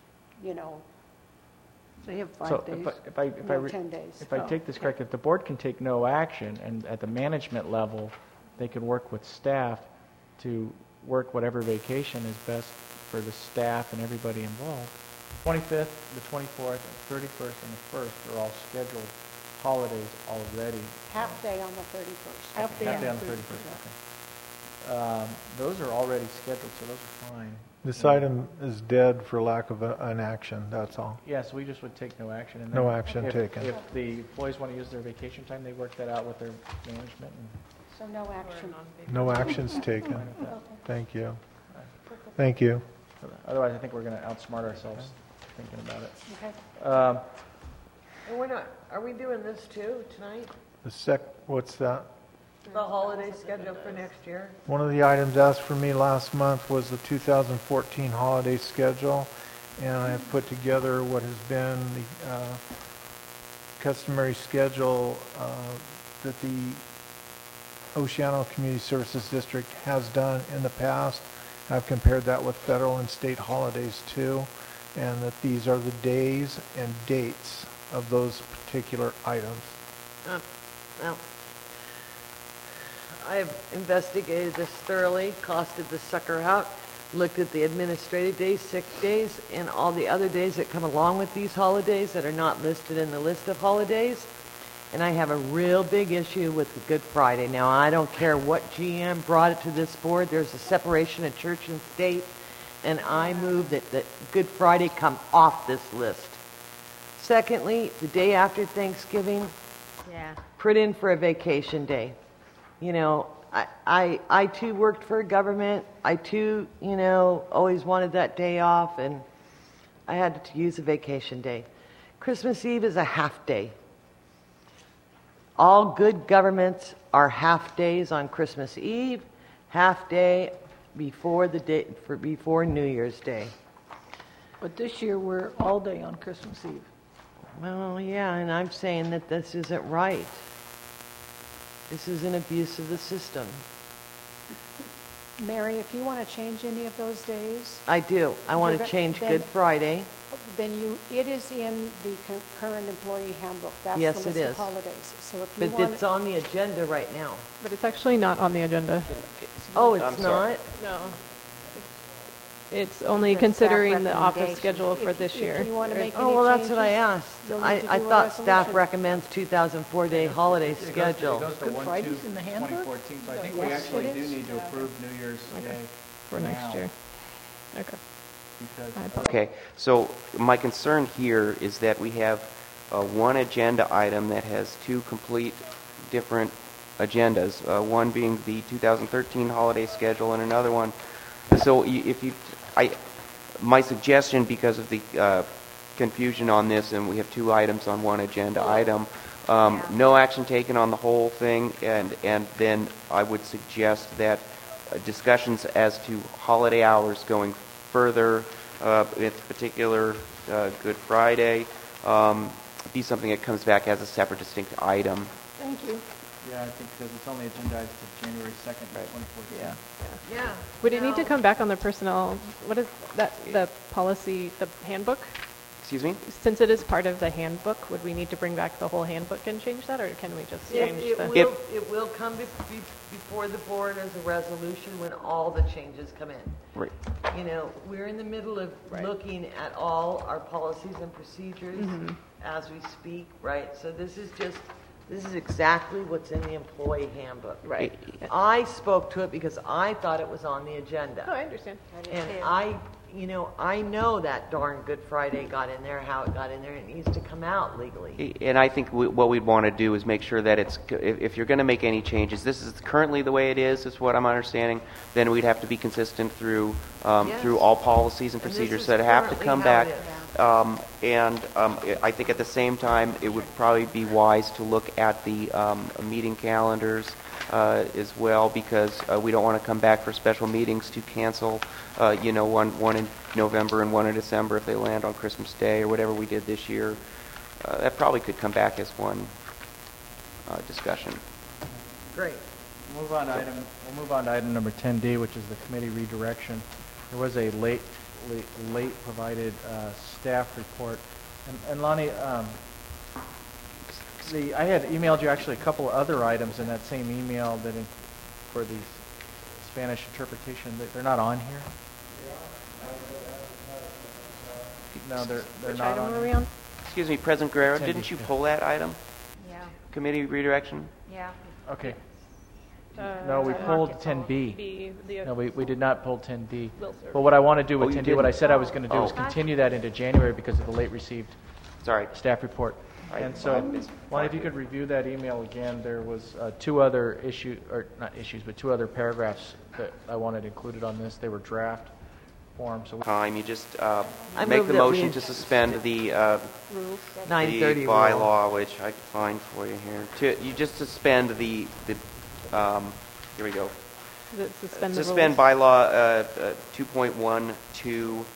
They have 5 So days. No, 10 days. If I take this correct, if the board can take no action, and at the management level, they can work with staff to work whatever vacation is best for the staff and everybody involved. 25th, the 24th, 31st, and the 1st are all scheduled holidays already. Half day on the 31st. Half day on the 31st, okay. Those are already scheduled, so those are fine. This item is dead for lack of an action, that's all. Yes, we just would take no action. And No then action if- taken. If the employees want to use their vacation time, they work that out with their management. So no action. No actions taken. Thank you. Thank you. Otherwise, I think we're going to outsmart ourselves thinking about it. Okay. And we're not, are we doing this too tonight? What's that? The holiday schedule for next year? One of the items asked for me last month was the 2014 holiday schedule, and I have put together what has been the customary schedule that the Oceano Community Services District has done in the past. I've compared that with federal and state holidays too, and that these are the days and dates of those particular items. Well, I've investigated this thoroughly, costed the sucker out, looked at the administrative days, sick days, and all the other days that come along with these holidays that are not listed in the list of holidays. And I have a real big issue with the Good Friday. Now, I don't care what GM brought it to this board. There's a separation of church and state, and I move that Good Friday come off this list. Secondly, the day after Thanksgiving, put in for a vacation day. I too worked for a government. I too, always wanted that day off, and I had to use a vacation day. Christmas Eve is a half day. All good governments are half days on Christmas Eve, half day before New Year's Day. But this year, we're all day on Christmas Eve. Well, yeah, and I'm saying that this isn't right. This is an abuse of the system. Mary, if you want to change any of those days, I do. I want to change Good Friday. then it is in the current employee handbook. That's Yes, the it list of is. holidays. So if you But want, it's on the agenda right now. But it's actually not on the agenda. Oh, I'm it's sorry. not? No. It's only The staff considering the office recommendation. schedule for this year. If you want to make any Oh, well, that's what I changes, asked. you'll need I to I do a thought staff resolution. recommends 2004-day holiday It schedule. goes to Good 1/2, Friday's in the handbook? 2014, so I think we Yes, actually it do is. need to approve New Year's Day For next now, year. Okay. because I apologize. Okay, so my concern here is that we have one agenda item that has two complete different agendas, one being the 2013 holiday schedule and another one. So my suggestion, because of the confusion on this, and we have two items on one agenda item, no action taken on the whole thing, and then I would suggest that discussions as to holiday hours going further, in particular Good Friday, be something that comes back as a separate distinct item. Thank you. Yeah, I think because it's only agendized to January 2nd, 2014. Yeah. Yeah. Would it need to come back on the personnel, what is that, the policy, the handbook? Excuse me? Since it is part of the handbook, would we need to bring back the whole handbook and change that, or can we just change the? It will come before the board as a resolution when all the changes come in. Right. You know, we're in the middle of looking at all our policies and procedures as we speak, right? So this is exactly what's in the employee handbook. Right. I spoke to it because I thought it was on the agenda. Oh, I understand. And I know that darn Good Friday got in there, how it got in there, it needs to come out legally. And I think what we'd want to do is make sure that if you're going to make any changes, this is currently the way it is what I'm understanding, then we'd have to be consistent through through all policies and procedures that have to come back. I think at the same time, it would probably be wise to look at the meeting calendars as well, because we don't want to come back for special meetings to cancel, one in November and one in December if they land on Christmas Day or whatever we did this year. That probably could come back as one discussion. Great. We'll move on to item number 10D, which is the committee redirection. There was a late provided staff report. And Lonnie, I had emailed you actually a couple of other items in that same email for the Spanish interpretation. They're not on here? No, they're Which not item on were we here. on? Excuse me, President Guerrero, 10D. didn't you pull that item? Yeah. Committee redirection? Yeah. Okay. No, we pulled 10B. No, we did not pull 10D. But what I want to do with you 10D, what I didn't? said I was going to do is Oh. continue that into January because of the late received Sorry. staff report. Right. And so, Lonnie, if you could review that email again, there was two other two other paragraphs that I wanted included on this. They were draft form. So Time, you just I make move the that motion we- to suspend the Rules. 9:30 the rule. bylaw, which I can find for you here. You just suspend the here we go. Suspend Suspend the rules. bylaw 2.12,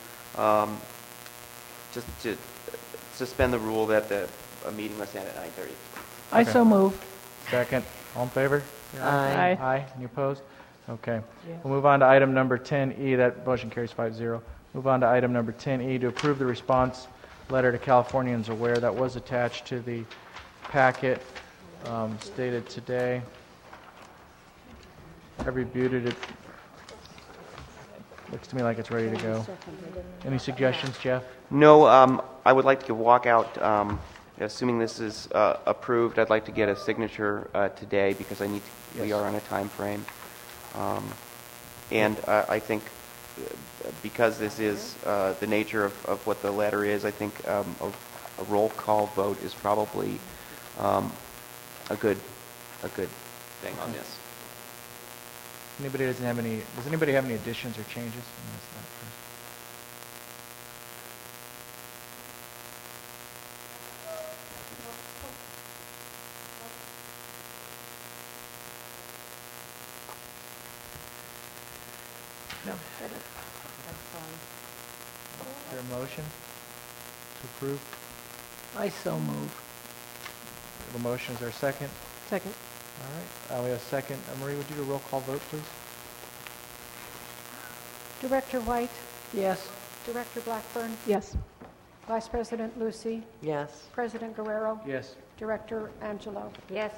just to suspend the rule that the meeting must end at 9:30. I so move. Second. All in favor? Aye. Aye. Any opposed? Okay. We'll move on to item number 10E. That motion carries 5-0. Move on to item number 10E to approve the response letter to Californians Aware. That was attached to the packet stated today. I reviewed it. It looks to me like it's ready to go. Any suggestions, Jeff? No, I would like to walk out, assuming this is approved, I'd like to get a signature today because we are on a time frame. And I think because this is the nature of what the letter is, I think a roll call vote is probably a good thing on this. Does anybody have any additions or changes? No, that's not true. No. Is there a motion to approve? I so move. The motion, is there a second? Second. All right, we have a second. Marie, would you do a roll call vote, please? Director White, Yes. Director Blackburn, Yes. Vice President Lucy, Yes. President Guerrero, Yes. Director Angelo. Yes.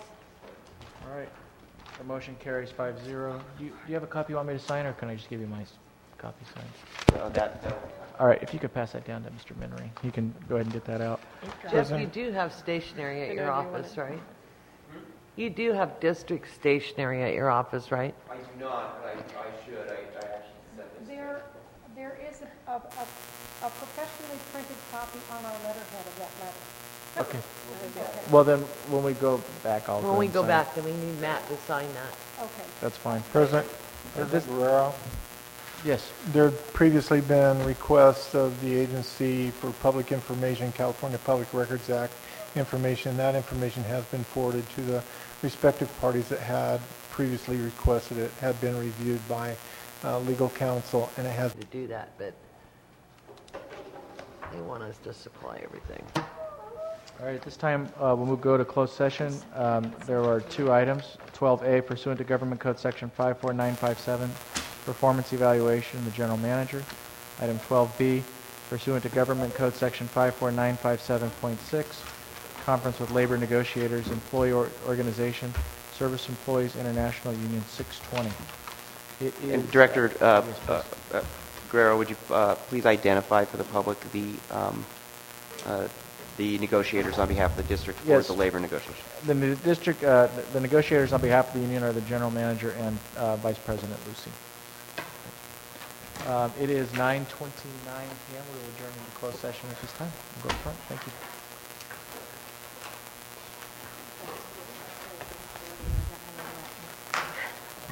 All right. The motion carries 5-0. Do you have a copy you want me to sign, or can I just give you my copy signed. That All right, if you could pass that down to Mr. Minnery, he can go ahead and get that out. Jeff, you do have stationery at your office, right? You do have district stationery at your office, right? I do not, but I should. I actually sent this. There is a professionally printed copy on our letterhead of that letter. Okay. Well, then, when we go back, I'll When we and go sign back, it. then we need Matt to sign that. Okay. That's fine. President This- Guerrero, Yes. there had previously been requests of the Agency for Public Information, California Public Records Act information. That information has been forwarded to the respective parties that had previously requested it, had been reviewed by legal counsel, and it has To do that, but they want us to supply everything. All right, at this time, we'll go to closed session. There are two items. 12A, pursuant to Government Code Section 54957, performance evaluation of the general manager. Item 12B, pursuant to Government Code Section 54957.6, conference with labor negotiators, employee organization, Service Employees International Union 620. It is, And Director Guerrero, would you please identify for the public the negotiators on behalf of the district for Yes. the labor negotiation? The district, the negotiators on behalf of the union are the general manager and Vice President Lucy. It is 9:29 p.m. We will adjourn into closed session at this time. We'll go up front. Thank you.